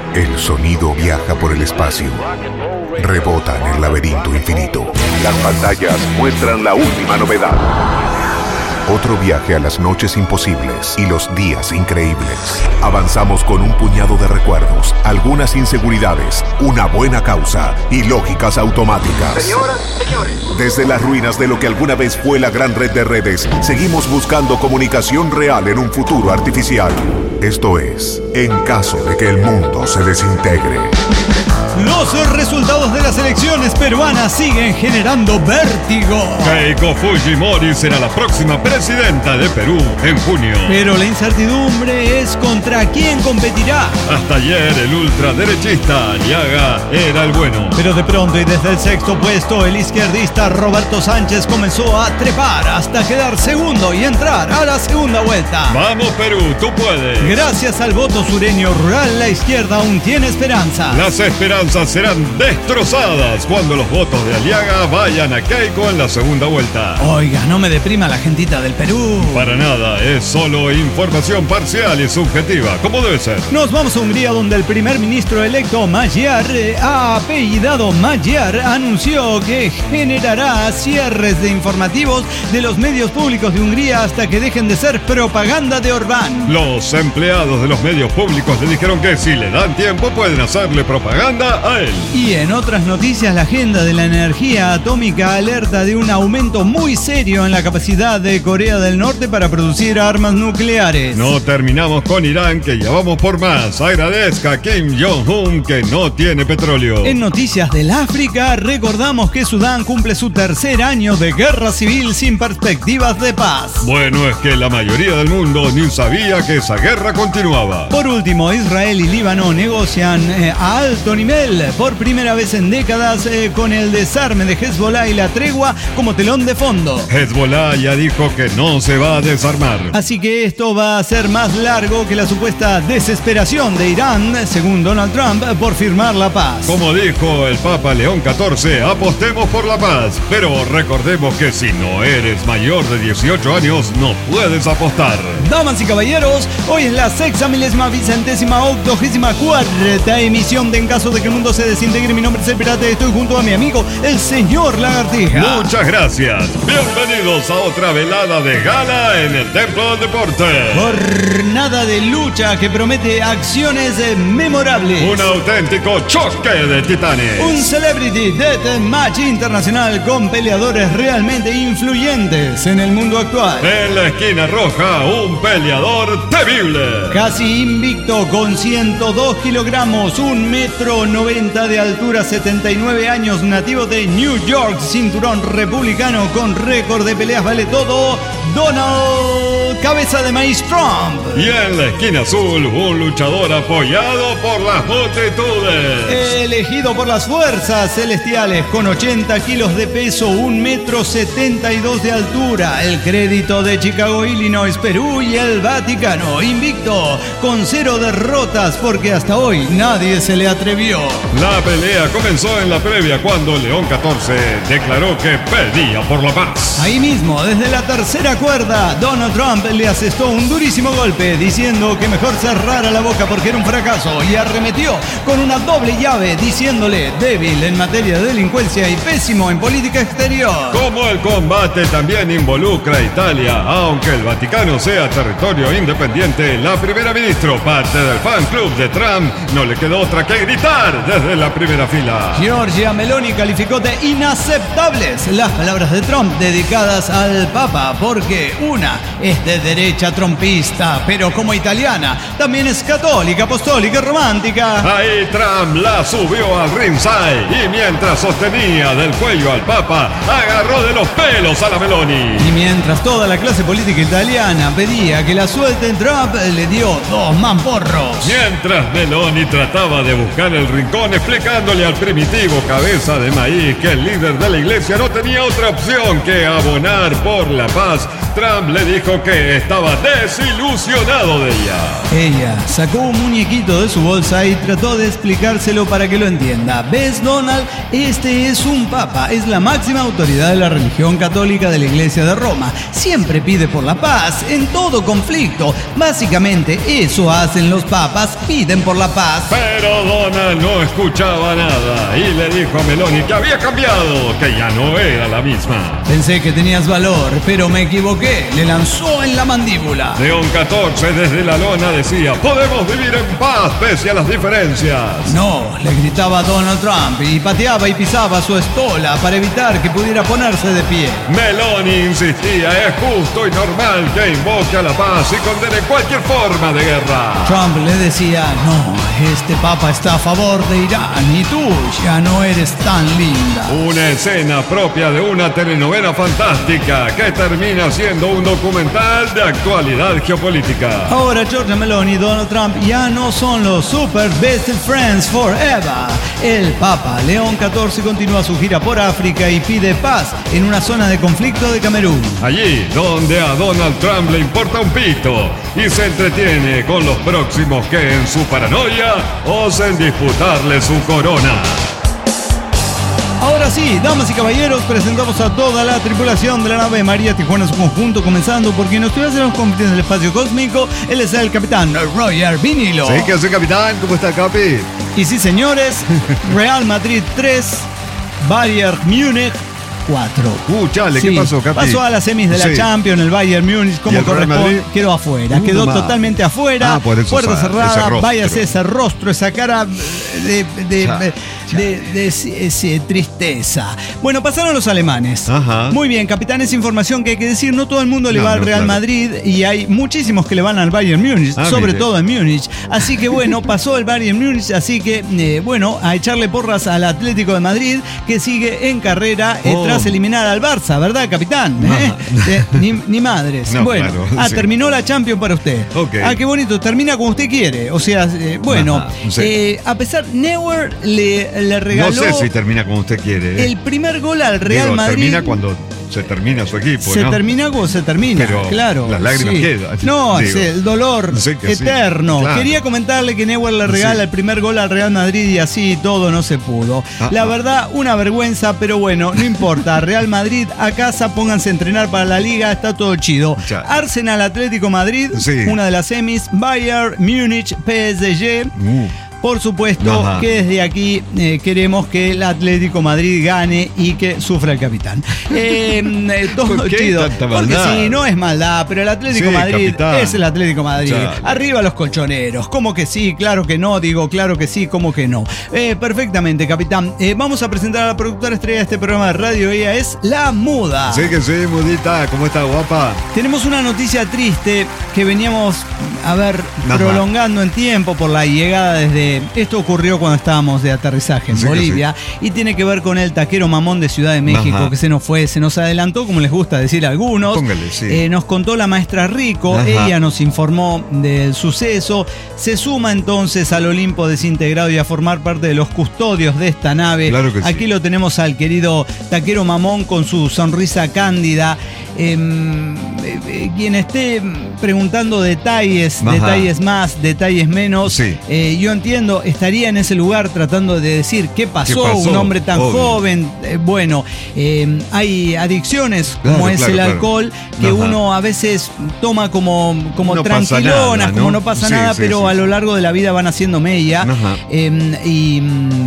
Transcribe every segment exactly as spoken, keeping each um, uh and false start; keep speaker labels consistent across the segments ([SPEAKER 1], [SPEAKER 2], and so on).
[SPEAKER 1] El sonido viaja por el espacio, rebota en el laberinto infinito.
[SPEAKER 2] Las pantallas muestran la última novedad.
[SPEAKER 1] Otro viaje a las noches imposibles y los días increíbles. Avanzamos con un puñado de recuerdos, algunas inseguridades, una buena causa y lógicas automáticas.
[SPEAKER 3] Señoras, señores.
[SPEAKER 1] Desde las ruinas de lo que alguna vez fue la gran red de redes, seguimos buscando comunicación real en un futuro artificial. Esto es, en caso de que el mundo se desintegre.
[SPEAKER 4] Los resultados de las elecciones peruanas siguen generando vértigo.
[SPEAKER 5] Keiko Fujimori será la próxima presidenta de Perú en junio.
[SPEAKER 4] Pero la incertidumbre es contra quién competirá.
[SPEAKER 5] Hasta ayer el ultraderechista Aliaga era el bueno.
[SPEAKER 4] Pero de pronto y desde el sexto puesto el izquierdista Roberto Sánchez comenzó a trepar hasta quedar segundo y entrar a la segunda vuelta.
[SPEAKER 5] Vamos Perú, tú puedes.
[SPEAKER 4] Gracias al voto sureño rural, la izquierda aún tiene esperanza.
[SPEAKER 5] Las esperanzas serán destrozadas cuando los votos de Aliaga vayan a Keiko en la segunda vuelta.
[SPEAKER 4] Oiga, no me deprima la gentita del Perú.
[SPEAKER 5] Para nada, es solo información parcial y subjetiva, como debe ser.
[SPEAKER 4] Nos vamos a Hungría, donde el primer ministro electo Magyar, eh, apellidado Magyar, anunció que generará cierres de informativos de los medios públicos de Hungría hasta que dejen de ser propaganda de Orbán.
[SPEAKER 5] Los empleados de los medios públicos le dijeron que si le dan tiempo pueden hacerle propaganda a él.
[SPEAKER 4] Y en otras noticias, la agenda de la energía atómica alerta de un aumento muy serio en la capacidad de Corea del Norte para producir armas nucleares.
[SPEAKER 5] No terminamos con Irán, que ya vamos por más. Agradezca a Kim Jong-un que no tiene petróleo.
[SPEAKER 4] En noticias del África, recordamos que Sudán cumple su tercer año de guerra civil sin perspectivas de paz.
[SPEAKER 5] Bueno, es que la mayoría del mundo ni sabía que esa guerra continuaba.
[SPEAKER 4] Por último, Israel y Líbano negocian eh, a alto nivel por primera vez en décadas eh, con el desarme de Hezbollah y la tregua como telón de fondo.
[SPEAKER 5] Hezbollah ya dijo que no se va a desarmar.
[SPEAKER 4] Así que esto va a ser más largo que la supuesta desesperación de Irán, según Donald Trump, por firmar la paz.
[SPEAKER 5] Como dijo el Papa León catorce, apostemos por la paz, pero recordemos que si no eres mayor de dieciocho años no puedes apostar.
[SPEAKER 4] Damas y caballeros, hoy es la sexta milésima vicentésima octogésima cuarta emisión de En caso de que el mundo se desintegre. Mi nombre es el Pirata y estoy junto a mi amigo, el señor Lagartija.
[SPEAKER 5] Muchas gracias. Bienvenidos a otra velada de gala en el Templo del Deporte.
[SPEAKER 4] Jornada de lucha que promete acciones memorables.
[SPEAKER 5] Un auténtico choque de titanes.
[SPEAKER 4] Un Celebrity Deathmatch internacional con peleadores realmente influyentes en el mundo actual.
[SPEAKER 5] En la esquina roja, un peleador temible.
[SPEAKER 4] Casi invicto con ciento dos kilogramos, un metro noventa de altura, setenta y nueve años, nativo de New York, cinturón republicano con récord de peleas vale todo, Donald Cabeza de Maíz Trump.
[SPEAKER 5] Y en la esquina azul, un luchador apoyado por las multitudes.
[SPEAKER 4] Elegido por las fuerzas celestiales con ochenta kilos de peso, un metro setenta y dos de altura. El crédito de Chicago, Illinois, Perú y el Vaticano. Invicto con cero derrotas porque hasta hoy nadie se le atrevió.
[SPEAKER 5] La pelea comenzó en la previa cuando León catorce declaró que pedía por la paz.
[SPEAKER 4] Ahí mismo, desde la tercera cuerda, Donald Trump le asestó un durísimo golpe diciendo que mejor cerrara la boca porque era un fracaso y arremetió con una doble llave diciéndole débil en materia de delincuencia y pésimo en política exterior.
[SPEAKER 5] Como el combate también involucra a Italia, aunque el Vaticano sea territorio independiente, la primera ministra, parte del fan club de Trump, no le quedó otra que gritar desde la primera fila.
[SPEAKER 4] Giorgia Meloni calificó de inaceptables las palabras de Trump dedicadas al Papa porque una es de derecha trumpista, pero como italiana también es católica, apostólica y romántica.
[SPEAKER 5] Ahí Trump la subió al ringside y mientras sostenía del cuello al Papa, agarró de los pelos a la Meloni.
[SPEAKER 4] Y mientras toda la clase política italiana pedía que la suelten, Trump le dio dos mamporros.
[SPEAKER 5] Mientras Meloni trataba de buscar el rincón explicándole al primitivo Cabeza de Maíz que el líder de la iglesia no tenía otra opción que abonar por la paz, Trump le dijo que estaba desilusionado de ella.
[SPEAKER 4] Ella sacó un muñequito de su bolsa y trató de explicárselo para que lo entienda. ¿Ves, Donald? Este es un papa, es la máxima autoridad de la religión católica de la Iglesia de Roma. Siempre pide por la paz en todo todo conflicto. Básicamente eso hacen los papas, piden por la paz.
[SPEAKER 5] Pero Donald no escuchaba nada y le dijo a Meloni que había cambiado, que ya no era la misma.
[SPEAKER 4] Pensé que tenías valor, pero me equivoqué. Le lanzó en la mandíbula.
[SPEAKER 5] León catorce desde la lona decía: podemos vivir en paz pese a las diferencias.
[SPEAKER 4] No, le gritaba Donald Trump y pateaba y pisaba su estola para evitar que pudiera ponerse de pie.
[SPEAKER 5] Meloni insistía: es justo y normal que invoque a la paz y condene cualquier forma de guerra.
[SPEAKER 4] Trump le decía: no, este papa está a favor de Irán y tú ya no eres tan linda.
[SPEAKER 5] Una escena propia de una telenovela fantástica que termina siendo un documental de actualidad geopolítica.
[SPEAKER 4] Ahora Giorgia Meloni y Donald Trump ya no son los super best friends forever. El Papa León catorce continúa su gira por África y pide paz en una zona de conflicto de Camerún.
[SPEAKER 5] Allí donde a Donald Trump le importa un pito y se entretiene con los próximos que en su paranoia osen disputarle su corona.
[SPEAKER 4] Ahora sí, damas y caballeros, presentamos a toda la tripulación de la nave María Tijuana en su conjunto, comenzando por quien nos estuviera haciendo los competencias del espacio cósmico. Él es el capitán Roger Vinilo.
[SPEAKER 3] Sí, ¿qué hace, capitán? ¿Cómo está, capi?
[SPEAKER 4] Y sí, señores, Real Madrid tres, Bayern Múnich cuatro.
[SPEAKER 3] Uh, chale,
[SPEAKER 4] sí,
[SPEAKER 3] ¿qué pasó, capi?
[SPEAKER 4] Pasó a las semis de la
[SPEAKER 3] Sí.
[SPEAKER 4] Champions, el Bayern Múnich, como
[SPEAKER 3] ¿Y el Real
[SPEAKER 4] corresponde,
[SPEAKER 3] Madrid?
[SPEAKER 4] quedó afuera,
[SPEAKER 3] Uh,
[SPEAKER 4] quedó
[SPEAKER 3] no
[SPEAKER 4] totalmente
[SPEAKER 3] más.
[SPEAKER 4] afuera,
[SPEAKER 3] Ah, por eso
[SPEAKER 4] puerta
[SPEAKER 3] esa-
[SPEAKER 4] cerrada,
[SPEAKER 3] ese rostro.
[SPEAKER 4] váyase ese rostro, esa cara de, de,
[SPEAKER 3] Cha-
[SPEAKER 4] de, de, de- de- de tristeza. Bueno, pasaron los alemanes.
[SPEAKER 3] Ajá.
[SPEAKER 4] Muy bien, capitán, es información que hay que decir, no todo el mundo le
[SPEAKER 3] No,
[SPEAKER 4] va al
[SPEAKER 3] no,
[SPEAKER 4] Real
[SPEAKER 3] claro.
[SPEAKER 4] Madrid y hay muchísimos que le van al Bayern Múnich,
[SPEAKER 3] Ah,
[SPEAKER 4] sobre
[SPEAKER 3] mire.
[SPEAKER 4] todo en Múnich. Así que bueno, pasó el Bayern Múnich, así que eh, bueno, a echarle porras al Atlético de Madrid, que sigue en carrera eh,
[SPEAKER 3] Oh.
[SPEAKER 4] tras eliminar al Barça, ¿verdad, capitán? ¿Eh?
[SPEAKER 3] Ajá.
[SPEAKER 4] Eh, ni, ni madres.
[SPEAKER 3] No,
[SPEAKER 4] bueno,
[SPEAKER 3] claro,
[SPEAKER 4] ah,
[SPEAKER 3] sí.
[SPEAKER 4] terminó la Champions para usted.
[SPEAKER 3] Ok.
[SPEAKER 4] Ah, qué bonito, termina como usted quiere. O sea, eh, bueno,
[SPEAKER 3] Ajá, sí.
[SPEAKER 4] eh, a pesar, Neuer le, le regaló
[SPEAKER 3] No sé si termina como usted quiere. ¿eh?
[SPEAKER 4] el primer gol al Real
[SPEAKER 3] Digo,
[SPEAKER 4] Madrid.
[SPEAKER 3] termina cuando se termina su equipo,
[SPEAKER 4] Se
[SPEAKER 3] ¿no?
[SPEAKER 4] termina como se termina,
[SPEAKER 3] Pero
[SPEAKER 4] claro.
[SPEAKER 3] las lágrimas
[SPEAKER 4] sí.
[SPEAKER 3] quedan,
[SPEAKER 4] No,
[SPEAKER 3] digo.
[SPEAKER 4] es el dolor
[SPEAKER 3] Sí que sí,
[SPEAKER 4] eterno.
[SPEAKER 3] claro.
[SPEAKER 4] Quería comentarle que Neuer le regala
[SPEAKER 3] Sí.
[SPEAKER 4] el primer gol al Real Madrid y así todo no se pudo.
[SPEAKER 3] Ah,
[SPEAKER 4] la
[SPEAKER 3] ah.
[SPEAKER 4] verdad, una vergüenza, pero bueno, no importa. Real Madrid a casa, pónganse a entrenar para la liga, está todo chido.
[SPEAKER 3] Ya.
[SPEAKER 4] Arsenal Atlético Madrid,
[SPEAKER 3] Sí.
[SPEAKER 4] una de las semis. Bayern Múnich P S G.
[SPEAKER 3] Uh,
[SPEAKER 4] Por supuesto
[SPEAKER 3] Ajá.
[SPEAKER 4] que desde aquí eh, queremos que el Atlético Madrid gane y que sufra el capitán. Eh, eh, todo
[SPEAKER 3] ¿Por qué
[SPEAKER 4] chido.
[SPEAKER 3] tanta
[SPEAKER 4] Porque
[SPEAKER 3] maldad?
[SPEAKER 4] sí, no es maldad, pero el Atlético
[SPEAKER 3] Sí,
[SPEAKER 4] Madrid
[SPEAKER 3] capitán.
[SPEAKER 4] es el Atlético Madrid.
[SPEAKER 3] Chale.
[SPEAKER 4] Arriba los colchoneros. ¿Cómo que sí? Claro que no. Digo, claro que sí, ¿cómo que no? Eh, perfectamente, capitán. Eh, vamos a presentar a la productora estrella de este programa de radio. Ella es La Muda.
[SPEAKER 3] sí que sí, mudita. ¿Cómo está, guapa?
[SPEAKER 4] Tenemos una noticia triste que veníamos a ver
[SPEAKER 3] Ajá.
[SPEAKER 4] prolongando en tiempo por la llegada desde... Esto ocurrió cuando estábamos de aterrizaje en
[SPEAKER 3] Sí que
[SPEAKER 4] Bolivia y tiene que ver con el taquero mamón de Ciudad de México
[SPEAKER 3] Ajá.
[SPEAKER 4] que se nos fue, se nos adelantó, como les gusta decir a algunos.
[SPEAKER 3] Póngale, sí.
[SPEAKER 4] Eh, nos contó la maestra Rico,
[SPEAKER 3] Ajá.
[SPEAKER 4] ella nos informó del suceso, se suma entonces al Olimpo desintegrado y a formar parte de los custodios de esta nave.
[SPEAKER 3] Claro que sí.
[SPEAKER 4] Aquí lo tenemos al querido taquero mamón con su sonrisa cándida. Eh, eh, eh, quien esté preguntando detalles,
[SPEAKER 3] Ajá.
[SPEAKER 4] detalles más, detalles menos,
[SPEAKER 3] Sí.
[SPEAKER 4] eh, yo entiendo, estaría en ese lugar tratando de decir qué pasó,
[SPEAKER 3] ¿Qué pasó?
[SPEAKER 4] un hombre tan
[SPEAKER 3] Obvio.
[SPEAKER 4] joven. Eh, bueno, eh, hay adicciones
[SPEAKER 3] Claro,
[SPEAKER 4] como es
[SPEAKER 3] claro,
[SPEAKER 4] el
[SPEAKER 3] claro.
[SPEAKER 4] alcohol que
[SPEAKER 3] Ajá.
[SPEAKER 4] uno a veces toma como, como
[SPEAKER 3] No pasa
[SPEAKER 4] tranquilonas,
[SPEAKER 3] nada, ¿no?
[SPEAKER 4] como no pasa
[SPEAKER 3] Sí,
[SPEAKER 4] nada,
[SPEAKER 3] sí,
[SPEAKER 4] pero
[SPEAKER 3] sí,
[SPEAKER 4] a lo
[SPEAKER 3] sí.
[SPEAKER 4] largo de la vida van haciendo mella.
[SPEAKER 3] Ajá.
[SPEAKER 4] Eh, y,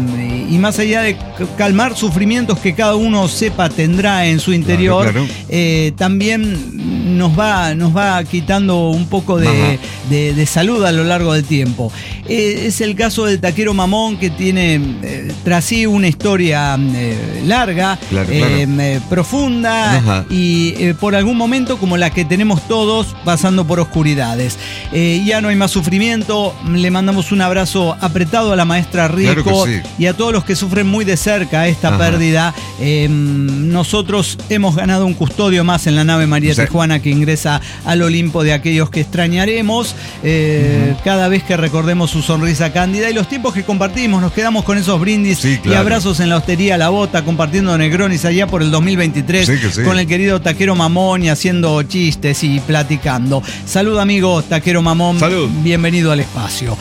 [SPEAKER 4] y más allá de calmar sufrimientos que cada uno sepa tendrá en su interior,
[SPEAKER 3] claro.
[SPEAKER 4] eh, también nos va, nos va quitando un poco de,
[SPEAKER 3] Ajá.
[SPEAKER 4] de- de salud a lo largo del tiempo. Eh, es el caso del taquero mamón que tiene eh, tras sí una historia eh, larga,
[SPEAKER 3] Claro,
[SPEAKER 4] eh,
[SPEAKER 3] claro.
[SPEAKER 4] eh, profunda
[SPEAKER 3] Ajá.
[SPEAKER 4] y eh, por algún momento como la que tenemos todos pasando por oscuridades. Eh, ya no hay más sufrimiento, le mandamos un abrazo apretado a la maestra Rico
[SPEAKER 3] Claro que sí.
[SPEAKER 4] y a todos los que sufren muy de cerca esta
[SPEAKER 3] Ajá.
[SPEAKER 4] pérdida. Eh, nosotros hemos ganado un custodio más en la nave María
[SPEAKER 3] Sí.
[SPEAKER 4] Tijuana que ingresa al Olimpo de aquellos que extrañaremos eh, cada vez que recordemos su sonrisa cándida y los tiempos que compartimos. Nos quedamos con esos brindis
[SPEAKER 3] Sí,
[SPEAKER 4] y
[SPEAKER 3] claro.
[SPEAKER 4] abrazos en la hostería La Bota, compartiendo Negronis allá por el dos mil veintitrés
[SPEAKER 3] Sí que sí.
[SPEAKER 4] con el querido taquero mamón y haciendo chistes y platicando. Salud, amigo taquero mamón.
[SPEAKER 3] Salud.
[SPEAKER 4] Bienvenido al espacio.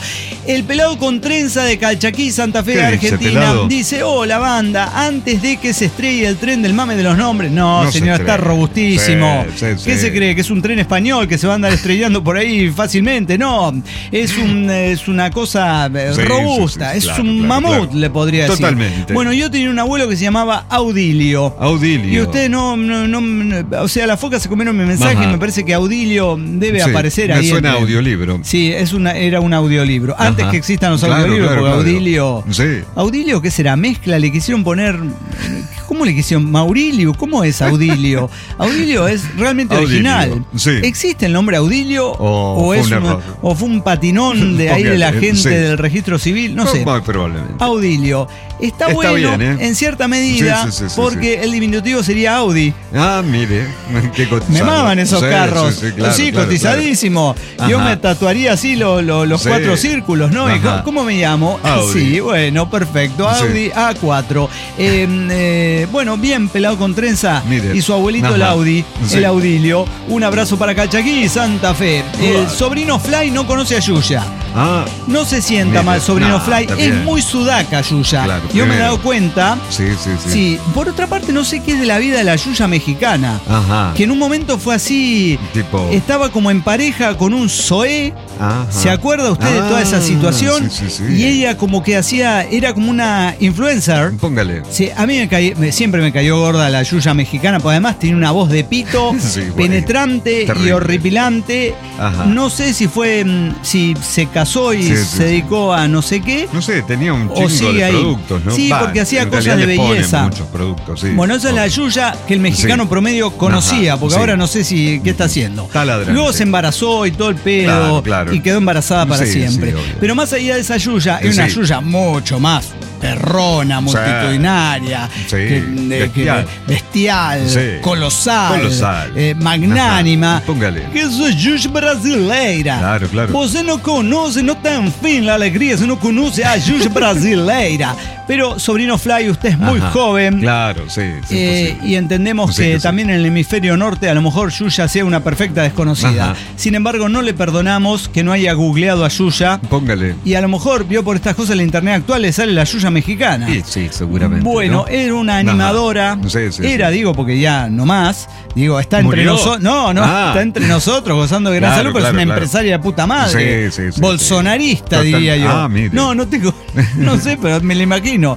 [SPEAKER 4] El pelado con trenza de Calchaquí, Santa Fe,
[SPEAKER 3] ¿Qué dice,
[SPEAKER 4] Argentina,
[SPEAKER 3] pelado?
[SPEAKER 4] dice: hola banda, antes de que se estrelle el tren del mame de los nombres. No,
[SPEAKER 3] No se
[SPEAKER 4] señor, está
[SPEAKER 3] estrella.
[SPEAKER 4] robustísimo.
[SPEAKER 3] Sí, sí,
[SPEAKER 4] ¿Qué
[SPEAKER 3] sí.
[SPEAKER 4] se cree? ¿Que es un tren español que se va a andar estrellando por ahí fácilmente? No, es, un, es una cosa eh,
[SPEAKER 3] Sí,
[SPEAKER 4] robusta,
[SPEAKER 3] sí, sí,
[SPEAKER 4] es
[SPEAKER 3] claro,
[SPEAKER 4] un
[SPEAKER 3] claro,
[SPEAKER 4] mamut,
[SPEAKER 3] claro.
[SPEAKER 4] le podría decir.
[SPEAKER 3] Totalmente.
[SPEAKER 4] Bueno, yo tenía un abuelo que se llamaba Audilio.
[SPEAKER 3] Audilio.
[SPEAKER 4] Y usted no, no, no, no- o sea, la foca se comieron mi mensaje
[SPEAKER 3] Ajá.
[SPEAKER 4] y me parece que Audilio debe
[SPEAKER 3] Sí,
[SPEAKER 4] aparecer
[SPEAKER 3] me
[SPEAKER 4] ahí.
[SPEAKER 3] suena
[SPEAKER 4] entre-
[SPEAKER 3] audiolibro.
[SPEAKER 4] Sí, es una, era un audiolibro. Antes
[SPEAKER 3] Ajá.
[SPEAKER 4] que existan los
[SPEAKER 3] Claro,
[SPEAKER 4] audiolibros,
[SPEAKER 3] claro,
[SPEAKER 4] porque
[SPEAKER 3] claro.
[SPEAKER 4] Audilio.
[SPEAKER 3] Sí.
[SPEAKER 4] Audilio, ¿qué será? Mezcla, le quisieron poner. ¿Cómo le quisieron? Maurilio, ¿cómo es Audilio? Audilio es realmente
[SPEAKER 3] Audilio,
[SPEAKER 4] original.
[SPEAKER 3] sí.
[SPEAKER 4] ¿Existe el nombre Audilio?
[SPEAKER 3] O fue
[SPEAKER 4] es
[SPEAKER 3] un
[SPEAKER 4] un,
[SPEAKER 3] error.
[SPEAKER 4] o fue un patinón de ahí de la
[SPEAKER 3] Póngale,
[SPEAKER 4] gente
[SPEAKER 3] sí.
[SPEAKER 4] del registro civil? No sé.
[SPEAKER 3] Muy probablemente.
[SPEAKER 4] Audilio. Está,
[SPEAKER 3] Está
[SPEAKER 4] bueno
[SPEAKER 3] bien, ¿eh?
[SPEAKER 4] en cierta medida
[SPEAKER 3] Sí, sí, sí, sí,
[SPEAKER 4] porque el diminutivo sería Audi.
[SPEAKER 3] Ah, mire, qué cotizado.
[SPEAKER 4] Me maman esos
[SPEAKER 3] Sí,
[SPEAKER 4] carros.
[SPEAKER 3] Sí, sí, claro,
[SPEAKER 4] Sí,
[SPEAKER 3] claro,
[SPEAKER 4] cotizadísimo.
[SPEAKER 3] claro.
[SPEAKER 4] Yo
[SPEAKER 3] Ajá.
[SPEAKER 4] me tatuaría así lo- lo- los
[SPEAKER 3] Sí.
[SPEAKER 4] cuatro círculos, ¿no? ¿Y
[SPEAKER 3] Ajá.
[SPEAKER 4] cómo, cómo me llamo?
[SPEAKER 3] Audi.
[SPEAKER 4] Sí, bueno, perfecto.
[SPEAKER 3] Sí.
[SPEAKER 4] Audi A cuatro. Eh, eh, bueno, bien pelado con trenza.
[SPEAKER 3] Mire.
[SPEAKER 4] Y su abuelito, el
[SPEAKER 3] Ajá.
[SPEAKER 4] Audi,
[SPEAKER 3] Sí.
[SPEAKER 4] el Audilio. Un abrazo para Calchaquí, Santa Fe. El
[SPEAKER 3] Uah.
[SPEAKER 4] sobrino Fly no conoce a Yuya.
[SPEAKER 3] Ah,
[SPEAKER 4] No se sienta
[SPEAKER 3] Mire,
[SPEAKER 4] mal, sobrino
[SPEAKER 3] no,
[SPEAKER 4] Fly.
[SPEAKER 3] está
[SPEAKER 4] Es
[SPEAKER 3] bien.
[SPEAKER 4] muy sudaca, Yuya.
[SPEAKER 3] Claro,
[SPEAKER 4] Yo me he
[SPEAKER 3] primero.
[SPEAKER 4] dado cuenta.
[SPEAKER 3] sí, sí, sí.
[SPEAKER 4] Sí, por otra parte no sé qué es de la vida de la Yuya mexicana.
[SPEAKER 3] Ajá.
[SPEAKER 4] Que en un momento fue así,
[SPEAKER 3] Tipo.
[SPEAKER 4] estaba como en pareja con un Zoé.
[SPEAKER 3] Ajá.
[SPEAKER 4] ¿Se acuerda usted de toda esa
[SPEAKER 3] Ah,
[SPEAKER 4] situación?
[SPEAKER 3] Sí, sí, sí.
[SPEAKER 4] Y ella como que hacía, era como una influencer.
[SPEAKER 3] Póngale.
[SPEAKER 4] Sí, a mí me caí- me- siempre me cayó gorda la Yuya mexicana, porque además tiene una voz de pito,
[SPEAKER 3] Sí, bueno,
[SPEAKER 4] penetrante y
[SPEAKER 3] terrible.
[SPEAKER 4] horripilante.
[SPEAKER 3] Ajá.
[SPEAKER 4] No sé si fue, mm, si se casó y
[SPEAKER 3] Sí, sí,
[SPEAKER 4] se
[SPEAKER 3] sí.
[SPEAKER 4] dedicó a no sé qué.
[SPEAKER 3] No sé, tenía un
[SPEAKER 4] O
[SPEAKER 3] chingo
[SPEAKER 4] sigue
[SPEAKER 3] de
[SPEAKER 4] ahí.
[SPEAKER 3] productos, ¿no?
[SPEAKER 4] Sí,
[SPEAKER 3] Va,
[SPEAKER 4] porque hacía
[SPEAKER 3] en
[SPEAKER 4] cosas
[SPEAKER 3] realidad
[SPEAKER 4] de
[SPEAKER 3] le ponen
[SPEAKER 4] belleza.
[SPEAKER 3] muchos productos, sí.
[SPEAKER 4] Bueno, esa es la
[SPEAKER 3] Ok.
[SPEAKER 4] Yuya que el mexicano
[SPEAKER 3] Sí.
[SPEAKER 4] promedio conocía,
[SPEAKER 3] Ajá,
[SPEAKER 4] porque
[SPEAKER 3] sí.
[SPEAKER 4] ahora no sé si qué está haciendo.
[SPEAKER 3] Está ladrando.
[SPEAKER 4] Luego se embarazó y todo el pedo
[SPEAKER 3] Claro, claro.
[SPEAKER 4] y quedó embarazada para
[SPEAKER 3] Sí,
[SPEAKER 4] siempre.
[SPEAKER 3] sí, obvio.
[SPEAKER 4] Pero más allá de esa Yuya, es una
[SPEAKER 3] Sí.
[SPEAKER 4] Yuya mucho más perrona, multitudinaria,
[SPEAKER 3] Sí,
[SPEAKER 4] que- de- que-
[SPEAKER 3] bestial.
[SPEAKER 4] bestial,
[SPEAKER 3] Sí.
[SPEAKER 4] colosal,
[SPEAKER 3] Colosal.
[SPEAKER 4] eh, magnánima.
[SPEAKER 3] Ajá, póngale.
[SPEAKER 4] Que eso es Yuya brasileira.
[SPEAKER 3] Claro, claro.
[SPEAKER 4] Você não conoce, no está en fin la alegría, si no conoce a Yuya brasileira. Pero, sobrino Fly, usted es muy
[SPEAKER 3] Ajá.
[SPEAKER 4] joven.
[SPEAKER 3] Claro, sí. sí,
[SPEAKER 4] Eh,
[SPEAKER 3] posible.
[SPEAKER 4] y entendemos
[SPEAKER 3] Sí,
[SPEAKER 4] que
[SPEAKER 3] que sí.
[SPEAKER 4] también en el hemisferio norte a lo mejor Yuya sea una perfecta desconocida.
[SPEAKER 3] Ajá.
[SPEAKER 4] Sin embargo, no le perdonamos que no haya googleado a Yuya.
[SPEAKER 3] Póngale.
[SPEAKER 4] Y a lo mejor vio por estas cosas en la internet actual le sale la Yuya mexicana.
[SPEAKER 3] Sí, sí, seguramente.
[SPEAKER 4] Bueno,
[SPEAKER 3] ¿no?
[SPEAKER 4] era una animadora.
[SPEAKER 3] Ajá. Sí, sí,
[SPEAKER 4] era,
[SPEAKER 3] sí.
[SPEAKER 4] digo, porque ya no más. Digo, está entre
[SPEAKER 3] ¿Murió?
[SPEAKER 4] nosotros. No, no,
[SPEAKER 3] Ah.
[SPEAKER 4] está entre nosotros gozando de gran
[SPEAKER 3] Claro,
[SPEAKER 4] salud, pero
[SPEAKER 3] claro,
[SPEAKER 4] es una
[SPEAKER 3] claro.
[SPEAKER 4] empresaria de puta madre.
[SPEAKER 3] Sí, sí, sí,
[SPEAKER 4] Bolsonarista,
[SPEAKER 3] sí. Total-
[SPEAKER 4] diría yo.
[SPEAKER 3] Ah, mire.
[SPEAKER 4] No, no tengo. No sé, pero me lo imagino.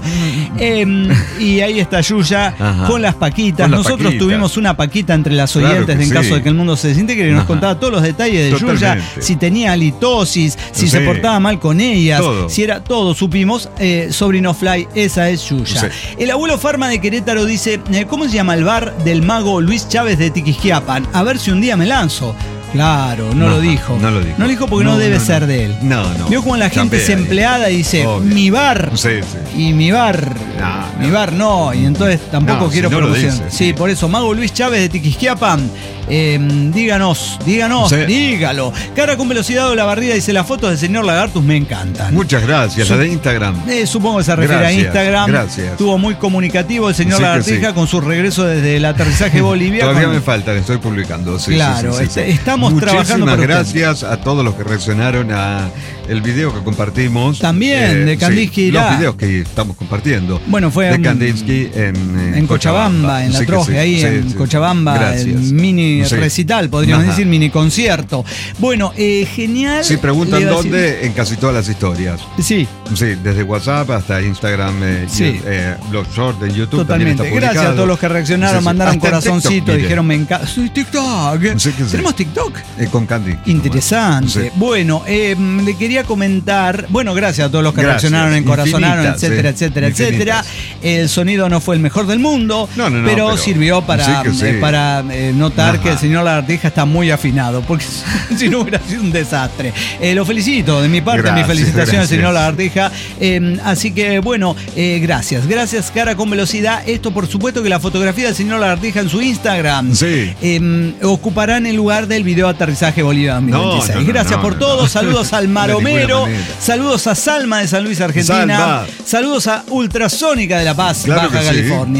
[SPEAKER 4] Em, y ahí está Yuya
[SPEAKER 3] Ajá.
[SPEAKER 4] con las paquitas.
[SPEAKER 3] Con las
[SPEAKER 4] Nosotros
[SPEAKER 3] paquitas.
[SPEAKER 4] tuvimos una paquita entre las
[SPEAKER 3] Claro
[SPEAKER 4] oyentes
[SPEAKER 3] que
[SPEAKER 4] en
[SPEAKER 3] sí.
[SPEAKER 4] caso de que el mundo se desintegre, que nos
[SPEAKER 3] Ajá.
[SPEAKER 4] contaba todos los detalles de Yuya,
[SPEAKER 3] Totalmente.
[SPEAKER 4] si tenía halitosis, si se
[SPEAKER 3] Sí.
[SPEAKER 4] portaba mal con ellas,
[SPEAKER 3] Todo.
[SPEAKER 4] si era todo, supimos. Eh, sobrino Fly, esa es Yuya.
[SPEAKER 3] Sí.
[SPEAKER 4] El abuelo Farma de Querétaro dice: eh, ¿cómo se llama el bar del mago Luis Chávez de Tiquisquiapan? A ver si un día me lanzo. Claro, no
[SPEAKER 3] Ajá,
[SPEAKER 4] lo dijo.
[SPEAKER 3] no lo dijo.
[SPEAKER 4] No lo dijo porque no,
[SPEAKER 3] No,
[SPEAKER 4] debe
[SPEAKER 3] no, no.
[SPEAKER 4] ser de él.
[SPEAKER 3] No, no.
[SPEAKER 4] Vio como la gente
[SPEAKER 3] Chapea
[SPEAKER 4] es
[SPEAKER 3] ahí.
[SPEAKER 4] empleada y dice:
[SPEAKER 3] Obvio.
[SPEAKER 4] mi bar.
[SPEAKER 3] Sí, sí.
[SPEAKER 4] Y mi bar,
[SPEAKER 3] No,
[SPEAKER 4] mi
[SPEAKER 3] no.
[SPEAKER 4] bar no, y entonces tampoco
[SPEAKER 3] No,
[SPEAKER 4] quiero
[SPEAKER 3] si no lo
[SPEAKER 4] promoción.
[SPEAKER 3] dice,
[SPEAKER 4] sí,
[SPEAKER 3] sí.
[SPEAKER 4] por eso, Mago Luis Chávez de Tiquisquiapan, eh, díganos, díganos,
[SPEAKER 3] Sí.
[SPEAKER 4] dígalo. Cara con velocidad o la barrida dice: las fotos del señor Lagartus me encantan.
[SPEAKER 3] Muchas gracias. La de Instagram.
[SPEAKER 4] Eh, supongo que se refiere
[SPEAKER 3] Gracias,
[SPEAKER 4] a Instagram.
[SPEAKER 3] gracias.
[SPEAKER 4] Estuvo muy comunicativo el señor
[SPEAKER 3] Sí que
[SPEAKER 4] Lagartija
[SPEAKER 3] sí.
[SPEAKER 4] con su regreso desde el aterrizaje de Bolivia.
[SPEAKER 3] Todavía
[SPEAKER 4] con-
[SPEAKER 3] me faltan, estoy publicando. Sí,
[SPEAKER 4] Claro,
[SPEAKER 3] sí, sí, sí, sí.
[SPEAKER 4] este- estamos
[SPEAKER 3] Muchísimas
[SPEAKER 4] trabajando por usted.
[SPEAKER 3] gracias a todos los que reaccionaron a el video que compartimos.
[SPEAKER 4] También, de Kandinsky
[SPEAKER 3] sí,
[SPEAKER 4] Irá.
[SPEAKER 3] los videos que estamos compartiendo.
[SPEAKER 4] Bueno, fue
[SPEAKER 3] de
[SPEAKER 4] en-
[SPEAKER 3] Kandinsky en, eh,
[SPEAKER 4] En Cochabamba, en la
[SPEAKER 3] Sí que
[SPEAKER 4] Troje,
[SPEAKER 3] sí,
[SPEAKER 4] ahí
[SPEAKER 3] sí,
[SPEAKER 4] en
[SPEAKER 3] sí.
[SPEAKER 4] Cochabamba,
[SPEAKER 3] Gracias.
[SPEAKER 4] el mini
[SPEAKER 3] Sí.
[SPEAKER 4] recital, podríamos
[SPEAKER 3] Ajá.
[SPEAKER 4] decir, mini concierto. Bueno, eh, genial.
[SPEAKER 3] Si preguntan
[SPEAKER 4] Le iba a decir-
[SPEAKER 3] dónde, en casi todas las historias.
[SPEAKER 4] Sí,
[SPEAKER 3] Sí, desde WhatsApp hasta Instagram, eh,
[SPEAKER 4] Sí.
[SPEAKER 3] y, eh, los shorts de YouTube.
[SPEAKER 4] totalmente.
[SPEAKER 3] También está
[SPEAKER 4] Gracias a
[SPEAKER 3] publicado.
[SPEAKER 4] todos los que reaccionaron,
[SPEAKER 3] Sí, sí.
[SPEAKER 4] mandaron
[SPEAKER 3] Hasta en
[SPEAKER 4] corazoncito,
[SPEAKER 3] TikTok, mire.
[SPEAKER 4] dijeron me encanta. Soy TikTok.
[SPEAKER 3] Sí que sí.
[SPEAKER 4] ¿Tenemos TikTok?
[SPEAKER 3] Eh, con Candy.
[SPEAKER 4] Interesante.
[SPEAKER 3] Sí.
[SPEAKER 4] Bueno, eh, le quería comentar, bueno, gracias a todos los que
[SPEAKER 3] Gracias.
[SPEAKER 4] reaccionaron, encorazonaron,
[SPEAKER 3] Infinitas,
[SPEAKER 4] etcétera,
[SPEAKER 3] sí.
[SPEAKER 4] etcétera, etcétera.
[SPEAKER 3] Infinitas.
[SPEAKER 4] El sonido no fue el mejor del mundo,
[SPEAKER 3] No, no, no,
[SPEAKER 4] pero,
[SPEAKER 3] pero
[SPEAKER 4] sirvió para,
[SPEAKER 3] sí que sí.
[SPEAKER 4] eh, para eh, notar
[SPEAKER 3] Ajá.
[SPEAKER 4] que el señor Lagartija está muy afinado, porque si no hubiera sido un desastre. Eh, lo felicito, de mi parte,
[SPEAKER 3] Gracias,
[SPEAKER 4] mis felicitaciones,
[SPEAKER 3] gracias.
[SPEAKER 4] señor Lagartija. Eh, así que, bueno, eh, gracias. Gracias, cara con velocidad. Esto, por supuesto, que la fotografía del señor Lagartija en su Instagram
[SPEAKER 3] Sí.
[SPEAKER 4] eh, ocuparán el lugar del video aterrizaje Bolivia dos mil veintiséis.
[SPEAKER 3] No, no, no,
[SPEAKER 4] Gracias
[SPEAKER 3] no,
[SPEAKER 4] por
[SPEAKER 3] no,
[SPEAKER 4] todo.
[SPEAKER 3] no.
[SPEAKER 4] Saludos al
[SPEAKER 3] De
[SPEAKER 4] Maromero.
[SPEAKER 3] ninguna manera.
[SPEAKER 4] Saludos a Salma de San Luis, Argentina.
[SPEAKER 3] Salma.
[SPEAKER 4] Saludos a Ultrasónica de La Paz,
[SPEAKER 3] Claro
[SPEAKER 4] Baja
[SPEAKER 3] que sí.
[SPEAKER 4] California.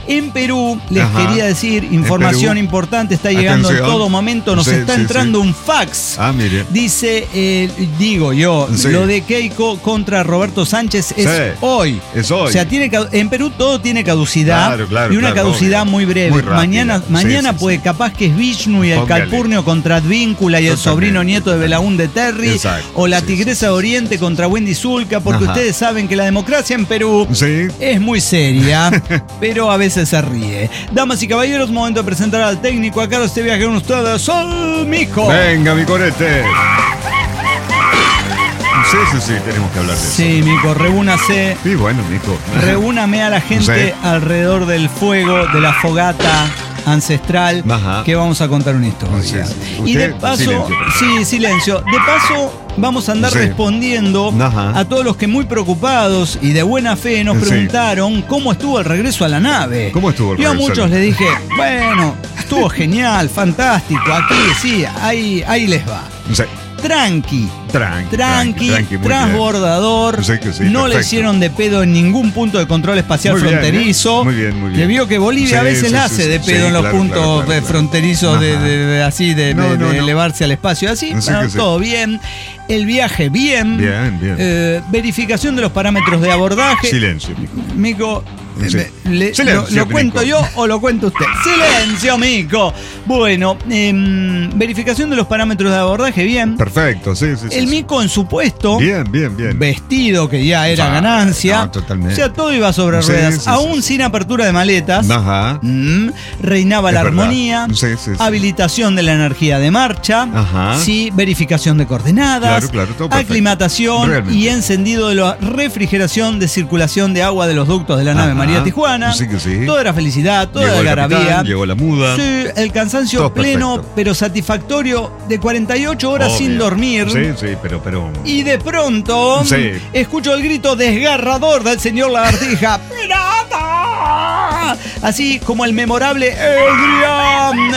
[SPEAKER 4] En Perú, les
[SPEAKER 3] Ajá.
[SPEAKER 4] quería decir, información
[SPEAKER 3] Perú.
[SPEAKER 4] importante, está llegando
[SPEAKER 3] Atención.
[SPEAKER 4] en todo momento, nos
[SPEAKER 3] Sí,
[SPEAKER 4] está
[SPEAKER 3] sí,
[SPEAKER 4] entrando
[SPEAKER 3] sí.
[SPEAKER 4] un fax.
[SPEAKER 3] Ah, mire.
[SPEAKER 4] Dice, eh, digo yo,
[SPEAKER 3] Sí.
[SPEAKER 4] lo de Keiko contra Roberto Sánchez es
[SPEAKER 3] Sí.
[SPEAKER 4] hoy.
[SPEAKER 3] Es hoy.
[SPEAKER 4] O sea, tiene cadu- en Perú todo tiene caducidad
[SPEAKER 3] Claro, claro,
[SPEAKER 4] y una
[SPEAKER 3] claro,
[SPEAKER 4] caducidad
[SPEAKER 3] obvio.
[SPEAKER 4] muy breve.
[SPEAKER 3] Muy rápida.
[SPEAKER 4] mañana
[SPEAKER 3] Sí,
[SPEAKER 4] mañana
[SPEAKER 3] sí,
[SPEAKER 4] puede,
[SPEAKER 3] sí.
[SPEAKER 4] capaz que es Vishnu y el
[SPEAKER 3] Póngale.
[SPEAKER 4] Calpurnio contra Advíncula y el
[SPEAKER 3] Totalmente,
[SPEAKER 4] sobrino nieto de Belaún de Terry.
[SPEAKER 3] Exacto,
[SPEAKER 4] O la
[SPEAKER 3] sí,
[SPEAKER 4] Tigresa
[SPEAKER 3] sí,
[SPEAKER 4] de
[SPEAKER 3] sí,
[SPEAKER 4] Oriente
[SPEAKER 3] sí,
[SPEAKER 4] contra Wendy Zulka, porque
[SPEAKER 3] Ajá.
[SPEAKER 4] ustedes saben que la democracia en Perú
[SPEAKER 3] Sí.
[SPEAKER 4] es muy seria, pero a veces se ríe. Damas y caballeros, momento de presentar al técnico a cargo de este viaje con ustedes, Sol Mico.
[SPEAKER 3] Venga, mi corete. Sí, sí, sí, tenemos que hablar de eso.
[SPEAKER 4] Sí, Mico, reúnase.
[SPEAKER 3] Sí, bueno, Mico.
[SPEAKER 4] Reúname a la gente
[SPEAKER 3] Sí.
[SPEAKER 4] alrededor del fuego, de la fogata ancestral,
[SPEAKER 3] Ajá.
[SPEAKER 4] que vamos a contar una historia.
[SPEAKER 3] Sí, sí.
[SPEAKER 4] Y de
[SPEAKER 3] Usted,
[SPEAKER 4] paso,
[SPEAKER 3] silencio, por favor.
[SPEAKER 4] sí, silencio. De paso, vamos a andar
[SPEAKER 3] Sí.
[SPEAKER 4] respondiendo
[SPEAKER 3] Ajá.
[SPEAKER 4] a todos los que muy preocupados y de buena fe nos
[SPEAKER 3] Sí.
[SPEAKER 4] preguntaron cómo estuvo el regreso a la nave.
[SPEAKER 3] ¿Cómo estuvo el
[SPEAKER 4] Yo a
[SPEAKER 3] regreso a
[SPEAKER 4] muchos
[SPEAKER 3] la
[SPEAKER 4] les dije, bueno, estuvo genial, fantástico, aquí sí, ahí, ahí les va.
[SPEAKER 3] Sí.
[SPEAKER 4] Tranqui.
[SPEAKER 3] Tranqui,
[SPEAKER 4] Tranqui,
[SPEAKER 3] tranqui, muy
[SPEAKER 4] transbordador.
[SPEAKER 3] bien. Sí que sí,
[SPEAKER 4] no le
[SPEAKER 3] perfecto.
[SPEAKER 4] hicieron de pedo en ningún punto de control espacial
[SPEAKER 3] Muy bien,
[SPEAKER 4] fronterizo.
[SPEAKER 3] ¿eh? Muy bien, muy bien.
[SPEAKER 4] Que vio que Bolivia a
[SPEAKER 3] Sí,
[SPEAKER 4] veces
[SPEAKER 3] sí,
[SPEAKER 4] la
[SPEAKER 3] sí,
[SPEAKER 4] hace
[SPEAKER 3] sí,
[SPEAKER 4] de
[SPEAKER 3] sí,
[SPEAKER 4] pedo en los
[SPEAKER 3] claro,
[SPEAKER 4] puntos
[SPEAKER 3] claro, claro,
[SPEAKER 4] de
[SPEAKER 3] claro.
[SPEAKER 4] fronterizos de,
[SPEAKER 3] Ajá.
[SPEAKER 4] de- de- así de,
[SPEAKER 3] No,
[SPEAKER 4] de-
[SPEAKER 3] no,
[SPEAKER 4] de
[SPEAKER 3] no.
[SPEAKER 4] elevarse al espacio así.
[SPEAKER 3] Sí,
[SPEAKER 4] Bueno,
[SPEAKER 3] que sí.
[SPEAKER 4] todo bien. El viaje bien.
[SPEAKER 3] Bien, bien.
[SPEAKER 4] Eh, verificación de los parámetros de abordaje.
[SPEAKER 3] Silencio, Mico.
[SPEAKER 4] Mico,
[SPEAKER 3] Sí.
[SPEAKER 4] eh, le-
[SPEAKER 3] Silencio,
[SPEAKER 4] ¿lo, lo cuento
[SPEAKER 3] Mico.
[SPEAKER 4] yo o lo cuenta usted? ¡Silencio, Mico! Bueno, em, verificación de los parámetros de abordaje, bien.
[SPEAKER 3] Perfecto, sí, sí, sí.
[SPEAKER 4] El
[SPEAKER 3] sí.
[SPEAKER 4] Mico en su puesto,
[SPEAKER 3] Bien, bien, bien.
[SPEAKER 4] vestido, que ya era
[SPEAKER 3] Ah,
[SPEAKER 4] ganancia.
[SPEAKER 3] no, totalmente.
[SPEAKER 4] O sea, todo iba sobre
[SPEAKER 3] Sí,
[SPEAKER 4] ruedas.
[SPEAKER 3] sí, sí,
[SPEAKER 4] Aún
[SPEAKER 3] sí.
[SPEAKER 4] sin apertura de maletas.
[SPEAKER 3] Ajá.
[SPEAKER 4] Mm, reinaba
[SPEAKER 3] Es
[SPEAKER 4] la
[SPEAKER 3] verdad.
[SPEAKER 4] armonía,
[SPEAKER 3] Sí, sí, sí.
[SPEAKER 4] habilitación de la energía de marcha,
[SPEAKER 3] Ajá.
[SPEAKER 4] sí, verificación de coordenadas,
[SPEAKER 3] Claro, claro, todo perfecto.
[SPEAKER 4] aclimatación
[SPEAKER 3] Realmente.
[SPEAKER 4] y encendido de la refrigeración de circulación de agua de los ductos de la nave
[SPEAKER 3] Ajá.
[SPEAKER 4] María Tijuana.
[SPEAKER 3] Sí que sí.
[SPEAKER 4] Todo era felicidad, toda
[SPEAKER 3] Llegó el
[SPEAKER 4] algarabía.
[SPEAKER 3] capitán, llegó la muda.
[SPEAKER 4] Sí, el cansancio
[SPEAKER 3] Todo
[SPEAKER 4] pleno
[SPEAKER 3] perfecto.
[SPEAKER 4] pero satisfactorio de cuarenta y ocho horas sin
[SPEAKER 3] Obvio.
[SPEAKER 4] dormir.
[SPEAKER 3] Sí, sí, pero, pero.
[SPEAKER 4] Y de pronto
[SPEAKER 3] Sí.
[SPEAKER 4] escucho el grito desgarrador del señor Lagartija. ¡Pirata! Así como el memorable Adrián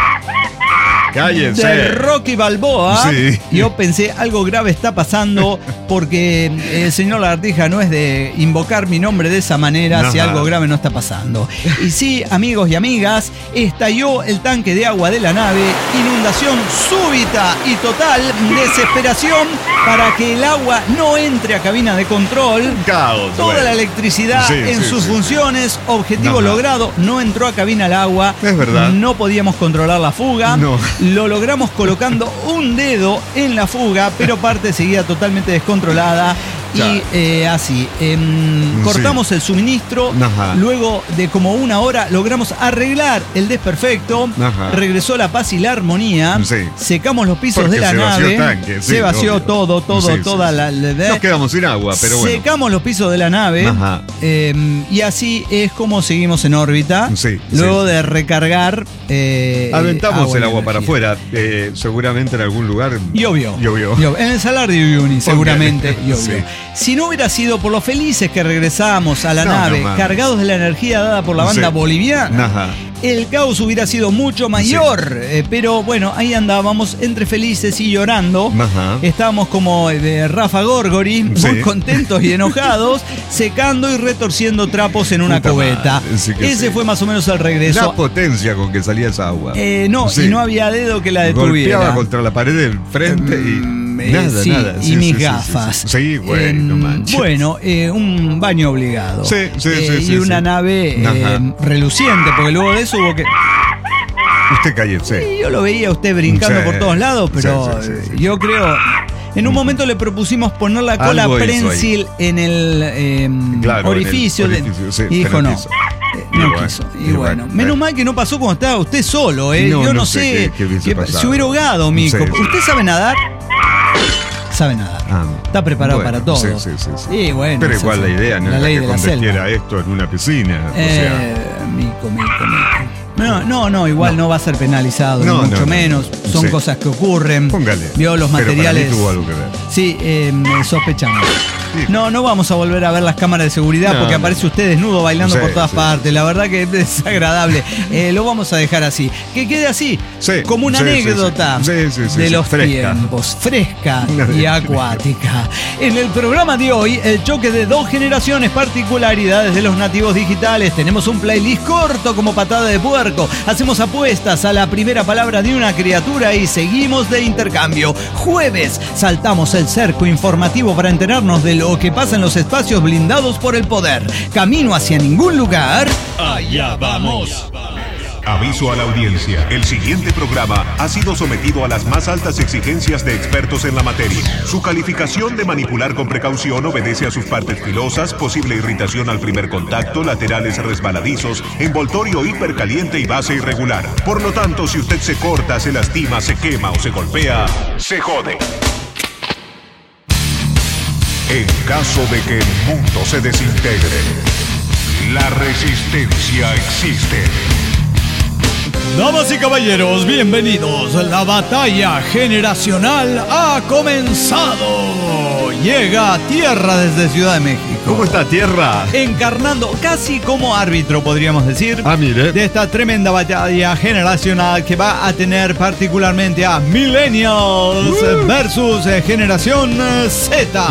[SPEAKER 3] Cállense.
[SPEAKER 4] de Rocky Balboa.
[SPEAKER 3] Sí.
[SPEAKER 4] Yo pensé, algo grave está pasando porque el señor Lagartija no es de invocar mi nombre de esa manera si
[SPEAKER 3] Ajá.
[SPEAKER 4] algo grave no está pasando. Y sí, amigos y amigas, estalló el tanque de agua de la nave, inundación súbita y total, desesperación para que el agua no entre a cabina de control.
[SPEAKER 3] Caos.
[SPEAKER 4] Toda
[SPEAKER 3] bueno.
[SPEAKER 4] la electricidad
[SPEAKER 3] Sí,
[SPEAKER 4] en
[SPEAKER 3] sí,
[SPEAKER 4] sus
[SPEAKER 3] sí.
[SPEAKER 4] funciones, objetivo
[SPEAKER 3] Ajá.
[SPEAKER 4] logrado, no entró a cabina el agua.
[SPEAKER 3] Es verdad.
[SPEAKER 4] No podíamos controlar la fuga.
[SPEAKER 3] No.
[SPEAKER 4] Lo logramos colocando un dedo en la fuga, pero parte seguía totalmente descontrolada.
[SPEAKER 3] Claro.
[SPEAKER 4] Y eh, así, em,
[SPEAKER 3] Sí.
[SPEAKER 4] cortamos el suministro.
[SPEAKER 3] Ajá.
[SPEAKER 4] Luego de como una hora logramos arreglar el desperfecto.
[SPEAKER 3] Ajá.
[SPEAKER 4] Regresó la paz y la armonía.
[SPEAKER 3] Sí.
[SPEAKER 4] Secamos los pisos
[SPEAKER 3] Porque
[SPEAKER 4] de la
[SPEAKER 3] se vació
[SPEAKER 4] nave.
[SPEAKER 3] el tanque, sí,
[SPEAKER 4] se vació
[SPEAKER 3] obvio.
[SPEAKER 4] todo, todo,
[SPEAKER 3] Sí, sí,
[SPEAKER 4] toda
[SPEAKER 3] sí.
[SPEAKER 4] la. la-
[SPEAKER 3] Nos quedamos sin agua, pero bueno.
[SPEAKER 4] Secamos los pisos de la nave.
[SPEAKER 3] Ajá.
[SPEAKER 4] eh, y así es como seguimos en órbita.
[SPEAKER 3] Sí,
[SPEAKER 4] Luego
[SPEAKER 3] sí.
[SPEAKER 4] de recargar. eh,
[SPEAKER 3] Aventamos el
[SPEAKER 4] y
[SPEAKER 3] agua para
[SPEAKER 4] energía.
[SPEAKER 3] afuera. eh, seguramente en algún lugar.
[SPEAKER 4] Llovió.
[SPEAKER 3] Llovió.
[SPEAKER 4] Llovió. En el Salar de Uyuni, seguramente llovió.
[SPEAKER 3] Sí.
[SPEAKER 4] Si no hubiera sido por lo felices que regresamos a la
[SPEAKER 3] No,
[SPEAKER 4] nave,
[SPEAKER 3] no mames.
[SPEAKER 4] cargados de la energía dada por la banda
[SPEAKER 3] Sí.
[SPEAKER 4] boliviana,
[SPEAKER 3] Ajá.
[SPEAKER 4] el caos hubiera sido mucho mayor. Eh, pero bueno, ahí andábamos entre felices y llorando.
[SPEAKER 3] Ajá.
[SPEAKER 4] Estábamos como eh, de Rafa Gorgori, muy
[SPEAKER 3] Sí.
[SPEAKER 4] contentos y enojados, secando y retorciendo trapos en una
[SPEAKER 3] Puta
[SPEAKER 4] cubeta.
[SPEAKER 3] madre, sí que
[SPEAKER 4] Ese
[SPEAKER 3] sí.
[SPEAKER 4] fue más o menos el
[SPEAKER 3] La
[SPEAKER 4] regreso.
[SPEAKER 3] potencia con que salía esa agua.
[SPEAKER 4] Eh, no,
[SPEAKER 3] Sí.
[SPEAKER 4] y no había dedo que la detuviera.
[SPEAKER 3] Golpeaba contra la pared del frente
[SPEAKER 4] Mm,
[SPEAKER 3] y
[SPEAKER 4] eh,
[SPEAKER 3] nada,
[SPEAKER 4] sí,
[SPEAKER 3] nada.
[SPEAKER 4] y
[SPEAKER 3] Sí,
[SPEAKER 4] mis
[SPEAKER 3] sí, sí,
[SPEAKER 4] gafas.
[SPEAKER 3] Sí, sí. Sí, bueno,
[SPEAKER 4] Em,
[SPEAKER 3] no manches.
[SPEAKER 4] Bueno, eh, un baño obligado.
[SPEAKER 3] Sí, sí,
[SPEAKER 4] Eh,
[SPEAKER 3] sí,
[SPEAKER 4] Y
[SPEAKER 3] sí,
[SPEAKER 4] una
[SPEAKER 3] sí.
[SPEAKER 4] nave eh,
[SPEAKER 3] Ajá.
[SPEAKER 4] reluciente, porque luego de eso hubo que.
[SPEAKER 3] Usted cállese.
[SPEAKER 4] Sí, yo lo veía a usted brincando
[SPEAKER 3] Sí.
[SPEAKER 4] por todos lados, pero
[SPEAKER 3] Sí, sí, sí, sí.
[SPEAKER 4] eh, yo creo. En un momento le propusimos poner la cola
[SPEAKER 3] Algo hizo
[SPEAKER 4] prensil en el eh,
[SPEAKER 3] Claro,
[SPEAKER 4] orificio,
[SPEAKER 3] en el
[SPEAKER 4] de-
[SPEAKER 3] orificio, sí,
[SPEAKER 4] y dijo
[SPEAKER 3] pero no
[SPEAKER 4] no.
[SPEAKER 3] quiso.
[SPEAKER 4] Eh,
[SPEAKER 3] Y
[SPEAKER 4] No
[SPEAKER 3] bueno,
[SPEAKER 4] quiso. Y,
[SPEAKER 3] y
[SPEAKER 4] bueno,
[SPEAKER 3] bueno,
[SPEAKER 4] menos
[SPEAKER 3] eh.
[SPEAKER 4] mal que no pasó cuando estaba usted solo, ¿eh?
[SPEAKER 3] No,
[SPEAKER 4] yo no,
[SPEAKER 3] no sé
[SPEAKER 4] sé.
[SPEAKER 3] qué- qué hubiese
[SPEAKER 4] qué-
[SPEAKER 3] pasado.
[SPEAKER 4] se hubiera ahogado, Mico.
[SPEAKER 3] Sí, sí.
[SPEAKER 4] ¿Usted sabe nadar? Sabe nadar.
[SPEAKER 3] Ah,
[SPEAKER 4] Está preparado
[SPEAKER 3] bueno,
[SPEAKER 4] para todo.
[SPEAKER 3] Sí, sí, sí, sí.
[SPEAKER 4] Y bueno,
[SPEAKER 3] Pero
[SPEAKER 4] esa
[SPEAKER 3] igual
[SPEAKER 4] es
[SPEAKER 3] la idea no
[SPEAKER 4] la
[SPEAKER 3] era
[SPEAKER 4] ley
[SPEAKER 3] que
[SPEAKER 4] de la selva.
[SPEAKER 3] convirtiera esto en una piscina. O sea,
[SPEAKER 4] Eh, mico, mico, mico. No, no, no, igual no, no va a ser penalizado,
[SPEAKER 3] no,
[SPEAKER 4] ni mucho
[SPEAKER 3] no, no.
[SPEAKER 4] menos. Son
[SPEAKER 3] Sí.
[SPEAKER 4] cosas que ocurren.
[SPEAKER 3] Póngale.
[SPEAKER 4] Vio los
[SPEAKER 3] Pero
[SPEAKER 4] materiales.
[SPEAKER 3] para mí tuvo algo que ver.
[SPEAKER 4] Sí, eh, sospechamos.
[SPEAKER 3] Sí.
[SPEAKER 4] No, no vamos a volver a ver las cámaras de seguridad
[SPEAKER 3] No,
[SPEAKER 4] porque
[SPEAKER 3] no.
[SPEAKER 4] aparece usted desnudo bailando
[SPEAKER 3] Sí,
[SPEAKER 4] por todas
[SPEAKER 3] sí.
[SPEAKER 4] partes. La verdad que es desagradable. Eh, lo vamos a dejar así. Que quede así,
[SPEAKER 3] Sí,
[SPEAKER 4] como una
[SPEAKER 3] sí, sí,
[SPEAKER 4] anécdota
[SPEAKER 3] sí. Sí, sí, sí,
[SPEAKER 4] de
[SPEAKER 3] sí.
[SPEAKER 4] los
[SPEAKER 3] Fresca.
[SPEAKER 4] tiempos. Fresca
[SPEAKER 3] Una
[SPEAKER 4] y
[SPEAKER 3] de-
[SPEAKER 4] acuática. En el programa de hoy, el choque de dos generaciones, particularidades de los nativos digitales. Tenemos un playlist corto como patada de puerco. Hacemos apuestas a la primera palabra de una criatura y seguimos de intercambio. Jueves, saltamos el cerco informativo para enterarnos de lo que pasa en los espacios blindados por el poder. Camino hacia ningún lugar.
[SPEAKER 5] Allá vamos.
[SPEAKER 1] Aviso a la audiencia. El siguiente programa ha sido sometido a las más altas exigencias de expertos en la materia. Su calificación de manipular con precaución obedece a sus partes filosas, posible irritación al primer contacto, laterales resbaladizos, envoltorio hipercaliente y base irregular. Por lo tanto, si usted se corta, se lastima, se quema o se golpea, se jode. En caso de que el mundo se desintegre, la resistencia existe.
[SPEAKER 4] Damas y caballeros, bienvenidos. La batalla generacional ha comenzado. Llega a tierra desde Ciudad de México.
[SPEAKER 3] ¿Cómo está Tierra?
[SPEAKER 4] Encarnando casi como árbitro, podríamos decir,
[SPEAKER 3] Ah, mire.
[SPEAKER 4] de esta tremenda batalla generacional que va a tener particularmente a Millennials
[SPEAKER 3] Uh.
[SPEAKER 4] versus eh, Generación eh, Z.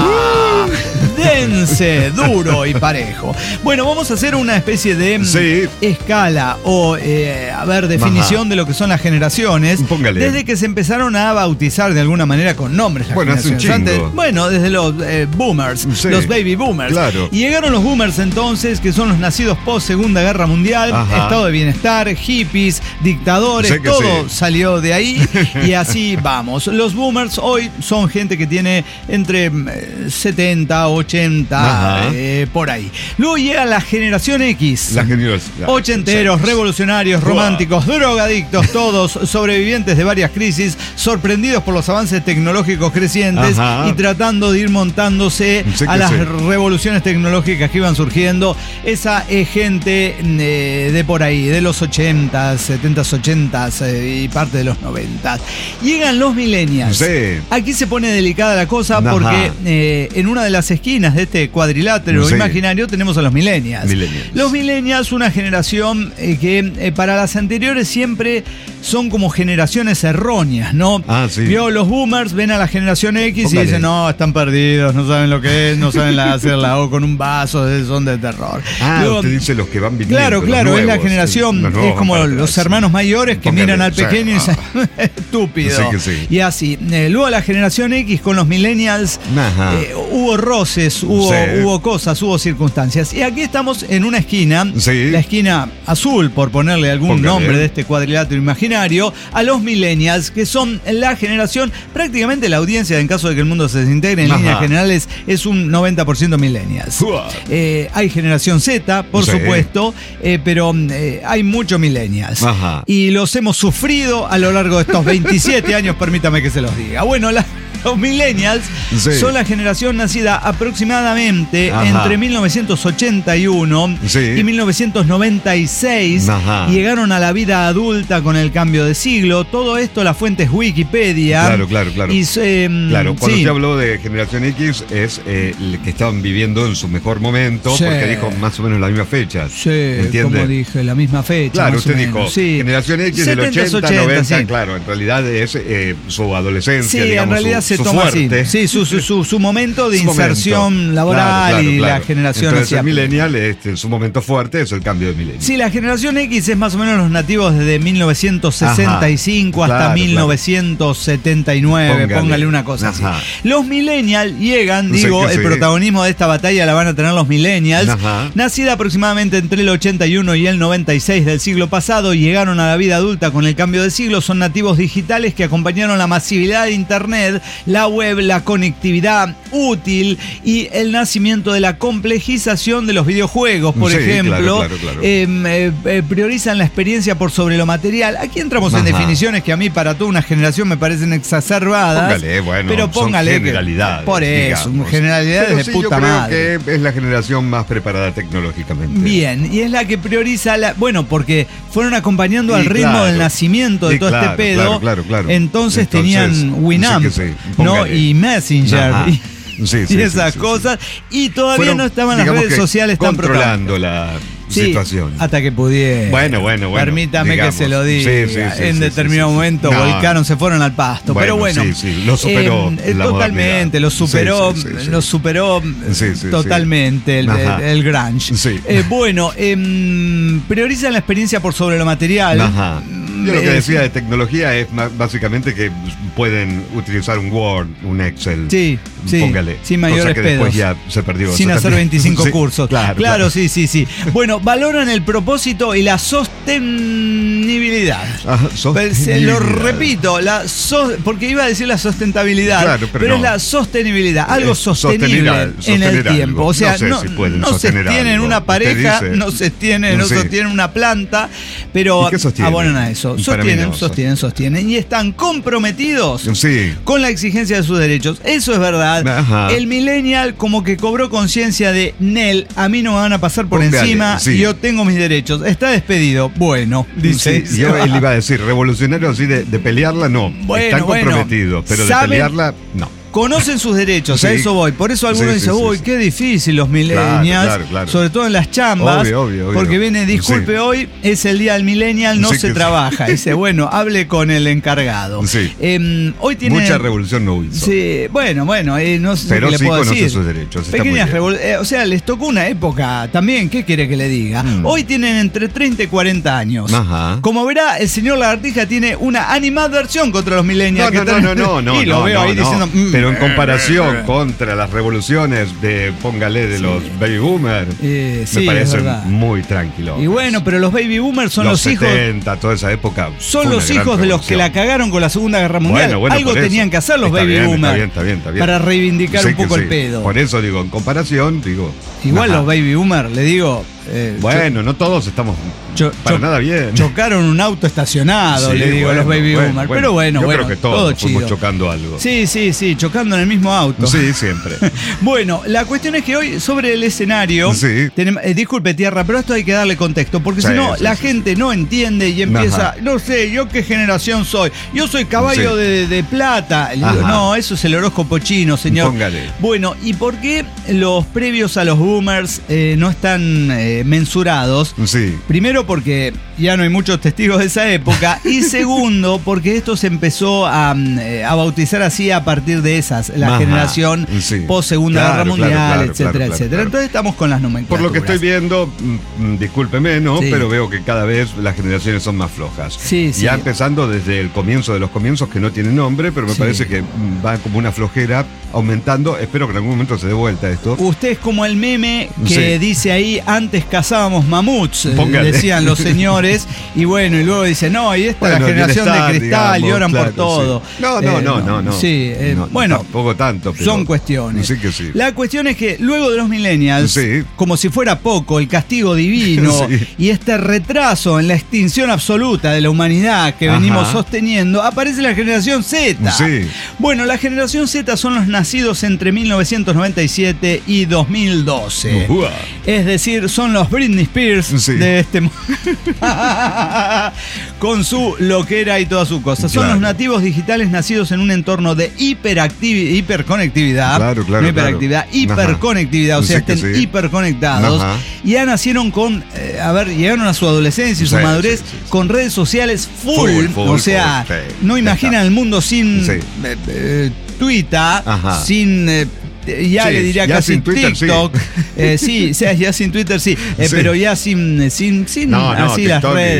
[SPEAKER 4] Dense, duro y parejo. Bueno, vamos a hacer una especie de mm,
[SPEAKER 3] Sí.
[SPEAKER 4] escala o, eh, a ver, definición
[SPEAKER 3] Ajá.
[SPEAKER 4] de lo que son las generaciones.
[SPEAKER 3] Póngale.
[SPEAKER 4] Desde que se empezaron a bautizar de alguna manera con nombres las
[SPEAKER 3] Bueno, hace un
[SPEAKER 4] generaciones.
[SPEAKER 3] chingo.
[SPEAKER 4] Antes, bueno, desde los eh, boomers,
[SPEAKER 3] Sí.
[SPEAKER 4] los baby boomers.
[SPEAKER 3] Claro.
[SPEAKER 4] Y llegaron los boomers entonces, que son los nacidos post Segunda Guerra Mundial,
[SPEAKER 3] Ajá.
[SPEAKER 4] estado de bienestar, hippies, dictadores,
[SPEAKER 3] Sé que
[SPEAKER 4] todo
[SPEAKER 3] sí.
[SPEAKER 4] salió de ahí y así vamos. Los boomers hoy son gente que tiene entre eh, setenta, ochenta,
[SPEAKER 3] Ajá.
[SPEAKER 4] eh, por ahí. Luego llega la generación X.
[SPEAKER 3] La generación.
[SPEAKER 4] Ochenteros,
[SPEAKER 3] Sí.
[SPEAKER 4] revolucionarios, románticos, drogadictos, todos sobrevivientes de varias crisis, sorprendidos por los avances tecnológicos crecientes
[SPEAKER 3] Ajá.
[SPEAKER 4] y tratando de ir montándose
[SPEAKER 3] Sé
[SPEAKER 4] a
[SPEAKER 3] que
[SPEAKER 4] las
[SPEAKER 3] sí.
[SPEAKER 4] revoluciones tecnológicas que iban surgiendo. Esa es gente eh, de por ahí, de los ochentas, setentas, ochentas eh, y parte de los noventas. Llegan los millennials.
[SPEAKER 3] Sí.
[SPEAKER 4] Aquí se pone delicada la cosa
[SPEAKER 3] Ajá.
[SPEAKER 4] porque eh, en una de las esquinas de este cuadrilátero
[SPEAKER 3] Sí.
[SPEAKER 4] imaginario tenemos a los millennials.
[SPEAKER 3] Millennials.
[SPEAKER 4] Los millennials, una generación eh, que eh, para las anteriores siempre son como generaciones erróneas, ¿no?
[SPEAKER 3] Ah, sí.
[SPEAKER 4] Vio, los boomers ven a la generación X
[SPEAKER 3] Póngale.
[SPEAKER 4] y dicen, no, están perdidos, no saben lo que es, no saben la, hacer la O con un vaso, son de terror.
[SPEAKER 3] Ah,
[SPEAKER 4] Luego,
[SPEAKER 3] usted dice los que van viniendo.
[SPEAKER 4] Claro,
[SPEAKER 3] los
[SPEAKER 4] claro, es la
[SPEAKER 3] nuevos,
[SPEAKER 4] generación,
[SPEAKER 3] sí, los nuevos
[SPEAKER 4] es como
[SPEAKER 3] van para
[SPEAKER 4] los
[SPEAKER 3] atrás,
[SPEAKER 4] hermanos
[SPEAKER 3] sí.
[SPEAKER 4] mayores que
[SPEAKER 3] Póngale,
[SPEAKER 4] miran al
[SPEAKER 3] sí.
[SPEAKER 4] pequeño y dicen,
[SPEAKER 3] Ah.
[SPEAKER 4] estúpido.
[SPEAKER 3] Sí que sí.
[SPEAKER 4] Y así. Eh, luego la generación X con los millennials,
[SPEAKER 3] Ajá.
[SPEAKER 4] eh, hubo roces, hubo,
[SPEAKER 3] Sí.
[SPEAKER 4] hubo cosas, hubo circunstancias. Y aquí estamos en una esquina,
[SPEAKER 3] Sí.
[SPEAKER 4] la esquina azul, por ponerle algún
[SPEAKER 3] Póngale.
[SPEAKER 4] nombre de este cuadrilátero imaginario, a los millennials, que son la generación, prácticamente la audiencia, en caso de que el mundo se desintegre en
[SPEAKER 3] Ajá.
[SPEAKER 4] líneas generales, es un noventa por ciento millennials.
[SPEAKER 3] Uah.
[SPEAKER 4] Eh, hay generación Z, por
[SPEAKER 3] Sí.
[SPEAKER 4] supuesto, eh, pero eh, hay muchos millennials.
[SPEAKER 3] Ajá.
[SPEAKER 4] Y los hemos sufrido a lo largo de estos veintisiete años, permítame que se los diga. Bueno, la- los millennials
[SPEAKER 3] Sí.
[SPEAKER 4] son la generación nacida aproximadamente
[SPEAKER 3] Ajá.
[SPEAKER 4] entre mil novecientos ochenta y uno
[SPEAKER 3] Sí.
[SPEAKER 4] y mil novecientos noventa y seis.
[SPEAKER 3] Ajá.
[SPEAKER 4] Y llegaron a la vida adulta con el cambio de siglo. Todo esto, la fuente es Wikipedia.
[SPEAKER 3] Claro, claro, claro.
[SPEAKER 4] Y, eh,
[SPEAKER 3] Claro, cuando
[SPEAKER 4] sí.
[SPEAKER 3] usted habló de generación X es eh, el que estaban viviendo en su mejor momento,
[SPEAKER 4] Sí.
[SPEAKER 3] porque dijo más o menos la misma fecha.
[SPEAKER 4] Sí,
[SPEAKER 3] ¿entiende?
[SPEAKER 4] como dije, la misma fecha.
[SPEAKER 3] Claro,
[SPEAKER 4] más
[SPEAKER 3] usted
[SPEAKER 4] o menos,
[SPEAKER 3] dijo
[SPEAKER 4] sí.
[SPEAKER 3] generación X del
[SPEAKER 4] setentas,
[SPEAKER 3] ochenta,
[SPEAKER 4] ochenta,
[SPEAKER 3] noventa,
[SPEAKER 4] sí.
[SPEAKER 3] claro, en realidad es eh, su adolescencia,
[SPEAKER 4] Sí,
[SPEAKER 3] digamos,
[SPEAKER 4] en realidad
[SPEAKER 3] su,
[SPEAKER 4] se
[SPEAKER 3] su
[SPEAKER 4] toma
[SPEAKER 3] fuerte.
[SPEAKER 4] así. Sí, su, su, su, su momento de
[SPEAKER 3] Su momento.
[SPEAKER 4] inserción laboral
[SPEAKER 3] Claro, claro,
[SPEAKER 4] y
[SPEAKER 3] claro.
[SPEAKER 4] la generación
[SPEAKER 3] Entonces
[SPEAKER 4] hacia-
[SPEAKER 3] el millennial, este, su momento fuerte es el cambio de milenio.
[SPEAKER 4] Sí, la generación X es más o menos los nativos desde mil novecientos sesenta y cinco
[SPEAKER 3] Ajá,
[SPEAKER 4] hasta
[SPEAKER 3] claro,
[SPEAKER 4] mil novecientos setenta y nueve,
[SPEAKER 3] Póngale.
[SPEAKER 4] póngale una cosa
[SPEAKER 3] Ajá.
[SPEAKER 4] así. Los millennials llegan,
[SPEAKER 3] Sí
[SPEAKER 4] digo,
[SPEAKER 3] que
[SPEAKER 4] el
[SPEAKER 3] sí.
[SPEAKER 4] protagonismo de esta batalla la van a tener los millennials.
[SPEAKER 3] Ajá.
[SPEAKER 4] Nacida aproximadamente entre el ochenta y uno y el noventa y seis del siglo pasado, llegaron a la vida adulta con el cambio de siglo, son nativos digitales que acompañaron la masividad de Internet la web, la conectividad útil y el nacimiento de la complejización de los videojuegos, por
[SPEAKER 3] Sí,
[SPEAKER 4] ejemplo.
[SPEAKER 3] claro, claro, claro.
[SPEAKER 4] Eh, eh, eh, priorizan la experiencia por sobre lo material. Aquí entramos en
[SPEAKER 3] Ajá.
[SPEAKER 4] definiciones que a mí para toda una generación me parecen exacerbadas.
[SPEAKER 3] Póngale, bueno,
[SPEAKER 4] pero
[SPEAKER 3] son
[SPEAKER 4] póngale que-
[SPEAKER 3] generalidades,
[SPEAKER 4] por eso,
[SPEAKER 3] digamos.
[SPEAKER 4] generalidades
[SPEAKER 3] Pero
[SPEAKER 4] de
[SPEAKER 3] sí,
[SPEAKER 4] puta
[SPEAKER 3] yo creo
[SPEAKER 4] madre.
[SPEAKER 3] que es la generación más preparada tecnológicamente.
[SPEAKER 4] Bien, y es la que prioriza la. Bueno, porque fueron acompañando
[SPEAKER 3] Y
[SPEAKER 4] al ritmo
[SPEAKER 3] claro.
[SPEAKER 4] del nacimiento de
[SPEAKER 3] Y
[SPEAKER 4] todo
[SPEAKER 3] claro,
[SPEAKER 4] este pedo.
[SPEAKER 3] claro, claro, claro.
[SPEAKER 4] Entonces,
[SPEAKER 3] Entonces,
[SPEAKER 4] tenían Winamp,
[SPEAKER 3] sí que sí,
[SPEAKER 4] ¿no?
[SPEAKER 3] póngale.
[SPEAKER 4] Y Messenger.
[SPEAKER 3] Ajá.
[SPEAKER 4] Y,
[SPEAKER 3] Sí,
[SPEAKER 4] y
[SPEAKER 3] sí,
[SPEAKER 4] esas
[SPEAKER 3] sí, sí,
[SPEAKER 4] cosas. Y todavía
[SPEAKER 3] Fueron,
[SPEAKER 4] no estaban las
[SPEAKER 3] digamos
[SPEAKER 4] redes
[SPEAKER 3] que,
[SPEAKER 4] sociales tan
[SPEAKER 3] controlando la
[SPEAKER 4] Sí,
[SPEAKER 3] situación.
[SPEAKER 4] hasta que pudieron.
[SPEAKER 3] Bueno, bueno, bueno,
[SPEAKER 4] Permítame
[SPEAKER 3] digamos.
[SPEAKER 4] que se lo diga.
[SPEAKER 3] Sí, sí, sí,
[SPEAKER 4] en
[SPEAKER 3] sí,
[SPEAKER 4] determinado
[SPEAKER 3] sí, sí.
[SPEAKER 4] momento
[SPEAKER 3] No.
[SPEAKER 4] volcaron, se fueron al pasto.
[SPEAKER 3] Bueno,
[SPEAKER 4] pero bueno.
[SPEAKER 3] sí, sí, lo superó
[SPEAKER 4] eh,
[SPEAKER 3] la
[SPEAKER 4] totalmente,
[SPEAKER 3] modernidad.
[SPEAKER 4] lo superó,
[SPEAKER 3] Sí, sí, sí, sí.
[SPEAKER 4] lo superó
[SPEAKER 3] Sí, sí, sí.
[SPEAKER 4] totalmente el,
[SPEAKER 3] Ajá.
[SPEAKER 4] el grunge.
[SPEAKER 3] Sí.
[SPEAKER 4] Eh, bueno, em, priorizan la experiencia por sobre lo material.
[SPEAKER 3] Ajá. Yo lo que
[SPEAKER 4] Eh,
[SPEAKER 3] decía de tecnología es ma- básicamente que pueden utilizar un Word, un Excel.
[SPEAKER 4] Sí, sí,
[SPEAKER 3] Póngale.
[SPEAKER 4] sin mayores
[SPEAKER 3] cosa que
[SPEAKER 4] pedos.
[SPEAKER 3] después ya se perdió.
[SPEAKER 4] Sin
[SPEAKER 3] Eso
[SPEAKER 4] hacer
[SPEAKER 3] también.
[SPEAKER 4] veinticinco
[SPEAKER 3] Sí,
[SPEAKER 4] cursos.
[SPEAKER 3] Claro,
[SPEAKER 4] Claro,
[SPEAKER 3] claro.
[SPEAKER 4] sí, sí, sí. Bueno, valoran el propósito y la sostenibilidad.
[SPEAKER 3] Ajá,
[SPEAKER 4] Pues, se lo
[SPEAKER 3] sostenibilidad.
[SPEAKER 4] repito, la so- porque iba a decir la sustentabilidad,
[SPEAKER 3] Claro, pero
[SPEAKER 4] pero, es
[SPEAKER 3] no.
[SPEAKER 4] la sostenibilidad, algo
[SPEAKER 3] Es
[SPEAKER 4] sostenible
[SPEAKER 3] sostener al-
[SPEAKER 4] en el
[SPEAKER 3] sostener algo.
[SPEAKER 4] tiempo. O sea,
[SPEAKER 3] No sé
[SPEAKER 4] no,
[SPEAKER 3] si pueden
[SPEAKER 4] no se
[SPEAKER 3] sostener
[SPEAKER 4] tiene en
[SPEAKER 3] algo.
[SPEAKER 4] una
[SPEAKER 3] Usted
[SPEAKER 4] pareja,
[SPEAKER 3] dice-
[SPEAKER 4] no se tiene, no
[SPEAKER 3] Sí.
[SPEAKER 4] sostienen una planta, pero
[SPEAKER 3] ¿Y qué sostienen?
[SPEAKER 4] abonan a eso.
[SPEAKER 3] Para mí
[SPEAKER 4] Sostienen,
[SPEAKER 3] no,
[SPEAKER 4] sostienen, sostienen y están comprometidos
[SPEAKER 3] Sí.
[SPEAKER 4] con la exigencia de sus derechos. Eso es verdad.
[SPEAKER 3] Ajá.
[SPEAKER 4] El millennial como que cobró conciencia de Nel, a mí no me van a pasar por
[SPEAKER 3] Póngale,
[SPEAKER 4] encima
[SPEAKER 3] sí.
[SPEAKER 4] y yo tengo mis derechos. Está despedido. Bueno, dice.
[SPEAKER 3] Sí, yo él iba a decir, revolucionario así de, de pelearla, no.
[SPEAKER 4] Bueno,
[SPEAKER 3] Están
[SPEAKER 4] bueno.
[SPEAKER 3] comprometidos, pero de
[SPEAKER 4] ¿Saben?
[SPEAKER 3] pelearla, no.
[SPEAKER 4] Conocen sus derechos, a
[SPEAKER 3] Sí.
[SPEAKER 4] eso voy. Por eso algunos
[SPEAKER 3] Sí,
[SPEAKER 4] dicen,
[SPEAKER 3] sí, sí,
[SPEAKER 4] uy,
[SPEAKER 3] sí.
[SPEAKER 4] qué difícil los millennials,
[SPEAKER 3] Claro, claro, claro.
[SPEAKER 4] sobre todo en las chambas.
[SPEAKER 3] Obvio, obvio, obvio.
[SPEAKER 4] Porque viene, disculpe,
[SPEAKER 3] Sí.
[SPEAKER 4] hoy es el día del millennial, no
[SPEAKER 3] Sí
[SPEAKER 4] se
[SPEAKER 3] que sí.
[SPEAKER 4] trabaja. Dice, bueno, hable con el encargado.
[SPEAKER 3] Sí.
[SPEAKER 4] Em, hoy tiene.
[SPEAKER 3] Mucha revolución no hizo.
[SPEAKER 4] Sí, bueno, bueno, eh, no sé
[SPEAKER 3] Pero
[SPEAKER 4] qué le
[SPEAKER 3] sí
[SPEAKER 4] puedo
[SPEAKER 3] conoce
[SPEAKER 4] decir.
[SPEAKER 3] sus derechos, está
[SPEAKER 4] Pequeñas
[SPEAKER 3] muy bien.
[SPEAKER 4] revol- eh, o sea, les tocó una época también, ¿qué quiere que le diga?
[SPEAKER 3] Mm.
[SPEAKER 4] Hoy tienen entre treinta y cuarenta años.
[SPEAKER 3] Ajá.
[SPEAKER 4] Como verá, el señor Lagartija tiene una animadversión contra los millennials.
[SPEAKER 3] No, no,
[SPEAKER 4] que
[SPEAKER 3] no,
[SPEAKER 4] están-
[SPEAKER 3] no, no, no.
[SPEAKER 4] Y lo
[SPEAKER 3] no,
[SPEAKER 4] veo
[SPEAKER 3] no,
[SPEAKER 4] ahí
[SPEAKER 3] no.
[SPEAKER 4] diciendo. mm,
[SPEAKER 3] Pero en
[SPEAKER 4] eh,
[SPEAKER 3] comparación
[SPEAKER 4] eh,
[SPEAKER 3] contra las revoluciones de, póngale, de los baby boomers,
[SPEAKER 4] Eh, sí,
[SPEAKER 3] me
[SPEAKER 4] es
[SPEAKER 3] parece
[SPEAKER 4] verdad.
[SPEAKER 3] muy tranquilo.
[SPEAKER 4] Y bueno, pero los baby boomers son los,
[SPEAKER 3] los
[SPEAKER 4] hijos.
[SPEAKER 3] setenta, toda esa época.
[SPEAKER 4] Son
[SPEAKER 3] fue
[SPEAKER 4] los
[SPEAKER 3] una gran
[SPEAKER 4] hijos de los que la
[SPEAKER 3] revolución.
[SPEAKER 4] cagaron con la Segunda Guerra Mundial.
[SPEAKER 3] Bueno, bueno,
[SPEAKER 4] Algo
[SPEAKER 3] por eso.
[SPEAKER 4] tenían que hacer los
[SPEAKER 3] Está
[SPEAKER 4] baby
[SPEAKER 3] bien,
[SPEAKER 4] boomers.
[SPEAKER 3] Está bien, está bien, está bien.
[SPEAKER 4] Para reivindicar
[SPEAKER 3] Sí
[SPEAKER 4] un
[SPEAKER 3] que
[SPEAKER 4] poco el
[SPEAKER 3] sí.
[SPEAKER 4] pedo.
[SPEAKER 3] Por eso digo, en comparación, digo.
[SPEAKER 4] Igual
[SPEAKER 3] ajá.
[SPEAKER 4] los baby boomers, le digo. eh,
[SPEAKER 3] Bueno, no todos estamos
[SPEAKER 4] cho-
[SPEAKER 3] para
[SPEAKER 4] cho-
[SPEAKER 3] nada bien.
[SPEAKER 4] chocaron un auto estacionado,
[SPEAKER 3] Sí,
[SPEAKER 4] le digo a los
[SPEAKER 3] bueno,
[SPEAKER 4] baby
[SPEAKER 3] bueno,
[SPEAKER 4] boomers.
[SPEAKER 3] bueno.
[SPEAKER 4] Pero bueno,
[SPEAKER 3] Yo
[SPEAKER 4] bueno,
[SPEAKER 3] creo que todos
[SPEAKER 4] todo
[SPEAKER 3] nos fuimos
[SPEAKER 4] chido.
[SPEAKER 3] chocando algo.
[SPEAKER 4] Sí, sí, sí, chocando en el mismo auto.
[SPEAKER 3] Sí, siempre.
[SPEAKER 4] Bueno, la cuestión es que hoy sobre el escenario,
[SPEAKER 3] Sí.
[SPEAKER 4] tenemos- eh, disculpe tierra, pero esto hay que darle contexto, porque
[SPEAKER 3] Sí,
[SPEAKER 4] si no
[SPEAKER 3] sí,
[SPEAKER 4] la
[SPEAKER 3] sí,
[SPEAKER 4] gente no entiende y empieza,
[SPEAKER 3] Ajá.
[SPEAKER 4] no sé, yo qué generación soy, yo soy caballo
[SPEAKER 3] Sí.
[SPEAKER 4] de, de plata. Le digo,
[SPEAKER 3] Ajá.
[SPEAKER 4] no, eso es el horóscopo chino, señor.
[SPEAKER 3] Póngale.
[SPEAKER 4] Bueno, ¿y por qué los previos a los boomers eh, no están eh, mensurados?
[SPEAKER 3] Sí.
[SPEAKER 4] Primero porque ya no hay muchos testigos de esa época y segundo porque esto se empezó a, mm, eh, a bautizar así a partir de esas, la
[SPEAKER 3] Ajá,
[SPEAKER 4] generación
[SPEAKER 3] sí.
[SPEAKER 4] post Segunda
[SPEAKER 3] Claro,
[SPEAKER 4] Guerra
[SPEAKER 3] claro,
[SPEAKER 4] Mundial,
[SPEAKER 3] claro,
[SPEAKER 4] etcétera,
[SPEAKER 3] claro,
[SPEAKER 4] etcétera.
[SPEAKER 3] claro.
[SPEAKER 4] Entonces estamos con las
[SPEAKER 3] Por
[SPEAKER 4] nomenclaturas.
[SPEAKER 3] lo que estoy viendo, mm, mm, discúlpeme, ¿no?
[SPEAKER 4] Sí.
[SPEAKER 3] Pero veo que cada vez las generaciones son más flojas.
[SPEAKER 4] Sí, sí.
[SPEAKER 3] Ya empezando desde el comienzo de los comienzos, que no tienen nombre, pero me
[SPEAKER 4] Sí.
[SPEAKER 3] parece que mm, va como una flojera aumentando. Espero que en algún momento se dé vuelta esto.
[SPEAKER 4] Usted es como el meme que
[SPEAKER 3] Sí.
[SPEAKER 4] dice ahí, antes cazábamos mamuts, eh,
[SPEAKER 3] Póngale.
[SPEAKER 4] decían los señores, y bueno, y luego dice, no, y esta es
[SPEAKER 3] Bueno,
[SPEAKER 4] la generación
[SPEAKER 3] bienestar,
[SPEAKER 4] de cristal y
[SPEAKER 3] digamos,
[SPEAKER 4] oran
[SPEAKER 3] claro,
[SPEAKER 4] por todo.
[SPEAKER 3] sí. No, no,
[SPEAKER 4] Eh,
[SPEAKER 3] no, no, no.
[SPEAKER 4] Sí, eh,
[SPEAKER 3] No,
[SPEAKER 4] bueno,
[SPEAKER 3] tampoco tanto. Pero
[SPEAKER 4] son cuestiones.
[SPEAKER 3] Sí que sí.
[SPEAKER 4] La cuestión es que luego de los millennials,
[SPEAKER 3] Sí.
[SPEAKER 4] como si fuera poco, el castigo divino
[SPEAKER 3] Sí.
[SPEAKER 4] y este retraso en la extinción absoluta de la humanidad que
[SPEAKER 3] Ajá.
[SPEAKER 4] venimos sosteniendo, aparece la generación Z.
[SPEAKER 3] Sí.
[SPEAKER 4] Bueno, la generación Z son los nacidos entre mil novecientos noventa y siete y dos mil doce.
[SPEAKER 3] Ujua.
[SPEAKER 4] Es decir, son los Britney Spears
[SPEAKER 3] Sí.
[SPEAKER 4] de este mo- con su loquera y toda su cosa. Son
[SPEAKER 3] Claro.
[SPEAKER 4] los nativos digitales nacidos en un entorno de hiperactivi- hiperconectividad.
[SPEAKER 3] Claro, claro,
[SPEAKER 4] No hiperactividad,
[SPEAKER 3] claro.
[SPEAKER 4] hiperconectividad, o
[SPEAKER 3] Sí
[SPEAKER 4] sea,
[SPEAKER 3] que
[SPEAKER 4] estén
[SPEAKER 3] sí.
[SPEAKER 4] hiperconectados.
[SPEAKER 3] Ajá.
[SPEAKER 4] Y ya nacieron con, eh, a ver, llegaron a su adolescencia y su
[SPEAKER 3] Sí,
[SPEAKER 4] madurez
[SPEAKER 3] sí, sí, sí.
[SPEAKER 4] con redes sociales full.
[SPEAKER 3] Full, full,
[SPEAKER 4] o sea,
[SPEAKER 3] full, sí.
[SPEAKER 4] no
[SPEAKER 3] Ya
[SPEAKER 4] imaginan
[SPEAKER 3] está.
[SPEAKER 4] el mundo sin
[SPEAKER 3] Sí.
[SPEAKER 4] eh, eh, Twitter,
[SPEAKER 3] Ajá.
[SPEAKER 4] sin... eh, ya
[SPEAKER 3] Sí,
[SPEAKER 4] le diría
[SPEAKER 3] ya
[SPEAKER 4] casi
[SPEAKER 3] sin Twitter, sí.
[SPEAKER 4] TikTok. Eh, sí, o sea, ya sin Twitter sí, Eh,
[SPEAKER 3] Sí.
[SPEAKER 4] pero ya sin, sin, sin
[SPEAKER 3] No, no,
[SPEAKER 4] así las
[SPEAKER 3] TikTok y-
[SPEAKER 4] redes.
[SPEAKER 3] y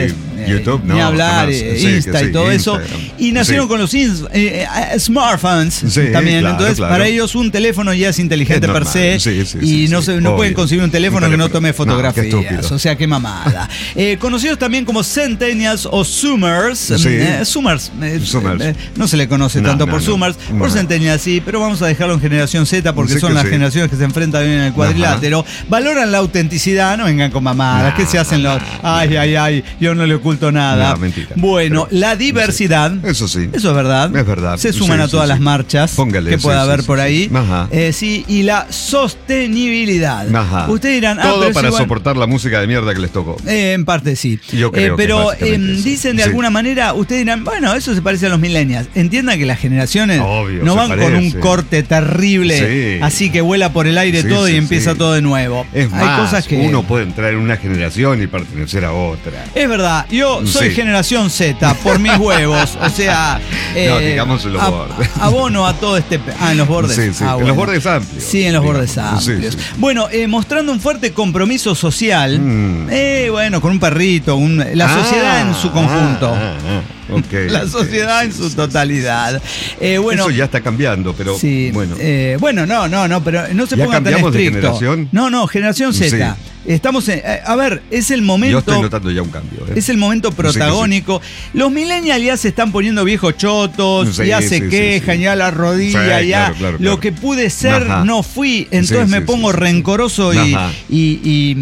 [SPEAKER 3] YouTube, no,
[SPEAKER 4] ni hablar,
[SPEAKER 3] jamás.
[SPEAKER 4] eh,
[SPEAKER 3] Sí,
[SPEAKER 4] Insta
[SPEAKER 3] que
[SPEAKER 4] y
[SPEAKER 3] sí,
[SPEAKER 4] todo
[SPEAKER 3] Instagram.
[SPEAKER 4] eso. Y nacieron
[SPEAKER 3] Sí.
[SPEAKER 4] con los ins- eh, eh, smartphones
[SPEAKER 3] Sí,
[SPEAKER 4] también.
[SPEAKER 3] claro,
[SPEAKER 4] Entonces,
[SPEAKER 3] claro.
[SPEAKER 4] para ellos un teléfono ya es inteligente
[SPEAKER 3] Es
[SPEAKER 4] per
[SPEAKER 3] normal.
[SPEAKER 4] se.
[SPEAKER 3] Sí, sí,
[SPEAKER 4] y
[SPEAKER 3] sí,
[SPEAKER 4] no,
[SPEAKER 3] sí,
[SPEAKER 4] se, no
[SPEAKER 3] obvio.
[SPEAKER 4] pueden conseguir un teléfono,
[SPEAKER 3] Un
[SPEAKER 4] que no
[SPEAKER 3] teléfono.
[SPEAKER 4] tome
[SPEAKER 3] No, qué
[SPEAKER 4] fotografías.
[SPEAKER 3] estúpido.
[SPEAKER 4] O sea, qué mamada. eh, conocidos también como Centennials o Zoomers.
[SPEAKER 3] Sí.
[SPEAKER 4] Eh, Zoomers. eh,
[SPEAKER 3] Zoomers.
[SPEAKER 4] eh, no se le conoce
[SPEAKER 3] No,
[SPEAKER 4] tanto
[SPEAKER 3] no,
[SPEAKER 4] por
[SPEAKER 3] no.
[SPEAKER 4] Zoomers. Por
[SPEAKER 3] No.
[SPEAKER 4] Centennials sí, pero vamos a dejarlo en generación Z porque
[SPEAKER 3] Sí
[SPEAKER 4] son
[SPEAKER 3] que
[SPEAKER 4] las
[SPEAKER 3] sí.
[SPEAKER 4] generaciones que se enfrentan bien en el cuadrilátero. Valoran la autenticidad, no vengan con mamadas.
[SPEAKER 3] Nah,
[SPEAKER 4] ¿Qué se hacen los? Ay, ay, ay, yo no le oculto nada.
[SPEAKER 3] No, mentira.
[SPEAKER 4] Bueno,
[SPEAKER 3] Pero-
[SPEAKER 4] la diversidad.
[SPEAKER 3] Eso sí.
[SPEAKER 4] Eso es verdad.
[SPEAKER 3] Es verdad.
[SPEAKER 4] Se suman
[SPEAKER 3] Sí,
[SPEAKER 4] a
[SPEAKER 3] sí,
[SPEAKER 4] todas
[SPEAKER 3] sí.
[SPEAKER 4] las marchas
[SPEAKER 3] Póngale,
[SPEAKER 4] que
[SPEAKER 3] sí,
[SPEAKER 4] pueda
[SPEAKER 3] sí,
[SPEAKER 4] haber
[SPEAKER 3] sí,
[SPEAKER 4] por
[SPEAKER 3] sí.
[SPEAKER 4] ahí.
[SPEAKER 3] Ajá.
[SPEAKER 4] Eh, sí, y la sostenibilidad.
[SPEAKER 3] Ajá.
[SPEAKER 4] Ustedes dirán, ah,
[SPEAKER 3] Todo
[SPEAKER 4] pero es
[SPEAKER 3] para
[SPEAKER 4] igual-
[SPEAKER 3] soportar la música de mierda que les tocó.
[SPEAKER 4] Eh, en parte sí.
[SPEAKER 3] Yo creo
[SPEAKER 4] Eh,
[SPEAKER 3] que
[SPEAKER 4] pero
[SPEAKER 3] básicamente
[SPEAKER 4] eh,
[SPEAKER 3] eso.
[SPEAKER 4] dicen de
[SPEAKER 3] Sí.
[SPEAKER 4] alguna manera, ustedes dirán, bueno, eso se parece a los millennials. Entiendan que las generaciones
[SPEAKER 3] Obvio,
[SPEAKER 4] no
[SPEAKER 3] se
[SPEAKER 4] van con
[SPEAKER 3] parece.
[SPEAKER 4] un corte terrible,
[SPEAKER 3] Sí.
[SPEAKER 4] así que vuela por el aire
[SPEAKER 3] Sí,
[SPEAKER 4] todo y
[SPEAKER 3] sí,
[SPEAKER 4] empieza
[SPEAKER 3] sí.
[SPEAKER 4] todo de nuevo.
[SPEAKER 3] Es
[SPEAKER 4] Hay
[SPEAKER 3] más,
[SPEAKER 4] cosas que
[SPEAKER 3] uno puede entrar en una generación y pertenecer a otra.
[SPEAKER 4] Es verdad, yo soy
[SPEAKER 3] Sí.
[SPEAKER 4] generación Z por mis huevos, o sea,
[SPEAKER 3] No, digamos en los
[SPEAKER 4] ab-
[SPEAKER 3] bordes.
[SPEAKER 4] abono a todo este... pe- Ah, en los bordes.
[SPEAKER 3] Sí, sí,
[SPEAKER 4] Ah,
[SPEAKER 3] en
[SPEAKER 4] bueno.
[SPEAKER 3] los bordes amplios.
[SPEAKER 4] Sí, en los
[SPEAKER 3] digamos.
[SPEAKER 4] bordes amplios.
[SPEAKER 3] Sí, sí.
[SPEAKER 4] Bueno, eh, mostrando un fuerte compromiso social,
[SPEAKER 3] Mm.
[SPEAKER 4] eh, bueno, con un perrito, un- la
[SPEAKER 3] Ah,
[SPEAKER 4] sociedad en su conjunto.
[SPEAKER 3] ah, ah, ok,
[SPEAKER 4] La
[SPEAKER 3] ok,
[SPEAKER 4] sociedad
[SPEAKER 3] sí,
[SPEAKER 4] en su
[SPEAKER 3] sí,
[SPEAKER 4] totalidad. Eh, bueno,
[SPEAKER 3] Eso ya está cambiando, pero
[SPEAKER 4] sí,
[SPEAKER 3] bueno.
[SPEAKER 4] eh, bueno, no, no, no, pero no se
[SPEAKER 3] ¿Ya
[SPEAKER 4] pongan tan
[SPEAKER 3] cambiamos de
[SPEAKER 4] estricto.
[SPEAKER 3] generación?
[SPEAKER 4] No, no, generación Z. Estamos en, eh, a ver, es el momento.
[SPEAKER 3] Yo estoy notando ya un cambio. ¿eh?
[SPEAKER 4] Es el momento protagónico. Los millennials ya se están poniendo viejos chotos,
[SPEAKER 3] Sí,
[SPEAKER 4] ya
[SPEAKER 3] sí,
[SPEAKER 4] se
[SPEAKER 3] sí,
[SPEAKER 4] quejan,
[SPEAKER 3] sí.
[SPEAKER 4] ya la rodilla,
[SPEAKER 3] Sí,
[SPEAKER 4] ya
[SPEAKER 3] claro, claro,
[SPEAKER 4] lo
[SPEAKER 3] claro.
[SPEAKER 4] que pude ser
[SPEAKER 3] Ajá.
[SPEAKER 4] no fui, entonces
[SPEAKER 3] Sí,
[SPEAKER 4] me
[SPEAKER 3] sí,
[SPEAKER 4] pongo
[SPEAKER 3] sí, sí, sí.
[SPEAKER 4] rencoroso y,
[SPEAKER 3] Ajá.
[SPEAKER 4] y, y,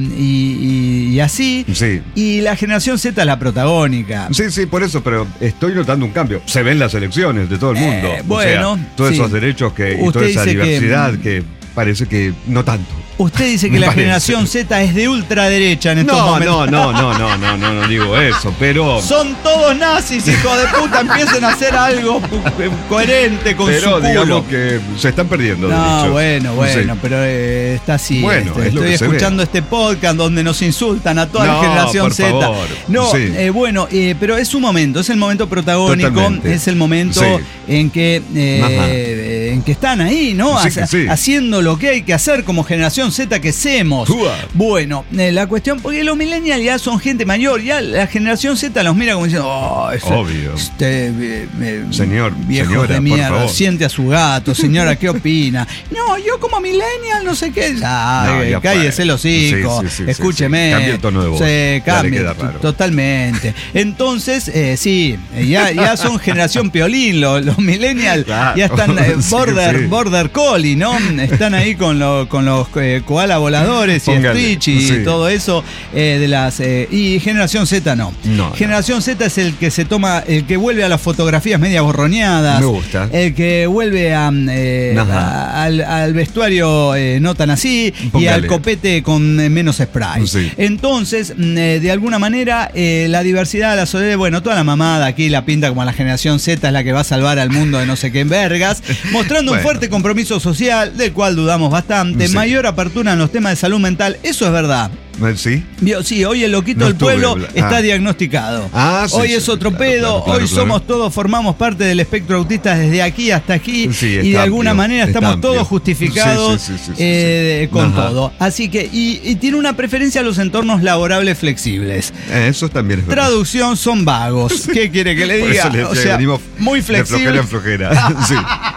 [SPEAKER 4] y- y- y así.
[SPEAKER 3] Sí.
[SPEAKER 4] Y la generación Z es la protagónica.
[SPEAKER 3] Sí, sí, por eso, pero estoy notando un cambio. Se ven las elecciones de todo el mundo.
[SPEAKER 4] Eh,
[SPEAKER 3] O
[SPEAKER 4] bueno,
[SPEAKER 3] sea, todos
[SPEAKER 4] sí.
[SPEAKER 3] esos derechos que, y
[SPEAKER 4] Usted
[SPEAKER 3] toda esa
[SPEAKER 4] dice que-
[SPEAKER 3] diversidad que, parece que no tanto.
[SPEAKER 4] Usted dice que
[SPEAKER 3] Me
[SPEAKER 4] la
[SPEAKER 3] parece.
[SPEAKER 4] generación Z es de ultraderecha en estos
[SPEAKER 3] No,
[SPEAKER 4] momentos.
[SPEAKER 3] no, no, no, no, no, no, no digo eso, pero.
[SPEAKER 4] Son todos nazis, hijo de puta. Empiecen a hacer algo co- coherente con
[SPEAKER 3] pero
[SPEAKER 4] su culo.
[SPEAKER 3] digamos que se están perdiendo
[SPEAKER 4] No,
[SPEAKER 3] derechos.
[SPEAKER 4] bueno, bueno,
[SPEAKER 3] Sí.
[SPEAKER 4] pero eh, está así.
[SPEAKER 3] Bueno,
[SPEAKER 4] este,
[SPEAKER 3] es lo
[SPEAKER 4] estoy
[SPEAKER 3] que se
[SPEAKER 4] escuchando este podcast donde nos insultan a toda
[SPEAKER 3] No,
[SPEAKER 4] la generación
[SPEAKER 3] por
[SPEAKER 4] Z.
[SPEAKER 3] favor.
[SPEAKER 4] No,
[SPEAKER 3] Sí.
[SPEAKER 4] eh, bueno, eh, pero es un momento, es el momento protagónico,
[SPEAKER 3] Totalmente.
[SPEAKER 4] es el momento
[SPEAKER 3] Sí.
[SPEAKER 4] en que eh,
[SPEAKER 3] Ajá.
[SPEAKER 4] eh, en que están ahí, ¿no?
[SPEAKER 3] Sí,
[SPEAKER 4] Hace-
[SPEAKER 3] que sí.
[SPEAKER 4] Haciendo lo que hay que hacer como generación Z que hacemos.
[SPEAKER 3] Ua.
[SPEAKER 4] Bueno, eh, la cuestión, porque los millennials ya son gente mayor, ya la generación Z los mira como diciendo, oh, ese-
[SPEAKER 3] Obvio.
[SPEAKER 4] este, eh, eh,
[SPEAKER 3] Señor,
[SPEAKER 4] viejo
[SPEAKER 3] señora,
[SPEAKER 4] de
[SPEAKER 3] por
[SPEAKER 4] mierda,
[SPEAKER 3] favor.
[SPEAKER 4] siente a su gato, señora, ¿qué opina? No, yo como millennial, no sé qué. Ya,
[SPEAKER 3] No,
[SPEAKER 4] eh,
[SPEAKER 3] ya
[SPEAKER 4] cállese
[SPEAKER 3] fue.
[SPEAKER 4] el hocico,
[SPEAKER 3] Sí, sí, sí, sí,
[SPEAKER 4] escúcheme.
[SPEAKER 3] sí. Cambie el tono de voz.
[SPEAKER 4] Sí,
[SPEAKER 3] Ya le
[SPEAKER 4] cambie,
[SPEAKER 3] queda raro.
[SPEAKER 4] totalmente. Entonces, eh, sí, eh, ya, ya son generación piolín, los, los millennials
[SPEAKER 3] Claro.
[SPEAKER 4] ya están eh,
[SPEAKER 3] Sí,
[SPEAKER 4] border,
[SPEAKER 3] sí.
[SPEAKER 4] border collie, ¿no? Están ahí con, lo- con los eh, koala voladores y
[SPEAKER 3] Póngale,
[SPEAKER 4] Stitch y
[SPEAKER 3] sí.
[SPEAKER 4] todo eso eh, de las eh, y generación Z no.
[SPEAKER 3] No, no.
[SPEAKER 4] Generación Z es el que se toma, el que vuelve a las fotografías media borroneadas.
[SPEAKER 3] Me gusta.
[SPEAKER 4] El que vuelve a, eh,
[SPEAKER 3] Ajá.
[SPEAKER 4] a- al, al vestuario eh, no tan así y
[SPEAKER 3] Póngale.
[SPEAKER 4] al copete con eh, menos spray.
[SPEAKER 3] Sí.
[SPEAKER 4] Entonces, mm, eh, de alguna manera, eh, la diversidad, la soledad, bueno, toda la mamada aquí la pinta como la generación Z es la que va a salvar al mundo de no sé qué en vergas, mostrando un
[SPEAKER 3] Bueno.
[SPEAKER 4] fuerte compromiso social, del cual dudamos bastante,
[SPEAKER 3] Sí.
[SPEAKER 4] mayor apertura en los temas de salud mental, eso es verdad.
[SPEAKER 3] ¿Sí?
[SPEAKER 4] Vio, Sí, hoy el loquito
[SPEAKER 3] No
[SPEAKER 4] del
[SPEAKER 3] estuve,
[SPEAKER 4] pueblo
[SPEAKER 3] bla-
[SPEAKER 4] está
[SPEAKER 3] ah.
[SPEAKER 4] diagnosticado.
[SPEAKER 3] Ah, sí,
[SPEAKER 4] hoy
[SPEAKER 3] sí,
[SPEAKER 4] es otro
[SPEAKER 3] claro,
[SPEAKER 4] pedo,
[SPEAKER 3] claro, claro,
[SPEAKER 4] hoy
[SPEAKER 3] claro.
[SPEAKER 4] somos todos, formamos parte del espectro autista desde aquí hasta aquí
[SPEAKER 3] Sí,
[SPEAKER 4] y
[SPEAKER 3] está
[SPEAKER 4] de alguna
[SPEAKER 3] amplio,
[SPEAKER 4] manera
[SPEAKER 3] está
[SPEAKER 4] estamos
[SPEAKER 3] amplio.
[SPEAKER 4] todos justificados
[SPEAKER 3] Sí, sí, sí, sí, sí,
[SPEAKER 4] eh,
[SPEAKER 3] sí.
[SPEAKER 4] con
[SPEAKER 3] Ajá.
[SPEAKER 4] todo. Así que, y, y tiene una preferencia a los entornos laborables flexibles.
[SPEAKER 3] Eh, Eso también es verdad.
[SPEAKER 4] Traducción son vagos. ¿Qué quiere que le
[SPEAKER 3] Por
[SPEAKER 4] diga?
[SPEAKER 3] eso le
[SPEAKER 4] O
[SPEAKER 3] decía,
[SPEAKER 4] sea,
[SPEAKER 3] venimos
[SPEAKER 4] muy
[SPEAKER 3] de flojera
[SPEAKER 4] flexible.
[SPEAKER 3] en flojera. Sí.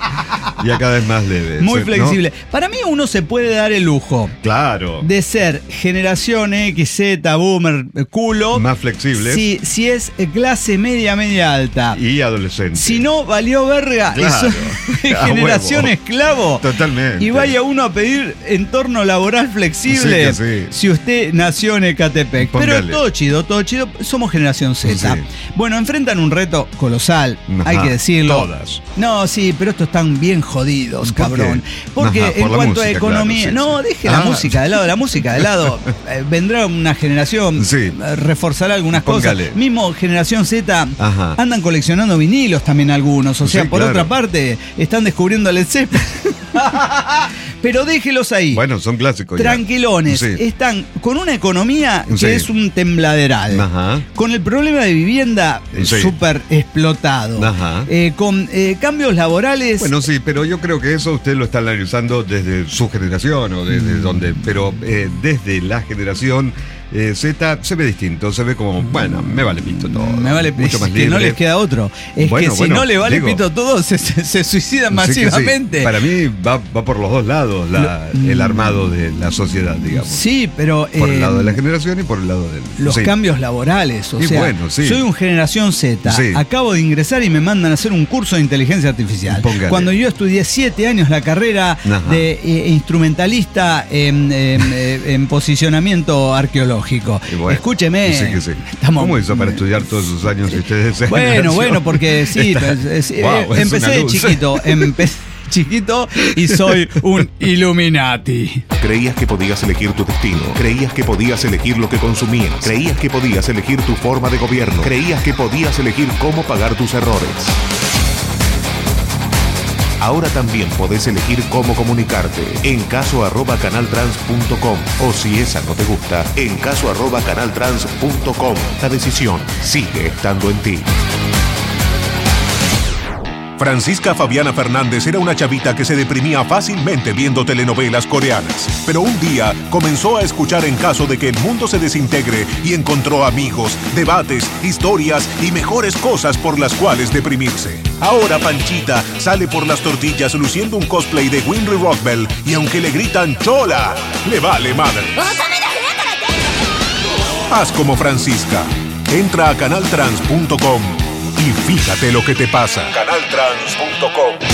[SPEAKER 3] Ya cada vez más leve.
[SPEAKER 4] Muy
[SPEAKER 3] Sí, ¿no?
[SPEAKER 4] flexible. Para mí uno se puede dar el lujo
[SPEAKER 3] Claro.
[SPEAKER 4] de ser generación X, Z, boomer, eh, culo.
[SPEAKER 3] Más flexibles.
[SPEAKER 4] Si, si es eh, clase media, media alta.
[SPEAKER 3] Y adolescentes.
[SPEAKER 4] Si no, valió verga.
[SPEAKER 3] Claro.
[SPEAKER 4] Es
[SPEAKER 3] A
[SPEAKER 4] generación
[SPEAKER 3] huevo.
[SPEAKER 4] esclavo.
[SPEAKER 3] Totalmente.
[SPEAKER 4] Y vaya uno a pedir entorno laboral flexible
[SPEAKER 3] Sí que sí.
[SPEAKER 4] si usted nació en Ecatepec. Pero
[SPEAKER 3] Póngale.
[SPEAKER 4] todo chido, todo chido. Somos generación Z.
[SPEAKER 3] Sí.
[SPEAKER 4] Bueno, enfrentan un reto colosal,
[SPEAKER 3] Ajá,
[SPEAKER 4] hay que decirlo.
[SPEAKER 3] todas.
[SPEAKER 4] No, sí, pero estos están bien jodidos,
[SPEAKER 3] ¿Por
[SPEAKER 4] cabrón.
[SPEAKER 3] qué?
[SPEAKER 4] Porque
[SPEAKER 3] Ajá, por
[SPEAKER 4] en
[SPEAKER 3] la
[SPEAKER 4] cuanto a
[SPEAKER 3] música,
[SPEAKER 4] economía.
[SPEAKER 3] claro, sí,
[SPEAKER 4] no,
[SPEAKER 3] sí.
[SPEAKER 4] deje la
[SPEAKER 3] Ah.
[SPEAKER 4] música de lado, la música de lado. Eh, vendrá una generación,
[SPEAKER 3] Sí.
[SPEAKER 4] eh, reforzará algunas
[SPEAKER 3] Póngale.
[SPEAKER 4] cosas. Mismo generación Z
[SPEAKER 3] Ajá.
[SPEAKER 4] andan coleccionando vinilos también algunos. O sea,
[SPEAKER 3] Sí,
[SPEAKER 4] por
[SPEAKER 3] claro.
[SPEAKER 4] otra parte, están descubriendo el Zeppelin. Pero déjelos ahí.
[SPEAKER 3] Bueno, son clásicos. ya.
[SPEAKER 4] Tranquilones.
[SPEAKER 3] Sí.
[SPEAKER 4] Están con una economía que
[SPEAKER 3] Sí.
[SPEAKER 4] es un tembladeral.
[SPEAKER 3] Ajá.
[SPEAKER 4] Con el problema de vivienda eh,
[SPEAKER 3] Sí.
[SPEAKER 4] súper explotado.
[SPEAKER 3] Ajá.
[SPEAKER 4] Eh, con eh, cambios laborales.
[SPEAKER 3] Bueno, sí, pero yo creo que eso usted lo está analizando desde su generación o desde
[SPEAKER 4] Mm.
[SPEAKER 3] donde, pero eh, desde la generación eh, Z se ve distinto, se ve como, bueno, me vale pito todo.
[SPEAKER 4] Me vale pito,
[SPEAKER 3] mucho más
[SPEAKER 4] es que
[SPEAKER 3] libre.
[SPEAKER 4] no les queda otro. Es
[SPEAKER 3] Bueno,
[SPEAKER 4] que si
[SPEAKER 3] bueno,
[SPEAKER 4] no le vale
[SPEAKER 3] digo,
[SPEAKER 4] pito todo, se, se, se suicidan
[SPEAKER 3] Sí que sí.
[SPEAKER 4] masivamente.
[SPEAKER 3] Para mí va, va por los dos lados la,
[SPEAKER 4] Lo-
[SPEAKER 3] el armado de la sociedad, digamos.
[SPEAKER 4] Sí, pero...
[SPEAKER 3] Por el
[SPEAKER 4] eh,
[SPEAKER 3] lado de la generación y por el lado del...
[SPEAKER 4] los
[SPEAKER 3] sí.
[SPEAKER 4] cambios laborales, o
[SPEAKER 3] Y
[SPEAKER 4] sea,
[SPEAKER 3] bueno, sí.
[SPEAKER 4] soy un generación Z,
[SPEAKER 3] Sí.
[SPEAKER 4] acabo de ingresar y me mandan a hacer un curso de inteligencia artificial.
[SPEAKER 3] Póngale.
[SPEAKER 4] Cuando yo estudié siete años la carrera
[SPEAKER 3] Ajá.
[SPEAKER 4] de eh, instrumentalista en, en, eh, en posicionamiento arqueológico.
[SPEAKER 3] Y bueno,
[SPEAKER 4] Escúcheme.
[SPEAKER 3] sí que sí.
[SPEAKER 4] estamos-
[SPEAKER 3] ¿Cómo hizo para estudiar todos esos años si ustedes esa
[SPEAKER 4] Bueno,
[SPEAKER 3] generación?
[SPEAKER 4] bueno, porque sí,
[SPEAKER 3] Está-
[SPEAKER 4] pues, eh,
[SPEAKER 3] Wow,
[SPEAKER 4] eh,
[SPEAKER 3] es
[SPEAKER 4] empecé
[SPEAKER 3] una
[SPEAKER 4] de
[SPEAKER 3] luz.
[SPEAKER 4] chiquito, empecé chiquito y soy un Illuminati.
[SPEAKER 1] Creías que podías elegir tu destino. Creías que podías elegir lo que consumías. Creías que podías elegir tu forma de gobierno. Creías que podías elegir cómo pagar tus errores. Ahora también podés elegir cómo comunicarte en caso arroba canaltrans punto com o si esa no te gusta, en caso arroba canaltrans punto com. La decisión sigue estando en ti. Francisca Fabiana Fernández era una chavita que se deprimía fácilmente viendo telenovelas coreanas. Pero un día comenzó a escuchar En caso de que el mundo se desintegre y encontró amigos, debates, historias y mejores cosas por las cuales deprimirse. Ahora Panchita sale por las tortillas luciendo un cosplay de Winry Rockbell y aunque le gritan ¡Chola!, le vale madre. Haz como Francisca. Entra a canaltrans punto com y fíjate lo que te pasa. canaltrans punto com.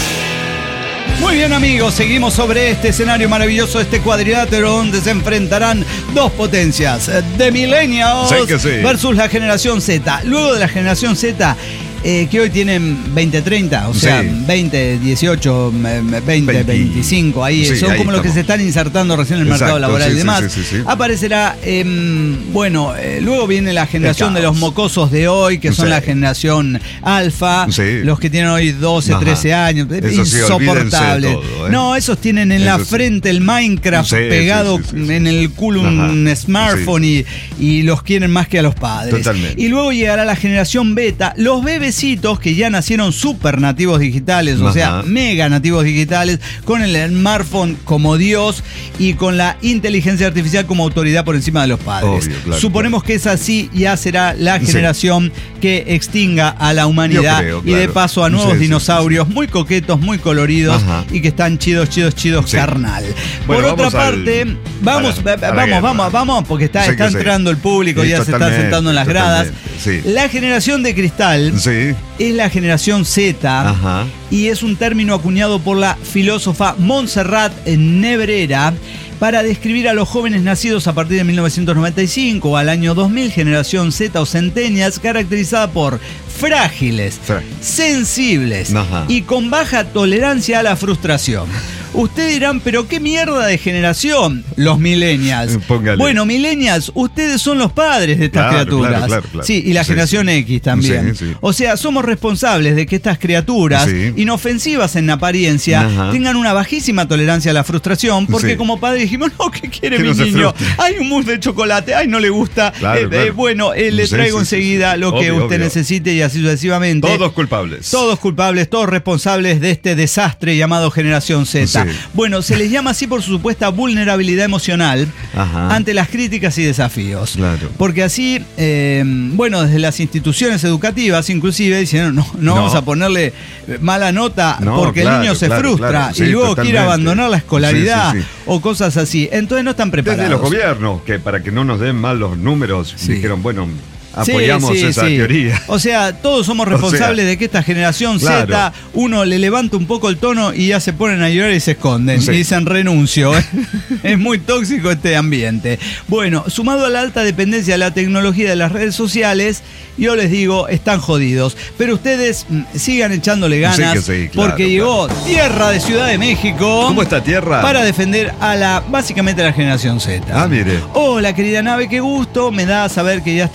[SPEAKER 4] Muy bien, amigos, seguimos sobre este escenario maravilloso, este cuadrilátero donde se enfrentarán dos potencias, The Millennials
[SPEAKER 3] Sí que sí.
[SPEAKER 4] versus la generación Z. Luego de la generación Z, eh, que hoy tienen veinte treinta, o sea,
[SPEAKER 3] Sí.
[SPEAKER 4] veinte dieciocho, veinte
[SPEAKER 3] veinte.
[SPEAKER 4] veinticinco, ahí
[SPEAKER 3] Sí,
[SPEAKER 4] son
[SPEAKER 3] ahí
[SPEAKER 4] como los que
[SPEAKER 3] estamos.
[SPEAKER 4] se están insertando recién en el mercado
[SPEAKER 3] Exacto,
[SPEAKER 4] laboral
[SPEAKER 3] sí,
[SPEAKER 4] y
[SPEAKER 3] sí,
[SPEAKER 4] demás.
[SPEAKER 3] sí, sí, sí.
[SPEAKER 4] Aparecerá, em, bueno, eh, luego viene la generación
[SPEAKER 3] El
[SPEAKER 4] de
[SPEAKER 3] caos.
[SPEAKER 4] los mocosos de hoy, que son
[SPEAKER 3] Sí.
[SPEAKER 4] la generación alfa,
[SPEAKER 3] Sí.
[SPEAKER 4] los que tienen hoy doce,
[SPEAKER 3] Ajá.
[SPEAKER 4] trece años,
[SPEAKER 3] Eso sí, olvídense de
[SPEAKER 4] insoportable.
[SPEAKER 3] todo, ¿eh?
[SPEAKER 4] No, esos tienen en la
[SPEAKER 3] Eso sí.
[SPEAKER 4] frente el Minecraft
[SPEAKER 3] Sí,
[SPEAKER 4] pegado
[SPEAKER 3] sí, sí, sí, sí.
[SPEAKER 4] en el culo un
[SPEAKER 3] Ajá.
[SPEAKER 4] smartphone y, y los quieren más que a los padres.
[SPEAKER 3] Totalmente.
[SPEAKER 4] Y luego llegará la generación beta, los bebecitos que ya nacieron super nativos digitales, o
[SPEAKER 3] Ajá.
[SPEAKER 4] sea, mega nativos digitales, con el smartphone como Dios y con la inteligencia artificial como autoridad por encima de los padres.
[SPEAKER 3] Obvio, claro,
[SPEAKER 4] Suponemos que esa sí ya será la
[SPEAKER 3] Sí.
[SPEAKER 4] generación que extinga a la humanidad
[SPEAKER 3] Yo creo,
[SPEAKER 4] y de
[SPEAKER 3] claro.
[SPEAKER 4] paso a nuevos
[SPEAKER 3] Sí, sí,
[SPEAKER 4] dinosaurios muy coquetos, muy coloridos
[SPEAKER 3] Ajá.
[SPEAKER 4] y que están chidos, chidos, chidos,
[SPEAKER 3] Sí.
[SPEAKER 4] carnal.
[SPEAKER 3] Bueno,
[SPEAKER 4] Por otra
[SPEAKER 3] vamos al-
[SPEAKER 4] parte, vamos,
[SPEAKER 3] a la- a la
[SPEAKER 4] vamos,
[SPEAKER 3] guerra.
[SPEAKER 4] vamos, vamos, porque está,
[SPEAKER 3] Sí que
[SPEAKER 4] está
[SPEAKER 3] sí.
[SPEAKER 4] entrando el público,
[SPEAKER 3] Sí,
[SPEAKER 4] ya se está
[SPEAKER 3] totalmente,
[SPEAKER 4] sentando en las gradas.
[SPEAKER 3] totalmente, sí.
[SPEAKER 4] La generación de cristal
[SPEAKER 3] Sí.
[SPEAKER 4] es la generación Z
[SPEAKER 3] Ajá.
[SPEAKER 4] y es un término acuñado por la filósofa Montserrat Nebrera para describir a los jóvenes nacidos a partir de mil novecientos noventa y cinco o al año dos mil, generación Z o centenias, caracterizada por frágiles,
[SPEAKER 3] Fra-
[SPEAKER 4] sensibles
[SPEAKER 3] Ajá.
[SPEAKER 4] y con baja tolerancia a la frustración. Ustedes dirán, pero qué mierda de generación, los millennials.
[SPEAKER 3] Eh, póngale.
[SPEAKER 4] Bueno, millennials, ustedes son los padres de estas
[SPEAKER 3] Claro,
[SPEAKER 4] criaturas.
[SPEAKER 3] claro, claro, claro.
[SPEAKER 4] Sí, y la
[SPEAKER 3] Sí,
[SPEAKER 4] generación
[SPEAKER 3] sí.
[SPEAKER 4] X también.
[SPEAKER 3] Sí, sí.
[SPEAKER 4] O sea, somos responsables de que estas criaturas,
[SPEAKER 3] Sí.
[SPEAKER 4] inofensivas en apariencia,
[SPEAKER 3] Ajá.
[SPEAKER 4] tengan una bajísima tolerancia a la frustración, porque
[SPEAKER 3] Sí.
[SPEAKER 4] como padre dijimos, no, ¿qué quiere
[SPEAKER 3] Que
[SPEAKER 4] mi
[SPEAKER 3] no se
[SPEAKER 4] niño?
[SPEAKER 3] frustre.
[SPEAKER 4] Hay un mousse de chocolate, ay, no le gusta.
[SPEAKER 3] Claro,
[SPEAKER 4] Eh, eh,
[SPEAKER 3] claro.
[SPEAKER 4] bueno, eh, le
[SPEAKER 3] Sí,
[SPEAKER 4] traigo
[SPEAKER 3] sí, sí,
[SPEAKER 4] enseguida
[SPEAKER 3] sí.
[SPEAKER 4] lo que
[SPEAKER 3] Obvio,
[SPEAKER 4] usted
[SPEAKER 3] obvio.
[SPEAKER 4] necesite y así sucesivamente.
[SPEAKER 3] Todos culpables.
[SPEAKER 4] Todos culpables, todos responsables de este desastre llamado Generación Z.
[SPEAKER 3] Sí.
[SPEAKER 4] Bueno, se les llama así por su supuesta vulnerabilidad emocional
[SPEAKER 3] Ajá.
[SPEAKER 4] ante las críticas y desafíos.
[SPEAKER 3] Claro.
[SPEAKER 4] Porque así, eh, bueno, desde las instituciones educativas inclusive dicen, no, no,
[SPEAKER 3] No.
[SPEAKER 4] vamos a ponerle mala nota
[SPEAKER 3] No,
[SPEAKER 4] porque
[SPEAKER 3] claro,
[SPEAKER 4] el niño se
[SPEAKER 3] claro,
[SPEAKER 4] frustra
[SPEAKER 3] claro. Sí,
[SPEAKER 4] y luego
[SPEAKER 3] totalmente.
[SPEAKER 4] quiere abandonar la escolaridad
[SPEAKER 3] Sí, sí, sí.
[SPEAKER 4] o cosas así. Entonces no están preparados.
[SPEAKER 3] Desde los gobiernos, que para que no nos den mal los números,
[SPEAKER 4] Sí.
[SPEAKER 3] dijeron, bueno,
[SPEAKER 4] Sí,
[SPEAKER 3] apoyamos
[SPEAKER 4] sí,
[SPEAKER 3] esa
[SPEAKER 4] sí.
[SPEAKER 3] teoría.
[SPEAKER 4] O sea, todos somos responsables
[SPEAKER 3] O sea,
[SPEAKER 4] de que esta generación
[SPEAKER 3] claro.
[SPEAKER 4] Z, uno le levanta un poco el tono y ya se ponen a llorar y se esconden.
[SPEAKER 3] Sí.
[SPEAKER 4] Y dicen renuncio. Es muy tóxico este ambiente. Bueno, sumado a la alta dependencia de la tecnología de las redes sociales, yo les digo, están jodidos. Pero ustedes mm, sigan echándole ganas
[SPEAKER 3] Sí que sí, claro,
[SPEAKER 4] porque llegó Tierra de Ciudad de México.
[SPEAKER 3] ¿Cómo está Tierra?
[SPEAKER 4] Para defender a la, básicamente a la generación Z.
[SPEAKER 3] Ah, mire.
[SPEAKER 4] Hola, querida nave, qué gusto. Me da saber que ya están de regreso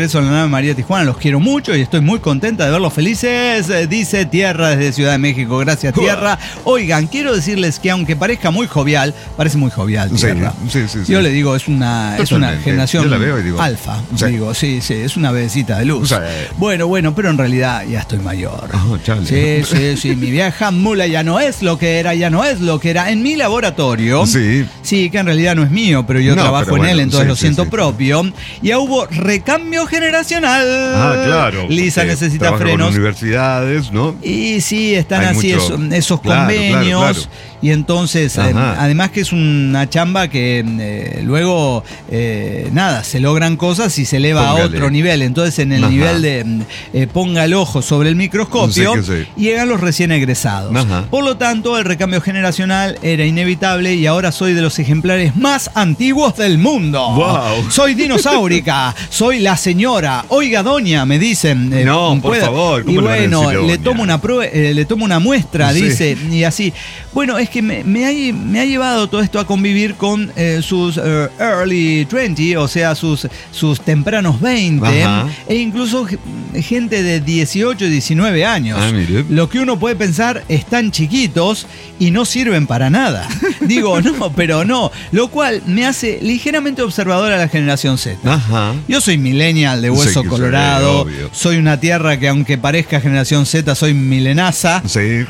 [SPEAKER 4] regreso a la nave María Tijuana. Los quiero mucho y estoy muy contenta de verlos felices. Eh, dice Tierra desde Ciudad de México. Gracias, Tierra. Oigan, quiero decirles que aunque parezca muy jovial, parece muy jovial, Tierra.
[SPEAKER 3] Sí, sí, sí,
[SPEAKER 4] Yo
[SPEAKER 3] sí.
[SPEAKER 4] le digo, es una, es una generación
[SPEAKER 3] Yo la veo y digo,
[SPEAKER 4] alfa.
[SPEAKER 3] sí.
[SPEAKER 4] Digo, sí, sí, es una bebecita de luz.
[SPEAKER 3] Sí.
[SPEAKER 4] Bueno, bueno, pero en realidad ya estoy mayor.
[SPEAKER 3] Oh, chale.
[SPEAKER 4] Sí, sí, sí. Mi vieja mula ya no es lo que era, ya no es lo que era. En mi laboratorio.
[SPEAKER 3] Sí.
[SPEAKER 4] Sí, que en realidad no es mío, pero yo
[SPEAKER 3] No,
[SPEAKER 4] trabajo
[SPEAKER 3] pero
[SPEAKER 4] en
[SPEAKER 3] bueno,
[SPEAKER 4] él, entonces
[SPEAKER 3] sí,
[SPEAKER 4] lo
[SPEAKER 3] sí,
[SPEAKER 4] siento
[SPEAKER 3] sí.
[SPEAKER 4] propio. Ya hubo recambio generacional.
[SPEAKER 3] Ah, claro.
[SPEAKER 4] Lisa
[SPEAKER 3] porque
[SPEAKER 4] necesita
[SPEAKER 3] trabaja con
[SPEAKER 4] frenos.
[SPEAKER 3] universidades, ¿no?
[SPEAKER 4] Y sí, están
[SPEAKER 3] Hay
[SPEAKER 4] así
[SPEAKER 3] mucho-
[SPEAKER 4] esos, esos
[SPEAKER 3] Claro,
[SPEAKER 4] convenios.
[SPEAKER 3] claro, claro.
[SPEAKER 4] Y entonces, eh,
[SPEAKER 3] Ajá.
[SPEAKER 4] además que es una chamba que eh, luego, eh, nada, se logran cosas y se eleva
[SPEAKER 3] Póngale.
[SPEAKER 4] a otro nivel. Entonces, en el
[SPEAKER 3] Ajá.
[SPEAKER 4] nivel de mm, eh, ponga el ojo sobre el microscopio,
[SPEAKER 3] Sí, que sí.
[SPEAKER 4] llegan los recién egresados.
[SPEAKER 3] Ajá.
[SPEAKER 4] Por lo tanto, el recambio generacional era inevitable y ahora soy de los ejemplares más antiguos del mundo.
[SPEAKER 3] Wow.
[SPEAKER 4] Soy dinosaurica, soy la señora. Oiga, doña, me dicen. eh,
[SPEAKER 3] No, por
[SPEAKER 4] pueda-
[SPEAKER 3] favor, ¿cómo
[SPEAKER 4] Y
[SPEAKER 3] le van a
[SPEAKER 4] bueno,
[SPEAKER 3] decir
[SPEAKER 4] le
[SPEAKER 3] doña?
[SPEAKER 4] tomo una prueba, eh, le tomo una muestra,
[SPEAKER 3] Sí.
[SPEAKER 4] dice, y así. Bueno, es que me, me ha, me ha llevado todo esto a convivir con eh, sus eh, early veinte, o sea, sus, sus tempranos veinte,
[SPEAKER 3] Ajá.
[SPEAKER 4] e incluso g- gente de dieciocho, diecinueve años.
[SPEAKER 3] Ah, mire.
[SPEAKER 4] Lo que uno puede pensar, están chiquitos y no sirven para nada. Digo, no, pero no. Lo cual me hace ligeramente observador a la generación Z.
[SPEAKER 3] Ajá.
[SPEAKER 4] Yo soy millennial de
[SPEAKER 3] Sí
[SPEAKER 4] hueso
[SPEAKER 3] que
[SPEAKER 4] colorado.
[SPEAKER 3] soy, obvio.
[SPEAKER 4] Soy una tierra que, aunque parezca generación Z, soy milenaza.
[SPEAKER 3] Sí.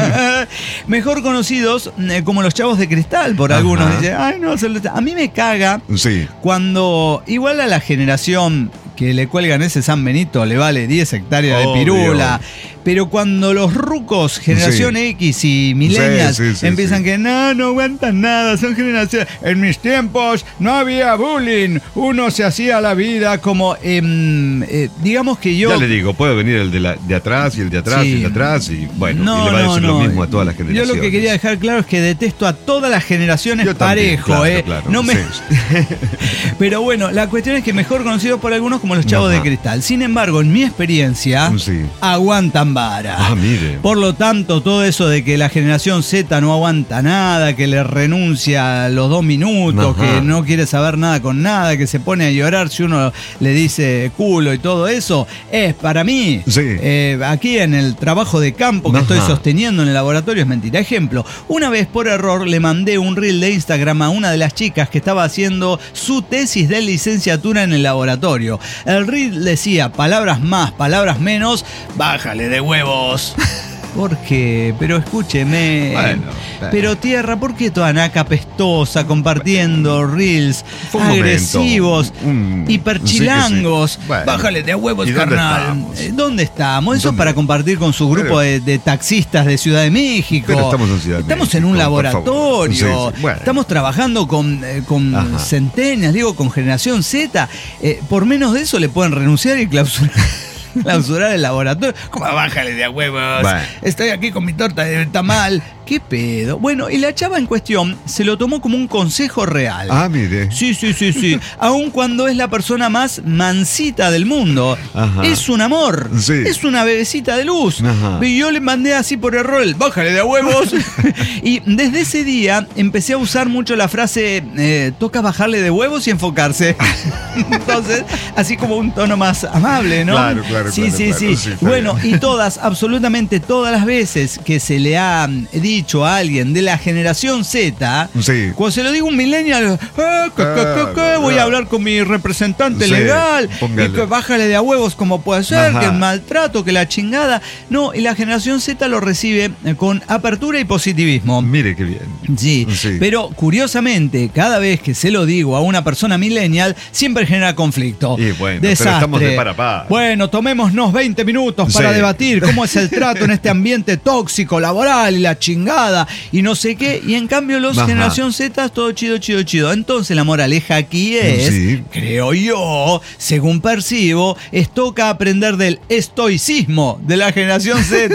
[SPEAKER 4] Mejor conocidos eh, como los chavos de cristal por
[SPEAKER 3] Ajá.
[SPEAKER 4] algunos. Dicen, ay, no, se lo- a mí me caga
[SPEAKER 3] Sí.
[SPEAKER 4] cuando igual a la generación que le cuelgan ese San Benito le vale diez hectáreas
[SPEAKER 3] Obvio.
[SPEAKER 4] de pirula. Pero cuando los rucos, generación
[SPEAKER 3] Sí.
[SPEAKER 4] X y millennials,
[SPEAKER 3] Sí, sí, sí,
[SPEAKER 4] empiezan
[SPEAKER 3] sí.
[SPEAKER 4] que no, no aguantan nada, son generaciones. En mis tiempos no había bullying, uno se hacía la vida como, em, eh, digamos que yo...
[SPEAKER 3] Ya le digo, puede venir el de, la, de atrás y el de atrás
[SPEAKER 4] Sí.
[SPEAKER 3] y el de atrás y bueno,
[SPEAKER 4] No,
[SPEAKER 3] y le va a
[SPEAKER 4] no,
[SPEAKER 3] decir
[SPEAKER 4] no.
[SPEAKER 3] lo mismo a todas las
[SPEAKER 4] Yo
[SPEAKER 3] generaciones.
[SPEAKER 4] lo que quería dejar claro es que detesto a todas las generaciones
[SPEAKER 3] Yo también,
[SPEAKER 4] parejo,
[SPEAKER 3] claro,
[SPEAKER 4] eh.
[SPEAKER 3] claro,
[SPEAKER 4] no me...
[SPEAKER 3] sí.
[SPEAKER 4] Pero bueno, la cuestión es que mejor conocidos por algunos como los chavos
[SPEAKER 3] Ajá.
[SPEAKER 4] de cristal. Sin embargo, en mi experiencia,
[SPEAKER 3] Sí.
[SPEAKER 4] aguantan vara.
[SPEAKER 3] Ah, mire.
[SPEAKER 4] Por lo tanto, todo eso de que la generación Z no aguanta nada, que le renuncia a los dos minutos,
[SPEAKER 3] Ajá.
[SPEAKER 4] que no quiere saber nada con nada, que se pone a llorar si uno le dice culo y todo eso, es para mí,
[SPEAKER 3] Sí.
[SPEAKER 4] eh, aquí en el trabajo de campo que
[SPEAKER 3] Ajá.
[SPEAKER 4] estoy sosteniendo en el laboratorio es mentira. Ejemplo, una vez por error le mandé un reel de Instagram a una de las chicas que estaba haciendo su tesis de licenciatura en el laboratorio. El reel decía palabras más, palabras menos, bájale de huevos. ¿Por qué? Pero escúcheme.
[SPEAKER 3] Bueno, bueno.
[SPEAKER 4] Pero Tierra, ¿por qué toda naca pestosa compartiendo reels
[SPEAKER 3] Fue un momento,
[SPEAKER 4] agresivos,
[SPEAKER 3] un-
[SPEAKER 4] hiperchilangos?
[SPEAKER 3] sí, que sí. Bueno.
[SPEAKER 4] Bájale de huevos,
[SPEAKER 3] ¿Y dónde
[SPEAKER 4] carnal.
[SPEAKER 3] estamos?
[SPEAKER 4] Eh, ¿Dónde estamos? Eso es
[SPEAKER 3] ¿Dónde?
[SPEAKER 4] para compartir con su grupo
[SPEAKER 3] Pero-
[SPEAKER 4] de, de taxistas de Ciudad de México.
[SPEAKER 3] Pero estamos en Ciudad de
[SPEAKER 4] Estamos
[SPEAKER 3] México,
[SPEAKER 4] en un
[SPEAKER 3] por
[SPEAKER 4] laboratorio.
[SPEAKER 3] favor. Sí, sí. Bueno.
[SPEAKER 4] Estamos trabajando con, eh, con
[SPEAKER 3] Ajá.
[SPEAKER 4] centenias, digo, con generación Z. Eh, por menos de eso le pueden renunciar y clausurar. Clausurar el laboratorio. ¿Cómo bájale de a huevos?
[SPEAKER 3] Bueno.
[SPEAKER 4] Estoy aquí con mi torta de tamal. ¿Qué pedo? Bueno, y la chava en cuestión se lo tomó como un consejo real.
[SPEAKER 3] Ah, mire.
[SPEAKER 4] Sí, sí, sí, sí. Aun cuando es la persona más mansita del mundo.
[SPEAKER 3] Ajá.
[SPEAKER 4] Es un amor.
[SPEAKER 3] Sí.
[SPEAKER 4] Es una bebecita de luz.
[SPEAKER 3] Ajá.
[SPEAKER 4] Y yo le mandé así por error el bájale de a huevos. Y desde ese día empecé a usar mucho la frase eh, toca bajarle de huevos y enfocarse. Entonces, así como un tono más amable, ¿no?
[SPEAKER 3] Claro, claro,
[SPEAKER 4] Sí,
[SPEAKER 3] claro,
[SPEAKER 4] sí,
[SPEAKER 3] claro.
[SPEAKER 4] sí.
[SPEAKER 3] Sí, está
[SPEAKER 4] Bueno,
[SPEAKER 3] bien.
[SPEAKER 4] y todas, absolutamente todas las veces que se le ha mm, dicho a alguien de la generación Z,
[SPEAKER 3] Sí.
[SPEAKER 4] cuando se lo digo a un millennial, ah, que, que, que, que, voy a hablar con mi representante
[SPEAKER 3] Sí,
[SPEAKER 4] legal,
[SPEAKER 3] póngale.
[SPEAKER 4] y que bájale de a huevos como puede ser,
[SPEAKER 3] Ajá.
[SPEAKER 4] que el maltrato, que la chingada. No, y la generación Z lo recibe eh, con apertura y positivismo.
[SPEAKER 3] Mire qué bien.
[SPEAKER 4] Sí,
[SPEAKER 3] Sí.
[SPEAKER 4] pero curiosamente, cada vez que se lo digo a una persona millennial, siempre genera conflicto.
[SPEAKER 3] Y bueno, pero
[SPEAKER 4] Desastre.
[SPEAKER 3] estamos de par a par.
[SPEAKER 4] Bueno, tomémonos veinte minutos para
[SPEAKER 3] Sí.
[SPEAKER 4] debatir cómo es el trato en este ambiente tóxico, laboral y la chingada y no sé qué. Y en cambio los
[SPEAKER 3] Ajá.
[SPEAKER 4] generación Z, todo chido, chido, chido. Entonces la moraleja aquí es,
[SPEAKER 3] Sí.
[SPEAKER 4] creo yo, según percibo, es toca aprender del estoicismo de la generación Z.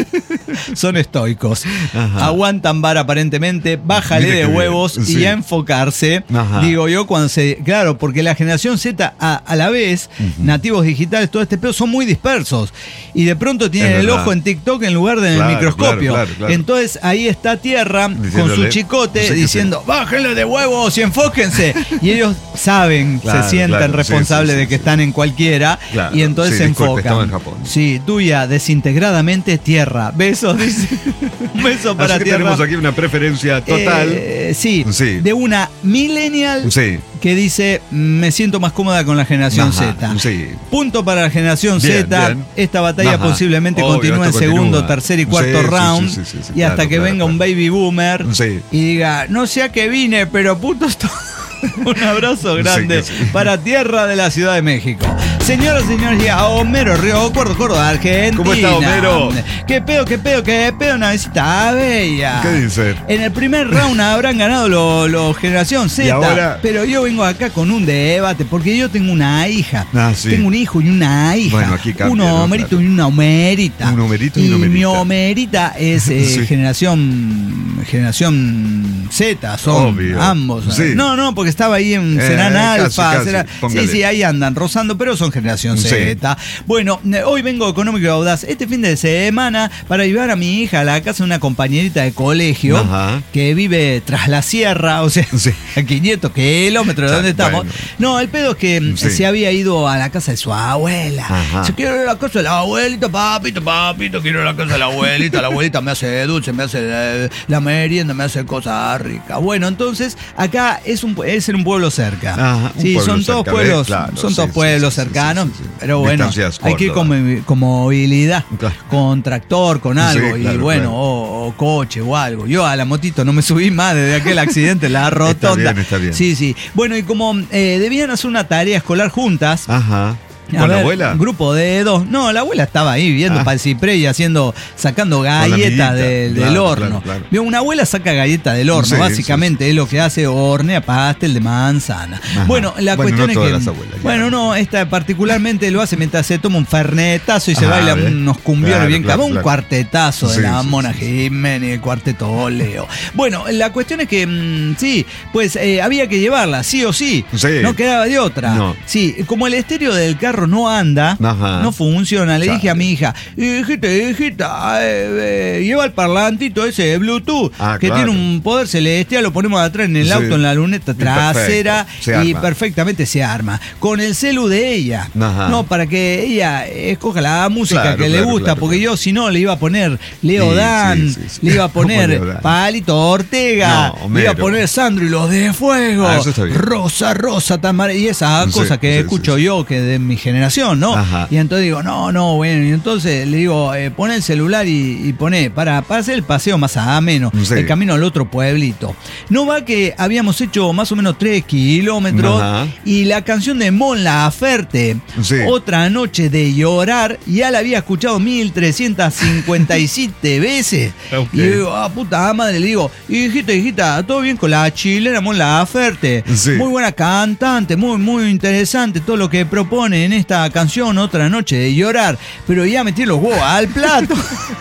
[SPEAKER 4] Son estoicos.
[SPEAKER 3] Ajá.
[SPEAKER 4] Aguantan vara aparentemente, bájale
[SPEAKER 3] Mira
[SPEAKER 4] de
[SPEAKER 3] qué
[SPEAKER 4] huevos
[SPEAKER 3] bien.
[SPEAKER 4] y
[SPEAKER 3] Sí.
[SPEAKER 4] a enfocarse.
[SPEAKER 3] Ajá.
[SPEAKER 4] Digo yo, cuando se. Claro, porque la generación Z, a, a la vez, uh-huh. nativos digitales, todo este pedo, son muy dispersos. Y de pronto tienen el ojo en TikTok en lugar de en
[SPEAKER 3] claro,
[SPEAKER 4] el microscopio.
[SPEAKER 3] Claro, claro, claro.
[SPEAKER 4] Entonces ahí está Tierra
[SPEAKER 3] Diciéndole,
[SPEAKER 4] con su chicote
[SPEAKER 3] sí,
[SPEAKER 4] diciendo,
[SPEAKER 3] sí.
[SPEAKER 4] bájenle de huevos y enfóquense. Y ellos saben,
[SPEAKER 3] Claro,
[SPEAKER 4] se sienten
[SPEAKER 3] claro,
[SPEAKER 4] responsables
[SPEAKER 3] sí, sí,
[SPEAKER 4] de
[SPEAKER 3] sí,
[SPEAKER 4] que
[SPEAKER 3] sí.
[SPEAKER 4] están en cualquiera.
[SPEAKER 3] Claro,
[SPEAKER 4] Y entonces
[SPEAKER 3] sí,
[SPEAKER 4] se
[SPEAKER 3] disculpe,
[SPEAKER 4] enfocan.
[SPEAKER 3] estamos en Japón.
[SPEAKER 4] Sí, tuya, desintegradamente Tierra. Besos, dice. Un beso para
[SPEAKER 3] Así que
[SPEAKER 4] Tierra.
[SPEAKER 3] tenemos aquí una preferencia total.
[SPEAKER 4] Eh, sí,
[SPEAKER 3] Sí.
[SPEAKER 4] de una millennial
[SPEAKER 3] Sí.
[SPEAKER 4] que dice, me siento más cómoda con la generación
[SPEAKER 3] Ajá,
[SPEAKER 4] Z.
[SPEAKER 3] sí.
[SPEAKER 4] Punto para la generación
[SPEAKER 3] Bien,
[SPEAKER 4] Z.
[SPEAKER 3] bien.
[SPEAKER 4] Esta batalla
[SPEAKER 3] Ajá.
[SPEAKER 4] posiblemente
[SPEAKER 3] Obvio,
[SPEAKER 4] continúe en
[SPEAKER 3] esto
[SPEAKER 4] segundo,
[SPEAKER 3] continúa.
[SPEAKER 4] tercer y cuarto
[SPEAKER 3] Sí, sí,
[SPEAKER 4] round.
[SPEAKER 3] sí, sí, sí,
[SPEAKER 4] y hasta
[SPEAKER 3] claro,
[SPEAKER 4] que
[SPEAKER 3] claro,
[SPEAKER 4] venga un
[SPEAKER 3] claro.
[SPEAKER 4] baby boomer
[SPEAKER 3] Sí.
[SPEAKER 4] y diga, no sé a qué vine, pero puto estoy. Un abrazo grande
[SPEAKER 3] Sí, sí.
[SPEAKER 4] para Tierra de la Ciudad de México. Señoras y señores, y a Homero Río, Cuarto Córdoba, Argentina.
[SPEAKER 3] ¿Cómo está, Homero?
[SPEAKER 4] ¿Qué pedo, qué pedo, qué pedo, navecita bella?
[SPEAKER 3] ¿Qué dice?
[SPEAKER 4] En el primer round habrán ganado los lo Generación Z,
[SPEAKER 3] Y ahora-
[SPEAKER 4] pero yo vengo acá con un debate, porque yo tengo una hija.
[SPEAKER 3] Ah, sí.
[SPEAKER 4] Tengo un hijo y una hija.
[SPEAKER 3] Bueno, aquí cambia,
[SPEAKER 4] un
[SPEAKER 3] ¿no?
[SPEAKER 4] Homerito
[SPEAKER 3] Claro.
[SPEAKER 4] y una Homerita.
[SPEAKER 3] Un Homerito y
[SPEAKER 4] y
[SPEAKER 3] una Homerita.
[SPEAKER 4] mi Homerita es eh,
[SPEAKER 3] Sí.
[SPEAKER 4] generación, generación Z, son
[SPEAKER 3] Obvio.
[SPEAKER 4] ambos.
[SPEAKER 3] Sí.
[SPEAKER 4] No, no, porque estaba ahí en
[SPEAKER 3] Eh,
[SPEAKER 4] serán
[SPEAKER 3] casi,
[SPEAKER 4] alfa.
[SPEAKER 3] casi,
[SPEAKER 4] será- sí,
[SPEAKER 3] póngale.
[SPEAKER 4] sí, ahí andan rozando, pero son generación
[SPEAKER 3] Sí.
[SPEAKER 4] Z. Bueno, eh, hoy vengo económico y audaz este fin de semana para llevar a mi hija a la casa de una compañerita de colegio
[SPEAKER 3] Ajá.
[SPEAKER 4] que vive tras la sierra, o sea,
[SPEAKER 3] Sí.
[SPEAKER 4] a quinientos kilómetros de
[SPEAKER 3] Ya,
[SPEAKER 4] donde estamos.
[SPEAKER 3] bueno.
[SPEAKER 4] No, el pedo es que mm,
[SPEAKER 3] Sí.
[SPEAKER 4] se había ido a la casa de su abuela.
[SPEAKER 3] Ajá.
[SPEAKER 4] Se quiero ir a la casa de la abuelita, papito, papito, quiero ir a la casa de la abuelita. La abuelita me hace dulce, me hace la, la merienda, me hace cosas ricas. Bueno, entonces acá es un es en un pueblo cerca.
[SPEAKER 3] Ajá, un
[SPEAKER 4] sí,
[SPEAKER 3] pueblo
[SPEAKER 4] son todos
[SPEAKER 3] cerca,
[SPEAKER 4] pueblos,
[SPEAKER 3] ¿ves? Claro,
[SPEAKER 4] son
[SPEAKER 3] sí,
[SPEAKER 4] todos
[SPEAKER 3] sí,
[SPEAKER 4] pueblos
[SPEAKER 3] sí, sí,
[SPEAKER 4] cercanos,
[SPEAKER 3] sí, sí, sí.
[SPEAKER 4] pero bueno,
[SPEAKER 3] Distancias
[SPEAKER 4] hay que ir con,
[SPEAKER 3] cortas.
[SPEAKER 4] movi- con movilidad,
[SPEAKER 3] Claro.
[SPEAKER 4] con tractor, con algo,
[SPEAKER 3] Sí,
[SPEAKER 4] y
[SPEAKER 3] claro,
[SPEAKER 4] bueno,
[SPEAKER 3] claro.
[SPEAKER 4] O, o coche o algo. Yo a la motito no me subí más desde aquel accidente, la rotonda.
[SPEAKER 3] bien, está bien.
[SPEAKER 4] Sí, sí. Bueno, y como eh, debían hacer una tarea escolar juntas.
[SPEAKER 3] Ajá.
[SPEAKER 4] A
[SPEAKER 3] ¿Con la
[SPEAKER 4] ver,
[SPEAKER 3] abuela?
[SPEAKER 4] Un grupo de dos. No, la abuela estaba ahí viendo
[SPEAKER 3] Ah.
[SPEAKER 4] para el ciprés y haciendo, sacando
[SPEAKER 3] la
[SPEAKER 4] galletas
[SPEAKER 3] amiguita.
[SPEAKER 4] del, del
[SPEAKER 3] Claro,
[SPEAKER 4] horno.
[SPEAKER 3] claro, claro.
[SPEAKER 4] Vio, una abuela saca galletas del horno,
[SPEAKER 3] Sí,
[SPEAKER 4] básicamente
[SPEAKER 3] sí, sí.
[SPEAKER 4] es lo que hace, hornea pastel de manzana.
[SPEAKER 3] Ajá.
[SPEAKER 4] Bueno, la
[SPEAKER 3] Bueno,
[SPEAKER 4] cuestión
[SPEAKER 3] no
[SPEAKER 4] es
[SPEAKER 3] todas
[SPEAKER 4] que.
[SPEAKER 3] las abuelas, ya.
[SPEAKER 4] Bueno, no, esta particularmente lo hace mientras se toma un fernetazo y se
[SPEAKER 3] Ah,
[SPEAKER 4] baila
[SPEAKER 3] ¿ves?
[SPEAKER 4] unos cumbiones
[SPEAKER 3] Claro,
[SPEAKER 4] bien
[SPEAKER 3] claro,
[SPEAKER 4] clavados, un
[SPEAKER 3] claro.
[SPEAKER 4] cuartetazo de
[SPEAKER 3] Sí,
[SPEAKER 4] la
[SPEAKER 3] sí,
[SPEAKER 4] Mona
[SPEAKER 3] sí.
[SPEAKER 4] Jiménez, el cuarteto Leo. Bueno, la cuestión es que, mm, sí, pues eh, había que llevarla, sí o sí.
[SPEAKER 3] Sí.
[SPEAKER 4] No quedaba de otra.
[SPEAKER 3] No.
[SPEAKER 4] Sí, como el estéreo del carro no anda,
[SPEAKER 3] Ajá.
[SPEAKER 4] no funciona. Le
[SPEAKER 3] Chale.
[SPEAKER 4] dije a mi hija, hijita, hijita, eh, eh, lleva el parlantito ese de Bluetooth
[SPEAKER 3] Ah,
[SPEAKER 4] que
[SPEAKER 3] claro.
[SPEAKER 4] tiene un poder celestial, lo ponemos atrás en el
[SPEAKER 3] Sí.
[SPEAKER 4] auto, en la luneta
[SPEAKER 3] Y
[SPEAKER 4] trasera
[SPEAKER 3] perfecto, se
[SPEAKER 4] y
[SPEAKER 3] arma.
[SPEAKER 4] perfectamente se arma. Con el celu de ella,
[SPEAKER 3] Ajá.
[SPEAKER 4] no, para que ella escoja la música
[SPEAKER 3] Claro,
[SPEAKER 4] que le
[SPEAKER 3] claro,
[SPEAKER 4] gusta,
[SPEAKER 3] claro,
[SPEAKER 4] porque
[SPEAKER 3] claro.
[SPEAKER 4] yo si no le iba a poner Leo
[SPEAKER 3] Sí,
[SPEAKER 4] Dan,
[SPEAKER 3] sí, sí, sí.
[SPEAKER 4] le iba a
[SPEAKER 3] ¿Cómo Leo
[SPEAKER 4] poner
[SPEAKER 3] Dan?
[SPEAKER 4] Palito Ortega,
[SPEAKER 3] No,
[SPEAKER 4] le iba a
[SPEAKER 3] Homero.
[SPEAKER 4] poner Sandro y los de Fuego,
[SPEAKER 3] Ah, eso está bien.
[SPEAKER 4] Rosa, Rosa, Tamara, y esas
[SPEAKER 3] Sí,
[SPEAKER 4] cosas que
[SPEAKER 3] sí,
[SPEAKER 4] escucho
[SPEAKER 3] sí, sí.
[SPEAKER 4] yo, que de mi generación, ¿no?
[SPEAKER 3] Ajá.
[SPEAKER 4] Y entonces digo, no, no, bueno, y entonces le digo, eh, pon el celular y, y poné, para, para hacer el paseo más ameno,
[SPEAKER 3] Sí.
[SPEAKER 4] el camino al otro pueblito. No va que habíamos hecho más o menos tres kilómetros
[SPEAKER 3] Ajá.
[SPEAKER 4] y la canción de Mon Laferte,
[SPEAKER 3] Sí.
[SPEAKER 4] Otra Noche de Llorar, ya la había escuchado mil trescientas cincuenta y siete veces.
[SPEAKER 3] Ok.
[SPEAKER 4] Y yo digo, ah, puta madre, le digo, hijita, hijita, todo bien con la chilena Mon Laferte.
[SPEAKER 3] Sí.
[SPEAKER 4] Muy buena cantante, muy, muy interesante todo lo que propone en esta canción, Otra Noche de Llorar. Pero ya metí los huevos al plato.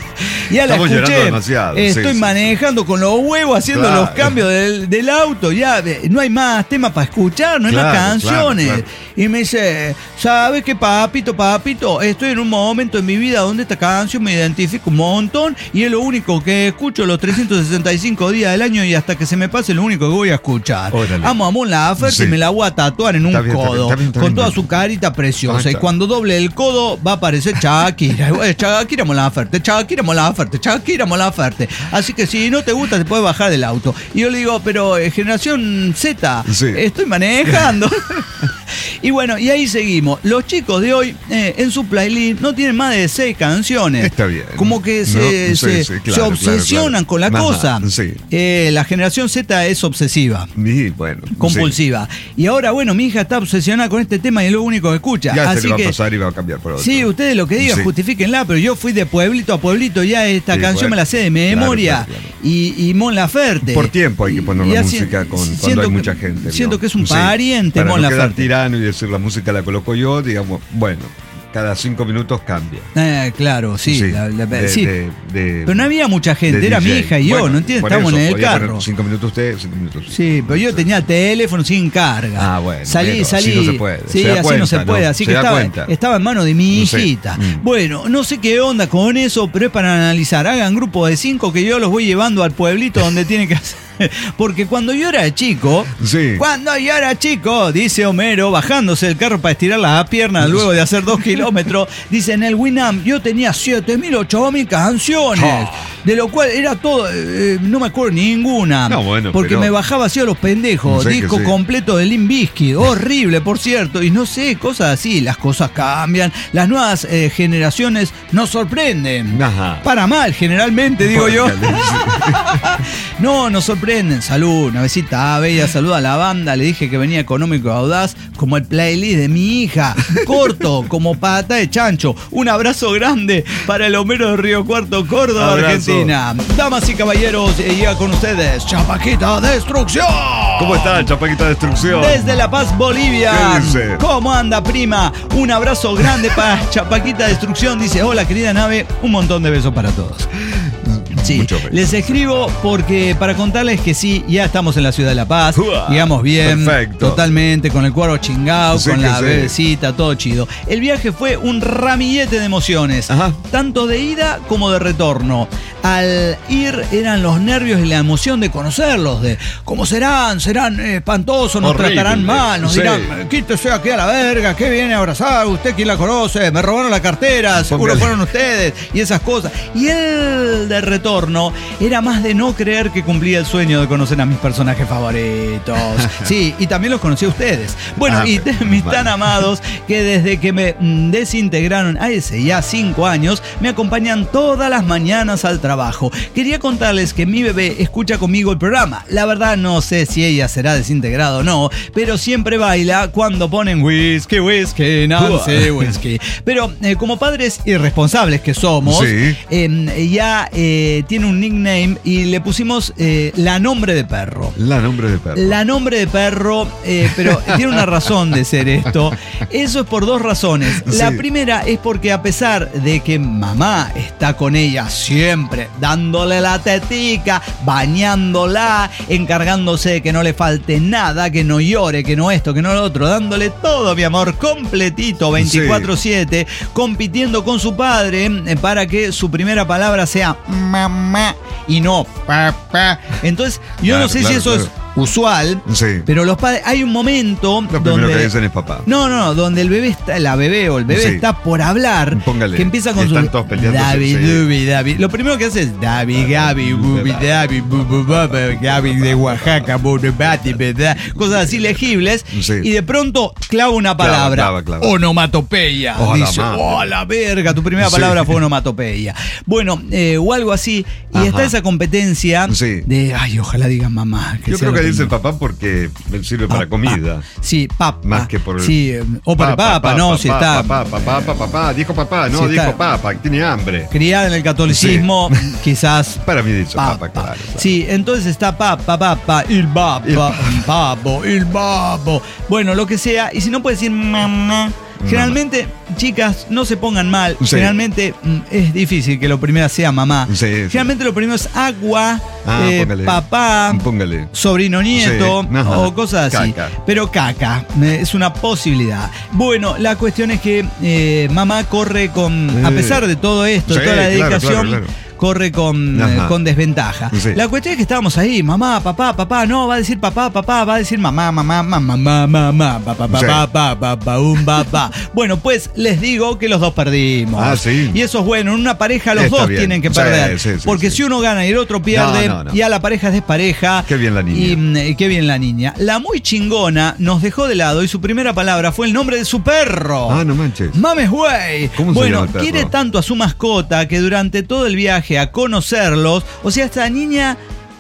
[SPEAKER 4] Ya la
[SPEAKER 3] Estamos llorando
[SPEAKER 4] escuché.
[SPEAKER 3] demasiado, sí,
[SPEAKER 4] Estoy
[SPEAKER 3] sí,
[SPEAKER 4] manejando con los huevos, haciendo
[SPEAKER 3] Claro.
[SPEAKER 4] los cambios del, del auto. Ya eh, no hay más tema para escuchar, no hay
[SPEAKER 3] Claro,
[SPEAKER 4] más canciones.
[SPEAKER 3] claro, claro.
[SPEAKER 4] Y me dice, ¿sabes qué, papito, papito? Estoy en un momento en mi vida donde esta canción me identifica un montón y es lo único que escucho los trescientos sesenta y cinco días del año y hasta que se me pase lo único que voy a escuchar.
[SPEAKER 3] Órale.
[SPEAKER 4] Amo a Mon Laferte
[SPEAKER 3] Sí.
[SPEAKER 4] y me la voy a tatuar en un
[SPEAKER 3] Está bien, está bien,
[SPEAKER 4] codo
[SPEAKER 3] está bien, está
[SPEAKER 4] con
[SPEAKER 3] bien,
[SPEAKER 4] toda
[SPEAKER 3] está
[SPEAKER 4] su
[SPEAKER 3] bien.
[SPEAKER 4] carita preciosa.
[SPEAKER 3] Ahí
[SPEAKER 4] Y
[SPEAKER 3] está.
[SPEAKER 4] cuando doble el codo va a aparecer Shakira. Y, bueno, Shakira Mon Laferte, Shakira Mon Laferte, Shakira Mon Laferte. Así que si no te gusta te puedes bajar del auto. Y yo le digo, pero eh, generación Z,
[SPEAKER 3] Sí.
[SPEAKER 4] estoy manejando. Y bueno, y ahí seguimos. Los chicos de hoy, eh, en su playlist, no tienen más de seis canciones.
[SPEAKER 3] Está bien.
[SPEAKER 4] Como que
[SPEAKER 3] No,
[SPEAKER 4] se,
[SPEAKER 3] sí,
[SPEAKER 4] se,
[SPEAKER 3] sí,
[SPEAKER 4] se
[SPEAKER 3] claro,
[SPEAKER 4] obsesionan
[SPEAKER 3] claro,
[SPEAKER 4] con la
[SPEAKER 3] claro.
[SPEAKER 4] cosa.
[SPEAKER 3] Ajá, sí.
[SPEAKER 4] Eh, la generación Z es obsesiva.
[SPEAKER 3] Y bueno.
[SPEAKER 4] Compulsiva. Y ahora, bueno, mi hija está obsesionada con este tema y es lo único que escucha.
[SPEAKER 3] Sí. Ya se
[SPEAKER 4] Así
[SPEAKER 3] le va
[SPEAKER 4] que,
[SPEAKER 3] a pasar y va a cambiar por otro.
[SPEAKER 4] sí, ustedes lo que digan,
[SPEAKER 3] Sí.
[SPEAKER 4] justifíquenla, pero yo fui de pueblito a pueblito, ya esta
[SPEAKER 3] Sí,
[SPEAKER 4] canción
[SPEAKER 3] bueno.
[SPEAKER 4] me la sé de
[SPEAKER 3] Claro,
[SPEAKER 4] memoria.
[SPEAKER 3] claro, claro.
[SPEAKER 4] Y, y Mon Laferte.
[SPEAKER 3] Por tiempo hay que poner
[SPEAKER 4] Y
[SPEAKER 3] la
[SPEAKER 4] así-
[SPEAKER 3] música con, cuando
[SPEAKER 4] siento
[SPEAKER 3] hay
[SPEAKER 4] que-
[SPEAKER 3] mucha gente.
[SPEAKER 4] Siento
[SPEAKER 3] ¿no?
[SPEAKER 4] que es un
[SPEAKER 3] Sí.
[SPEAKER 4] pariente
[SPEAKER 3] Para
[SPEAKER 4] Mon
[SPEAKER 3] no quedar
[SPEAKER 4] Laferte.
[SPEAKER 3] tirano y decir la música la coloco yo, digamos, bueno, cada cinco minutos cambia.
[SPEAKER 4] Eh, claro, sí.
[SPEAKER 3] Sí,
[SPEAKER 4] la- la-
[SPEAKER 3] de-
[SPEAKER 4] sí.
[SPEAKER 3] de- de-
[SPEAKER 4] pero no había mucha gente,
[SPEAKER 3] de
[SPEAKER 4] era
[SPEAKER 3] D J.
[SPEAKER 4] mi hija y yo,
[SPEAKER 3] Bueno,
[SPEAKER 4] ¿no entiendes?
[SPEAKER 3] por
[SPEAKER 4] Estábamos
[SPEAKER 3] eso,
[SPEAKER 4] en el
[SPEAKER 3] podía
[SPEAKER 4] carro.
[SPEAKER 3] poner Cinco minutos usted, cinco minutos.
[SPEAKER 4] Sí, pero yo tenía teléfono sin carga.
[SPEAKER 3] Ah, bueno,
[SPEAKER 4] Salí,
[SPEAKER 3] pero
[SPEAKER 4] salí.
[SPEAKER 3] así no se puede.
[SPEAKER 4] Sí,
[SPEAKER 3] Se da
[SPEAKER 4] así
[SPEAKER 3] cuenta,
[SPEAKER 4] no se puede.
[SPEAKER 3] ¿no?
[SPEAKER 4] Así
[SPEAKER 3] Se
[SPEAKER 4] que
[SPEAKER 3] da
[SPEAKER 4] estaba,
[SPEAKER 3] cuenta.
[SPEAKER 4] estaba en manos de mi
[SPEAKER 3] No sé.
[SPEAKER 4] hijita.
[SPEAKER 3] Mm.
[SPEAKER 4] Bueno, no sé qué onda con eso, pero es para analizar. Hagan grupo de cinco que yo los voy llevando al pueblito donde tienen que hacer. Porque cuando yo era chico,
[SPEAKER 3] Sí.
[SPEAKER 4] cuando yo era chico, dice Homero, bajándose del carro para estirar las piernas luego de hacer dos kilómetros, dice, en el Winamp yo tenía siete mil, ocho mil canciones,
[SPEAKER 3] Oh.
[SPEAKER 4] de lo cual era todo, eh, no me acuerdo ninguna,
[SPEAKER 3] No, bueno,
[SPEAKER 4] porque
[SPEAKER 3] pero-
[SPEAKER 4] me bajaba así a los pendejos,
[SPEAKER 3] Sé que
[SPEAKER 4] disco
[SPEAKER 3] sí.
[SPEAKER 4] completo de Limp Bizkit, horrible, por cierto, y no sé, cosas así, las cosas cambian, las nuevas eh, generaciones nos sorprenden,
[SPEAKER 3] Ajá.
[SPEAKER 4] para mal generalmente, digo yo.
[SPEAKER 3] Póngale,
[SPEAKER 4] No, nos sorprenden. Salud, una besita bella, saluda a la banda. Le dije que venía económico y audaz, como el playlist de mi hija. Corto, como pata de chancho. Un abrazo grande para el Homero de Río Cuarto, Córdoba,
[SPEAKER 3] Abrazo.
[SPEAKER 4] Argentina. Damas y caballeros, llega con ustedes Chapaquita Destrucción.
[SPEAKER 3] ¿Cómo está, Chapaquita Destrucción?
[SPEAKER 4] Desde La Paz, Bolivia.
[SPEAKER 3] ¿Qué dice?
[SPEAKER 4] ¿Cómo anda, prima? Un abrazo grande para Chapaquita Destrucción. Dice, hola, querida nave. Un montón de besos para todos. Sí,
[SPEAKER 3] Mucho beso.
[SPEAKER 4] les escribo porque para contarles que sí, ya estamos en la ciudad de La Paz,
[SPEAKER 3] Uah,
[SPEAKER 4] digamos bien,
[SPEAKER 3] perfecto.
[SPEAKER 4] totalmente, con el cuadro chingao,
[SPEAKER 3] Sí
[SPEAKER 4] con
[SPEAKER 3] que
[SPEAKER 4] la
[SPEAKER 3] sí.
[SPEAKER 4] bebecita, todo chido. El viaje fue un ramillete de emociones,
[SPEAKER 3] Ajá.
[SPEAKER 4] tanto de ida como de retorno. Al ir eran los nervios y la emoción de conocerlos, de cómo serán, serán eh, espantosos, nos
[SPEAKER 3] Horrible.
[SPEAKER 4] tratarán mal, nos
[SPEAKER 3] Sí.
[SPEAKER 4] dirán, quítese aquí a la verga, ¿qué viene a abrazar? ¿Usted quién la conoce? Me robaron la cartera, seguro
[SPEAKER 3] Póngale.
[SPEAKER 4] fueron ustedes, y esas cosas. Y el de retorno era más de no creer que cumplía el sueño de conocer a mis personajes favoritos. Sí, y también los conocí a ustedes. Bueno,
[SPEAKER 3] Ah,
[SPEAKER 4] y de mis
[SPEAKER 3] vale.
[SPEAKER 4] tan amados que desde que me mm, desintegraron hace ya cinco años, me acompañan todas las mañanas al trabajo. Quería contarles que mi bebé escucha conmigo el programa. La verdad no sé si ella será desintegrada o no, pero siempre baila cuando ponen whisky, whisky, Nancy, whisky. Pero eh, como padres irresponsables que somos,
[SPEAKER 3] Sí.
[SPEAKER 4] eh, ya eh, tiene un nickname y le pusimos eh, la nombre de perro.
[SPEAKER 3] La nombre de perro.
[SPEAKER 4] La nombre de perro, eh, pero tiene una razón de ser esto. Eso es por dos razones. La
[SPEAKER 3] Sí.
[SPEAKER 4] primera es porque a pesar de que mamá está con ella siempre, dándole la tetica, bañándola, encargándose de que no le falte nada, que no llore, que no esto, que no lo otro, dándole todo, mi amor, completito, veinticuatro siete, compitiendo con su padre eh, para que su primera palabra sea mamá y no papá. Entonces, yo
[SPEAKER 3] Claro,
[SPEAKER 4] no sé
[SPEAKER 3] claro,
[SPEAKER 4] si eso
[SPEAKER 3] claro.
[SPEAKER 4] es usual,
[SPEAKER 3] Sí.
[SPEAKER 4] pero los padres, hay un momento
[SPEAKER 3] Lo primero
[SPEAKER 4] donde
[SPEAKER 3] que dicen es papá.
[SPEAKER 4] no, no, no, donde el bebé está, la bebé o el bebé
[SPEAKER 3] Sí.
[SPEAKER 4] está por hablar,
[SPEAKER 3] Póngale,
[SPEAKER 4] que empieza con
[SPEAKER 3] y
[SPEAKER 4] su
[SPEAKER 3] están todos peleándose,
[SPEAKER 4] David,
[SPEAKER 3] sí.
[SPEAKER 4] Dubi, David. Lo primero que hace es David, Gaby, Bubi, David, bu, bu, bu, bu, Gaby de Oaxaca, Bonebati, ¿verdad? Cosas así legibles,
[SPEAKER 3] Sí.
[SPEAKER 4] y de pronto clava una
[SPEAKER 3] Clava,
[SPEAKER 4] palabra,
[SPEAKER 3] clava, clava.
[SPEAKER 4] onomatopeya.
[SPEAKER 3] Oh, la
[SPEAKER 4] Dice,
[SPEAKER 3] madre.
[SPEAKER 4] oh, la verga, tu primera
[SPEAKER 3] Sí.
[SPEAKER 4] palabra fue onomatopeya. Bueno, eh, o algo así, y
[SPEAKER 3] Ajá.
[SPEAKER 4] está esa competencia
[SPEAKER 3] Sí.
[SPEAKER 4] de, ay, ojalá digan mamá.
[SPEAKER 3] Yo
[SPEAKER 4] sea
[SPEAKER 3] creo
[SPEAKER 4] lo
[SPEAKER 3] que dice
[SPEAKER 4] primero.
[SPEAKER 3] papá porque sirve para
[SPEAKER 4] Papá.
[SPEAKER 3] comida.
[SPEAKER 4] Sí, papá.
[SPEAKER 3] Más que por el-
[SPEAKER 4] Sí, eh, o por el papa, no, si está
[SPEAKER 3] Papá, papá, papá, papá, dijo papá, no,
[SPEAKER 4] Si
[SPEAKER 3] dijo
[SPEAKER 4] está-
[SPEAKER 3] papá, tiene hambre.
[SPEAKER 4] criada en el catolicismo, quizás.
[SPEAKER 3] Para mí dice
[SPEAKER 4] Papa.
[SPEAKER 3] papá, claro. claro.
[SPEAKER 4] Sí, entonces está papa, papa, il baba,
[SPEAKER 3] Il-
[SPEAKER 4] babo, il babo. Bueno, lo que sea. Y si no puede decir mamá. Generalmente, chicas, no se pongan mal.
[SPEAKER 3] Sí.
[SPEAKER 4] Generalmente mm, es difícil que lo primero sea mamá.
[SPEAKER 3] Sí, sí.
[SPEAKER 4] Generalmente lo primero es agua,
[SPEAKER 3] Ah,
[SPEAKER 4] eh,
[SPEAKER 3] póngale.
[SPEAKER 4] papá,
[SPEAKER 3] Póngale.
[SPEAKER 4] sobrino nieto
[SPEAKER 3] Sí, ajá.
[SPEAKER 4] o cosas así.
[SPEAKER 3] Caca.
[SPEAKER 4] Pero caca, eh, es una posibilidad. Bueno, la cuestión es que eh, mamá corre con, a
[SPEAKER 3] Eh.
[SPEAKER 4] pesar de todo esto, de
[SPEAKER 3] Sí,
[SPEAKER 4] toda la
[SPEAKER 3] claro,
[SPEAKER 4] dedicación,
[SPEAKER 3] claro, claro.
[SPEAKER 4] corre con, eh,
[SPEAKER 3] Ajá.
[SPEAKER 4] con desventaja.
[SPEAKER 3] Sí.
[SPEAKER 4] La cuestión es que estábamos ahí, mamá, papá, papá, no, va a decir papá, papá, va a decir mamá, mamá, mamá, mamá, mamá, papá,
[SPEAKER 3] Sí.
[SPEAKER 4] papá, papá, papá, un papá. Bueno, pues les digo que los dos perdimos.
[SPEAKER 3] Ah, sí.
[SPEAKER 4] Y eso es bueno, en una pareja los
[SPEAKER 3] Está
[SPEAKER 4] dos
[SPEAKER 3] bien.
[SPEAKER 4] tienen que
[SPEAKER 3] Sí,
[SPEAKER 4] perder.
[SPEAKER 3] sí, sí,
[SPEAKER 4] porque
[SPEAKER 3] sí.
[SPEAKER 4] si uno gana y el otro pierde,
[SPEAKER 3] No, no, no.
[SPEAKER 4] ya la pareja es despareja.
[SPEAKER 3] Qué bien la niña.
[SPEAKER 4] Y mm, eh, qué bien la niña. La muy chingona nos dejó de lado y su primera palabra fue el nombre de su perro.
[SPEAKER 3] Ah, no manches.
[SPEAKER 4] Mames, güey.
[SPEAKER 3] ¿Cómo se
[SPEAKER 4] Bueno,
[SPEAKER 3] llama el perro?
[SPEAKER 4] quiere tanto a su mascota que durante todo el viaje a conocerlos, o sea, esta niña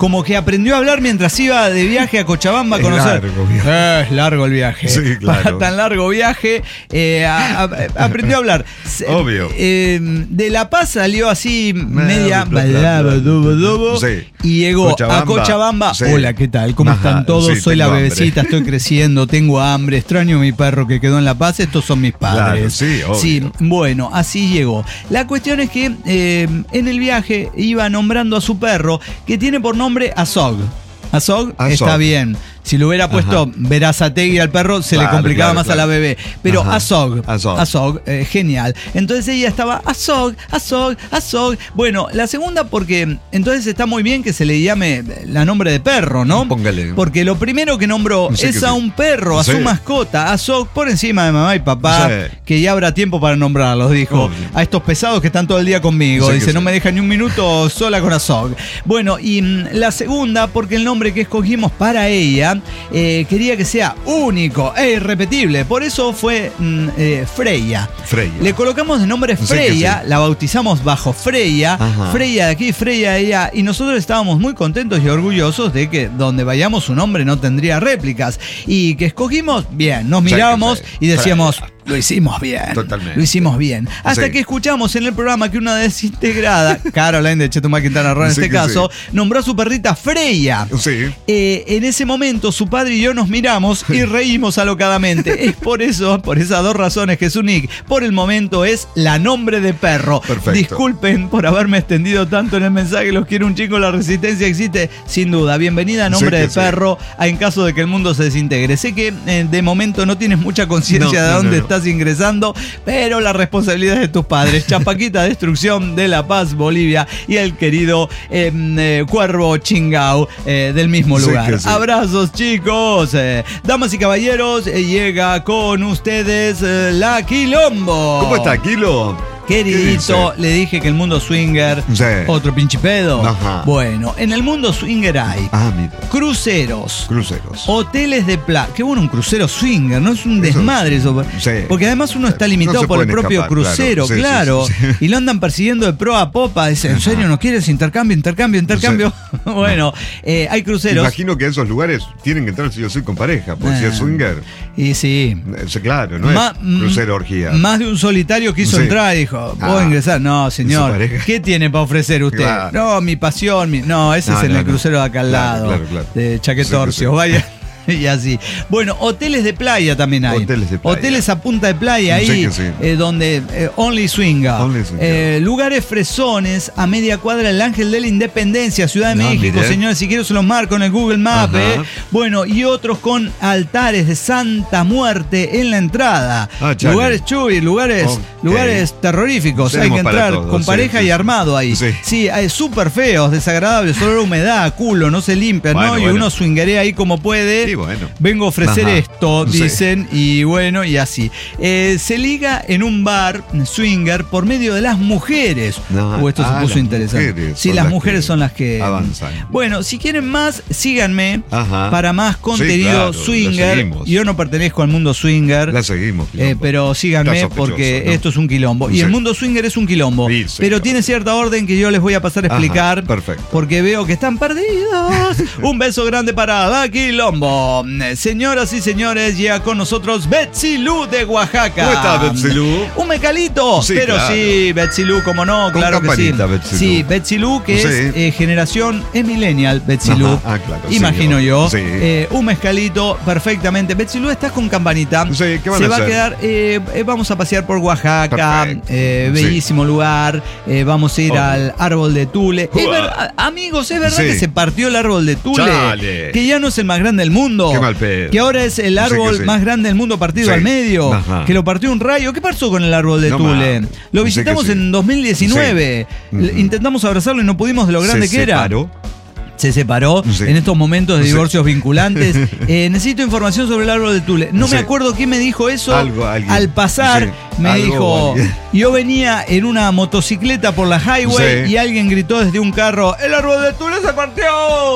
[SPEAKER 4] como que aprendió a hablar mientras iba de viaje a Cochabamba a
[SPEAKER 3] Es
[SPEAKER 4] conocer.
[SPEAKER 3] largo viaje.
[SPEAKER 4] Eh, es largo el viaje.
[SPEAKER 3] Sí, claro.
[SPEAKER 4] Para tan largo viaje, eh, a- a- aprendió a hablar. Se-
[SPEAKER 3] Obvio.
[SPEAKER 4] eh, de La Paz salió así media.
[SPEAKER 3] bla, bla, bla,
[SPEAKER 4] dubo, dubo,
[SPEAKER 3] sí.
[SPEAKER 4] Y llegó
[SPEAKER 3] Cochabamba,
[SPEAKER 4] a Cochabamba.
[SPEAKER 3] sí.
[SPEAKER 4] Hola, ¿qué tal? ¿Cómo
[SPEAKER 3] Ajá,
[SPEAKER 4] están todos?
[SPEAKER 3] sí,
[SPEAKER 4] Soy la
[SPEAKER 3] tengo
[SPEAKER 4] bebecita,
[SPEAKER 3] hambre.
[SPEAKER 4] estoy creciendo, tengo hambre, extraño a mi perro que quedó en La Paz. Estos son mis padres.
[SPEAKER 3] Claro, sí, obvio.
[SPEAKER 4] Sí, bueno, así llegó. La cuestión es que eh, en el viaje iba nombrando a su perro, que tiene por nombre Azog. Azog,
[SPEAKER 3] Azog.
[SPEAKER 4] está bien. Si le hubiera puesto
[SPEAKER 3] Ajá.
[SPEAKER 4] Verazategui al perro, se
[SPEAKER 3] Claro,
[SPEAKER 4] le complicaba
[SPEAKER 3] claro,
[SPEAKER 4] más
[SPEAKER 3] claro.
[SPEAKER 4] a la bebé. Pero
[SPEAKER 3] Ajá.
[SPEAKER 4] Azog,
[SPEAKER 3] Azog.
[SPEAKER 4] Azog, eh, genial. Entonces ella estaba Azog, Azog, Azog. Bueno, la segunda porque entonces está muy bien que se le llame la nombre de perro, ¿no?
[SPEAKER 3] Póngale.
[SPEAKER 4] Porque lo primero que nombró
[SPEAKER 3] Sí,
[SPEAKER 4] es
[SPEAKER 3] que
[SPEAKER 4] a
[SPEAKER 3] sí.
[SPEAKER 4] un perro, a
[SPEAKER 3] Sí.
[SPEAKER 4] su mascota, Azog, por encima de mamá y papá,
[SPEAKER 3] Sí.
[SPEAKER 4] que ya habrá tiempo para nombrarlos, dijo.
[SPEAKER 3] Obvio.
[SPEAKER 4] A estos pesados que están todo el día conmigo.
[SPEAKER 3] Sí, que
[SPEAKER 4] Dice, no
[SPEAKER 3] sí.
[SPEAKER 4] me deja ni un minuto sola con Azog. Bueno, y mm, la segunda, porque el nombre que escogimos para ella, eh, quería que sea único e irrepetible. Por eso fue mm, eh, Freya.
[SPEAKER 3] Freya.
[SPEAKER 4] Le colocamos de nombre
[SPEAKER 3] Sí,
[SPEAKER 4] Freya,
[SPEAKER 3] que sí.
[SPEAKER 4] la bautizamos bajo Freya.
[SPEAKER 3] Ajá.
[SPEAKER 4] Freya de aquí, Freya de allá. Y nosotros estábamos muy contentos y orgullosos de que donde vayamos su nombre no tendría réplicas. Y que escogimos, bien, nos
[SPEAKER 3] Sí, que
[SPEAKER 4] mirábamos
[SPEAKER 3] sí.
[SPEAKER 4] y decíamos...
[SPEAKER 3] Freya.
[SPEAKER 4] Lo hicimos bien.
[SPEAKER 3] Totalmente.
[SPEAKER 4] Lo hicimos bien. Hasta
[SPEAKER 3] Sí.
[SPEAKER 4] que escuchamos en el programa que una desintegrada, Caroline de Chetumal Quintana Roo en
[SPEAKER 3] Sí,
[SPEAKER 4] este
[SPEAKER 3] que
[SPEAKER 4] caso,
[SPEAKER 3] sí.
[SPEAKER 4] nombró a su perrita Freya.
[SPEAKER 3] Sí.
[SPEAKER 4] Eh, en ese momento su padre y yo nos miramos y reímos alocadamente. Es por eso, por esas dos razones que su nick por el momento es la nombre de perro.
[SPEAKER 3] Perfecto.
[SPEAKER 4] Disculpen por haberme extendido tanto en el mensaje, los quiero un chico, la resistencia existe sin duda. Bienvenida a nombre
[SPEAKER 3] Sí que
[SPEAKER 4] de
[SPEAKER 3] sí.
[SPEAKER 4] perro a en caso de que el mundo se desintegre. Sé que eh, de momento no tienes mucha conciencia
[SPEAKER 3] No,
[SPEAKER 4] de
[SPEAKER 3] no,
[SPEAKER 4] dónde
[SPEAKER 3] no, no.
[SPEAKER 4] estás ingresando, pero la responsabilidad es de tus padres. Chapaquita Destrucción de La Paz, Bolivia y el querido eh, eh, Cuervo Chingao eh, del mismo
[SPEAKER 3] Sí
[SPEAKER 4] lugar.
[SPEAKER 3] que sí.
[SPEAKER 4] Abrazos, chicos. Eh, damas y caballeros, eh, llega con ustedes eh, la Quilombo.
[SPEAKER 3] ¿Cómo está, Kilo?
[SPEAKER 4] Queridito,
[SPEAKER 3] ¿Qué
[SPEAKER 4] le dije que el mundo swinger,
[SPEAKER 3] Sí.
[SPEAKER 4] otro pinche pedo.
[SPEAKER 3] Ajá.
[SPEAKER 4] Bueno, en el mundo swinger hay
[SPEAKER 3] Ah, mira.
[SPEAKER 4] cruceros,
[SPEAKER 3] Cruceros.
[SPEAKER 4] hoteles de playa. Qué bueno un crucero swinger, no es un
[SPEAKER 3] Eso
[SPEAKER 4] desmadre eso.
[SPEAKER 3] sí.
[SPEAKER 4] Porque además uno está limitado
[SPEAKER 3] No se
[SPEAKER 4] por el
[SPEAKER 3] pueden
[SPEAKER 4] propio
[SPEAKER 3] escapar,
[SPEAKER 4] crucero,
[SPEAKER 3] claro. Sí,
[SPEAKER 4] claro.
[SPEAKER 3] sí, sí, sí.
[SPEAKER 4] Y lo andan persiguiendo de pro a popa. Dice, ¿en serio no quieres intercambio, intercambio, intercambio? Bueno, eh, hay cruceros.
[SPEAKER 3] Imagino que a esos lugares tienen que entrar si yo soy con pareja, porque si es
[SPEAKER 4] Eh,
[SPEAKER 3] swinger,
[SPEAKER 4] Y sí.
[SPEAKER 3] es claro, no
[SPEAKER 4] Ma-
[SPEAKER 3] es crucero orgía.
[SPEAKER 4] Más de un solitario quiso
[SPEAKER 3] Sí.
[SPEAKER 4] entrar y dijo, ¿puedo
[SPEAKER 3] Ah.
[SPEAKER 4] ingresar? No, señor.
[SPEAKER 3] ¿Y su pareja?
[SPEAKER 4] ¿Qué tiene para ofrecer usted?
[SPEAKER 3] Claro.
[SPEAKER 4] No, mi pasión. mi- No, ese
[SPEAKER 3] No,
[SPEAKER 4] es en
[SPEAKER 3] no,
[SPEAKER 4] el
[SPEAKER 3] no.
[SPEAKER 4] crucero de acá al
[SPEAKER 3] Claro,
[SPEAKER 4] lado.
[SPEAKER 3] claro, claro.
[SPEAKER 4] De Chaquetorcio.
[SPEAKER 3] Sí, sí.
[SPEAKER 4] Vaya. Y así. Bueno, hoteles de playa también hay.
[SPEAKER 3] Hoteles de playa.
[SPEAKER 4] Hoteles a punta de playa
[SPEAKER 3] Sí,
[SPEAKER 4] ahí,
[SPEAKER 3] que sí.
[SPEAKER 4] eh, donde eh, only swinga.
[SPEAKER 3] Only swinga.
[SPEAKER 4] Eh, lugares fresones a media cuadra del Ángel de la Independencia, Ciudad de
[SPEAKER 3] No,
[SPEAKER 4] México,
[SPEAKER 3] mire.
[SPEAKER 4] señores. Si quiero se los marco en el Google Map.
[SPEAKER 3] Ajá.
[SPEAKER 4] eh. Bueno, y otros con altares de Santa Muerte en la entrada.
[SPEAKER 3] Ah, chale.
[SPEAKER 4] lugares chuy, lugares,
[SPEAKER 3] Ok.
[SPEAKER 4] lugares terroríficos.
[SPEAKER 3] Tenemos
[SPEAKER 4] Hay que
[SPEAKER 3] para
[SPEAKER 4] entrar
[SPEAKER 3] todos,
[SPEAKER 4] con
[SPEAKER 3] sí,
[SPEAKER 4] pareja
[SPEAKER 3] sí,
[SPEAKER 4] y
[SPEAKER 3] sí.
[SPEAKER 4] armado ahí.
[SPEAKER 3] Sí.
[SPEAKER 4] Sí, hay súper feos, desagradables, solo humedad, culo, no se limpian,
[SPEAKER 3] Bueno,
[SPEAKER 4] ¿no? Y
[SPEAKER 3] bueno.
[SPEAKER 4] uno swinguea ahí como puede.
[SPEAKER 3] Sí, bueno.
[SPEAKER 4] Vengo a ofrecer
[SPEAKER 3] Ajá.
[SPEAKER 4] esto,
[SPEAKER 3] Sí.
[SPEAKER 4] dicen, y bueno, y así. Eh, se liga en un bar swinger por medio de las mujeres.
[SPEAKER 3] No,
[SPEAKER 4] Uh, esto
[SPEAKER 3] ah,
[SPEAKER 4] se puso
[SPEAKER 3] las
[SPEAKER 4] interesante.
[SPEAKER 3] mujeres
[SPEAKER 4] Sí,
[SPEAKER 3] son
[SPEAKER 4] las
[SPEAKER 3] las
[SPEAKER 4] mujeres
[SPEAKER 3] que
[SPEAKER 4] son las que
[SPEAKER 3] avanzan.
[SPEAKER 4] Bueno, si quieren más, síganme
[SPEAKER 3] Ajá.
[SPEAKER 4] para más contenido
[SPEAKER 3] claro, la
[SPEAKER 4] swinger.
[SPEAKER 3] seguimos.
[SPEAKER 4] Yo no pertenezco al mundo swinger.
[SPEAKER 3] La seguimos.
[SPEAKER 4] Eh,
[SPEAKER 3] Quilombo.
[SPEAKER 4] pero síganme
[SPEAKER 3] Está sospechoso,
[SPEAKER 4] porque
[SPEAKER 3] ¿no?
[SPEAKER 4] esto es un quilombo. Y
[SPEAKER 3] Sí.
[SPEAKER 4] el mundo swinger es un quilombo.
[SPEAKER 3] Sí, señor.
[SPEAKER 4] Pero tiene cierta orden que yo les voy a pasar a
[SPEAKER 3] Ajá,
[SPEAKER 4] explicar.
[SPEAKER 3] perfecto.
[SPEAKER 4] Porque veo que están perdidos. Un beso grande para la quilombo. Señoras y señores, llega con nosotros Betsy Lu de Oaxaca.
[SPEAKER 3] ¿Cómo está, Betsy Lu?
[SPEAKER 4] Un mecalito.
[SPEAKER 3] Sí,
[SPEAKER 4] pero
[SPEAKER 3] claro.
[SPEAKER 4] sí, Betsy Lu, como no,
[SPEAKER 3] Con
[SPEAKER 4] claro que sí.
[SPEAKER 3] campanita, Betsy Lu.
[SPEAKER 4] Sí, Betsy Lu, que
[SPEAKER 3] Sí.
[SPEAKER 4] es eh, generación, es millennial, Betsy
[SPEAKER 3] Ajá,
[SPEAKER 4] Lu.
[SPEAKER 3] ah, claro,
[SPEAKER 4] Imagino
[SPEAKER 3] señor.
[SPEAKER 4] yo.
[SPEAKER 3] Sí.
[SPEAKER 4] Eh, un mezcalito perfectamente. Betsy Lu, estás con campanita.
[SPEAKER 3] Sí, ¿qué van
[SPEAKER 4] Se
[SPEAKER 3] a
[SPEAKER 4] va a
[SPEAKER 3] hacer?
[SPEAKER 4] quedar, eh, eh, vamos a pasear por Oaxaca,
[SPEAKER 3] Perfecto.
[SPEAKER 4] eh,
[SPEAKER 3] Sí.
[SPEAKER 4] bellísimo lugar, eh, vamos a ir
[SPEAKER 3] Obvio.
[SPEAKER 4] al árbol de Tule. Es
[SPEAKER 3] Uah.
[SPEAKER 4] ver- a- amigos, es verdad
[SPEAKER 3] Sí.
[SPEAKER 4] que se partió el árbol de Tule,
[SPEAKER 3] Chale.
[SPEAKER 4] que ya no es el más grande del mundo,
[SPEAKER 3] Qué mal pedo.
[SPEAKER 4] que ahora es el
[SPEAKER 3] Sí, que
[SPEAKER 4] árbol
[SPEAKER 3] sí.
[SPEAKER 4] más grande del mundo partido
[SPEAKER 3] Sí.
[SPEAKER 4] al medio,
[SPEAKER 3] Ajá.
[SPEAKER 4] que lo partió un rayo. ¿Qué pasó con el árbol de
[SPEAKER 3] No
[SPEAKER 4] Tule?
[SPEAKER 3] mames.
[SPEAKER 4] Lo
[SPEAKER 3] Sí que
[SPEAKER 4] visitamos
[SPEAKER 3] sí.
[SPEAKER 4] en dos mil diecinueve,
[SPEAKER 3] Sí.
[SPEAKER 4] Le-
[SPEAKER 3] Ujú.
[SPEAKER 4] intentamos abrazarlo y no pudimos de lo grande
[SPEAKER 3] Se
[SPEAKER 4] que era.
[SPEAKER 3] separó.
[SPEAKER 4] Se separó
[SPEAKER 3] Sí.
[SPEAKER 4] en estos momentos de
[SPEAKER 3] Sí.
[SPEAKER 4] divorcios vinculantes. Eh, necesito información sobre el árbol de Tule. No
[SPEAKER 3] Sí.
[SPEAKER 4] me acuerdo quién me dijo eso.
[SPEAKER 3] Algo, alguien.
[SPEAKER 4] Al pasar,
[SPEAKER 3] Sí.
[SPEAKER 4] me
[SPEAKER 3] Algo,
[SPEAKER 4] dijo.
[SPEAKER 3] alguien.
[SPEAKER 4] Yo venía en una motocicleta por la highway
[SPEAKER 3] Sí.
[SPEAKER 4] y alguien gritó desde un carro: ¡El árbol de Tule se partió!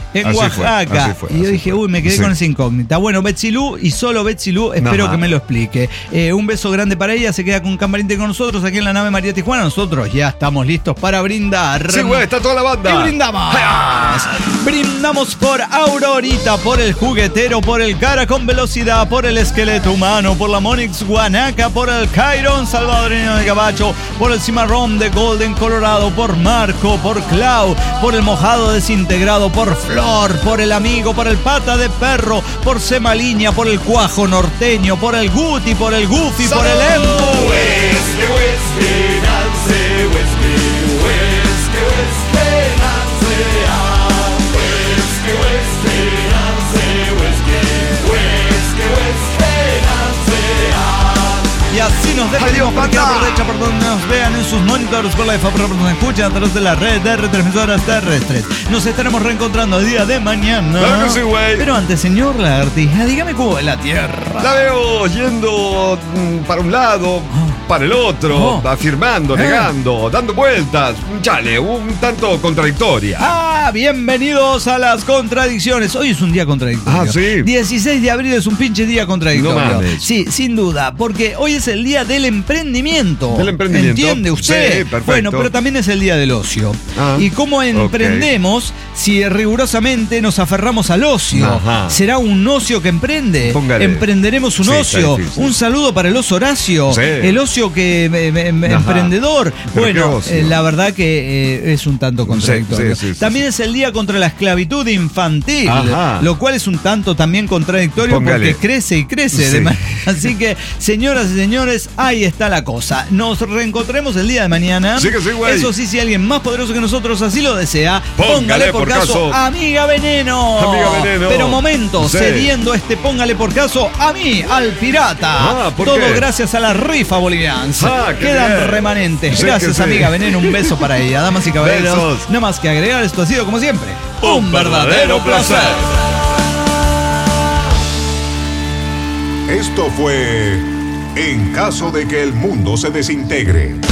[SPEAKER 4] en
[SPEAKER 3] así
[SPEAKER 4] Oaxaca.
[SPEAKER 3] fue, así fue,
[SPEAKER 4] y yo
[SPEAKER 3] así
[SPEAKER 4] dije,
[SPEAKER 3] fue.
[SPEAKER 4] uy, me quedé
[SPEAKER 3] Sí.
[SPEAKER 4] con esa incógnita. Bueno, Betsy Lu y solo Betsy Lu, espero
[SPEAKER 3] Ajá.
[SPEAKER 4] que me lo explique. Eh, un beso grande para ella, se queda con Cambarinte con nosotros aquí en la nave María Tijuana. Nosotros ya estamos listos para brindar.
[SPEAKER 3] Sí, güey, está toda la banda.
[SPEAKER 4] Y brindamos. Brindamos por Aurorita, por el juguetero, por el cara con velocidad, por el esqueleto humano, por la Monix Guanaca, por el Chiron salvadoreño de Gabacho, por el cimarrón de Golden Colorado, por Marco, por Clau, por el mojado desintegrado, por Flor, por el amigo, por el pata de perro, por Semaliña, por el cuajo norteño, por el Guti, por el Goofy, por el Empu. Y así nos despedimos por aquí a la derecha, por donde nos vean en sus monitores, por la F A P, por donde nos escuchan a través de la red de retransmisoras terrestres. Nos estaremos reencontrando el día de mañana.
[SPEAKER 3] Claro que sí, güey.
[SPEAKER 4] Pero antes, señor Lagartija, dígame cómo es la Tierra.
[SPEAKER 3] La veo yendo mm, para un lado, para el otro,
[SPEAKER 4] Oh.
[SPEAKER 3] afirmando,
[SPEAKER 4] Eh.
[SPEAKER 3] negando, dando vueltas. Chale, un tanto contradictoria.
[SPEAKER 4] Ah, bienvenidos a las contradicciones. Hoy es un día contradictorio.
[SPEAKER 3] Ah, sí.
[SPEAKER 4] dieciséis de abril es un pinche día contradictorio.
[SPEAKER 3] No mames.
[SPEAKER 4] Sí, sin duda, porque hoy es el día del emprendimiento.
[SPEAKER 3] Del emprendimiento.
[SPEAKER 4] ¿Entiende usted?
[SPEAKER 3] Sí, perfecto.
[SPEAKER 4] Bueno, pero también es el día del ocio.
[SPEAKER 3] Ah,
[SPEAKER 4] ¿Y cómo emprendemos si rigurosamente nos aferramos al ocio?
[SPEAKER 3] Ajá.
[SPEAKER 4] ¿Será un ocio que emprende?
[SPEAKER 3] Póngale.
[SPEAKER 4] ¿Emprenderemos un
[SPEAKER 3] Sí, está
[SPEAKER 4] ocio?
[SPEAKER 3] difícil.
[SPEAKER 4] Un saludo para el oso Horacio.
[SPEAKER 3] Sí.
[SPEAKER 4] El ocio que eh, eh,
[SPEAKER 3] Ajá.
[SPEAKER 4] emprendedor.
[SPEAKER 3] Pero qué
[SPEAKER 4] Bueno,
[SPEAKER 3] ocio.
[SPEAKER 4] eh, la verdad que eh, es un tanto contradictorio.
[SPEAKER 3] Sí, sí, sí,
[SPEAKER 4] también es el día contra la esclavitud infantil,
[SPEAKER 3] Ajá.
[SPEAKER 4] lo cual es un tanto también contradictorio
[SPEAKER 3] Póngale.
[SPEAKER 4] porque crece y crece.
[SPEAKER 3] Sí.
[SPEAKER 4] de manera- Así que, señoras y señores, ahí está la cosa. Nos reencontraremos el día de mañana.
[SPEAKER 3] Sí que sí, güey.
[SPEAKER 4] Eso sí, si alguien más poderoso que nosotros así lo desea,
[SPEAKER 3] Póngale
[SPEAKER 4] póngale por,
[SPEAKER 3] por
[SPEAKER 4] caso,
[SPEAKER 3] caso.
[SPEAKER 4] Amiga Veneno.
[SPEAKER 3] Amiga Veneno.
[SPEAKER 4] Pero momento,
[SPEAKER 3] Sí.
[SPEAKER 4] cediendo este póngale por caso a mí, al pirata.
[SPEAKER 3] Ah, ¿por
[SPEAKER 4] Todo
[SPEAKER 3] qué?
[SPEAKER 4] gracias a la rifa bolivianza.
[SPEAKER 3] Ah, qué
[SPEAKER 4] Quedan
[SPEAKER 3] bien.
[SPEAKER 4] remanentes.
[SPEAKER 3] Sí
[SPEAKER 4] Gracias,
[SPEAKER 3] que sí.
[SPEAKER 4] amiga Veneno. Un beso para ella. Damas y caballeros,
[SPEAKER 3] Besos.
[SPEAKER 4] no más que agregar, esto ha sido como siempre
[SPEAKER 3] Un verdadero placer.
[SPEAKER 1] Esto fue En caso de que el mundo se desintegre.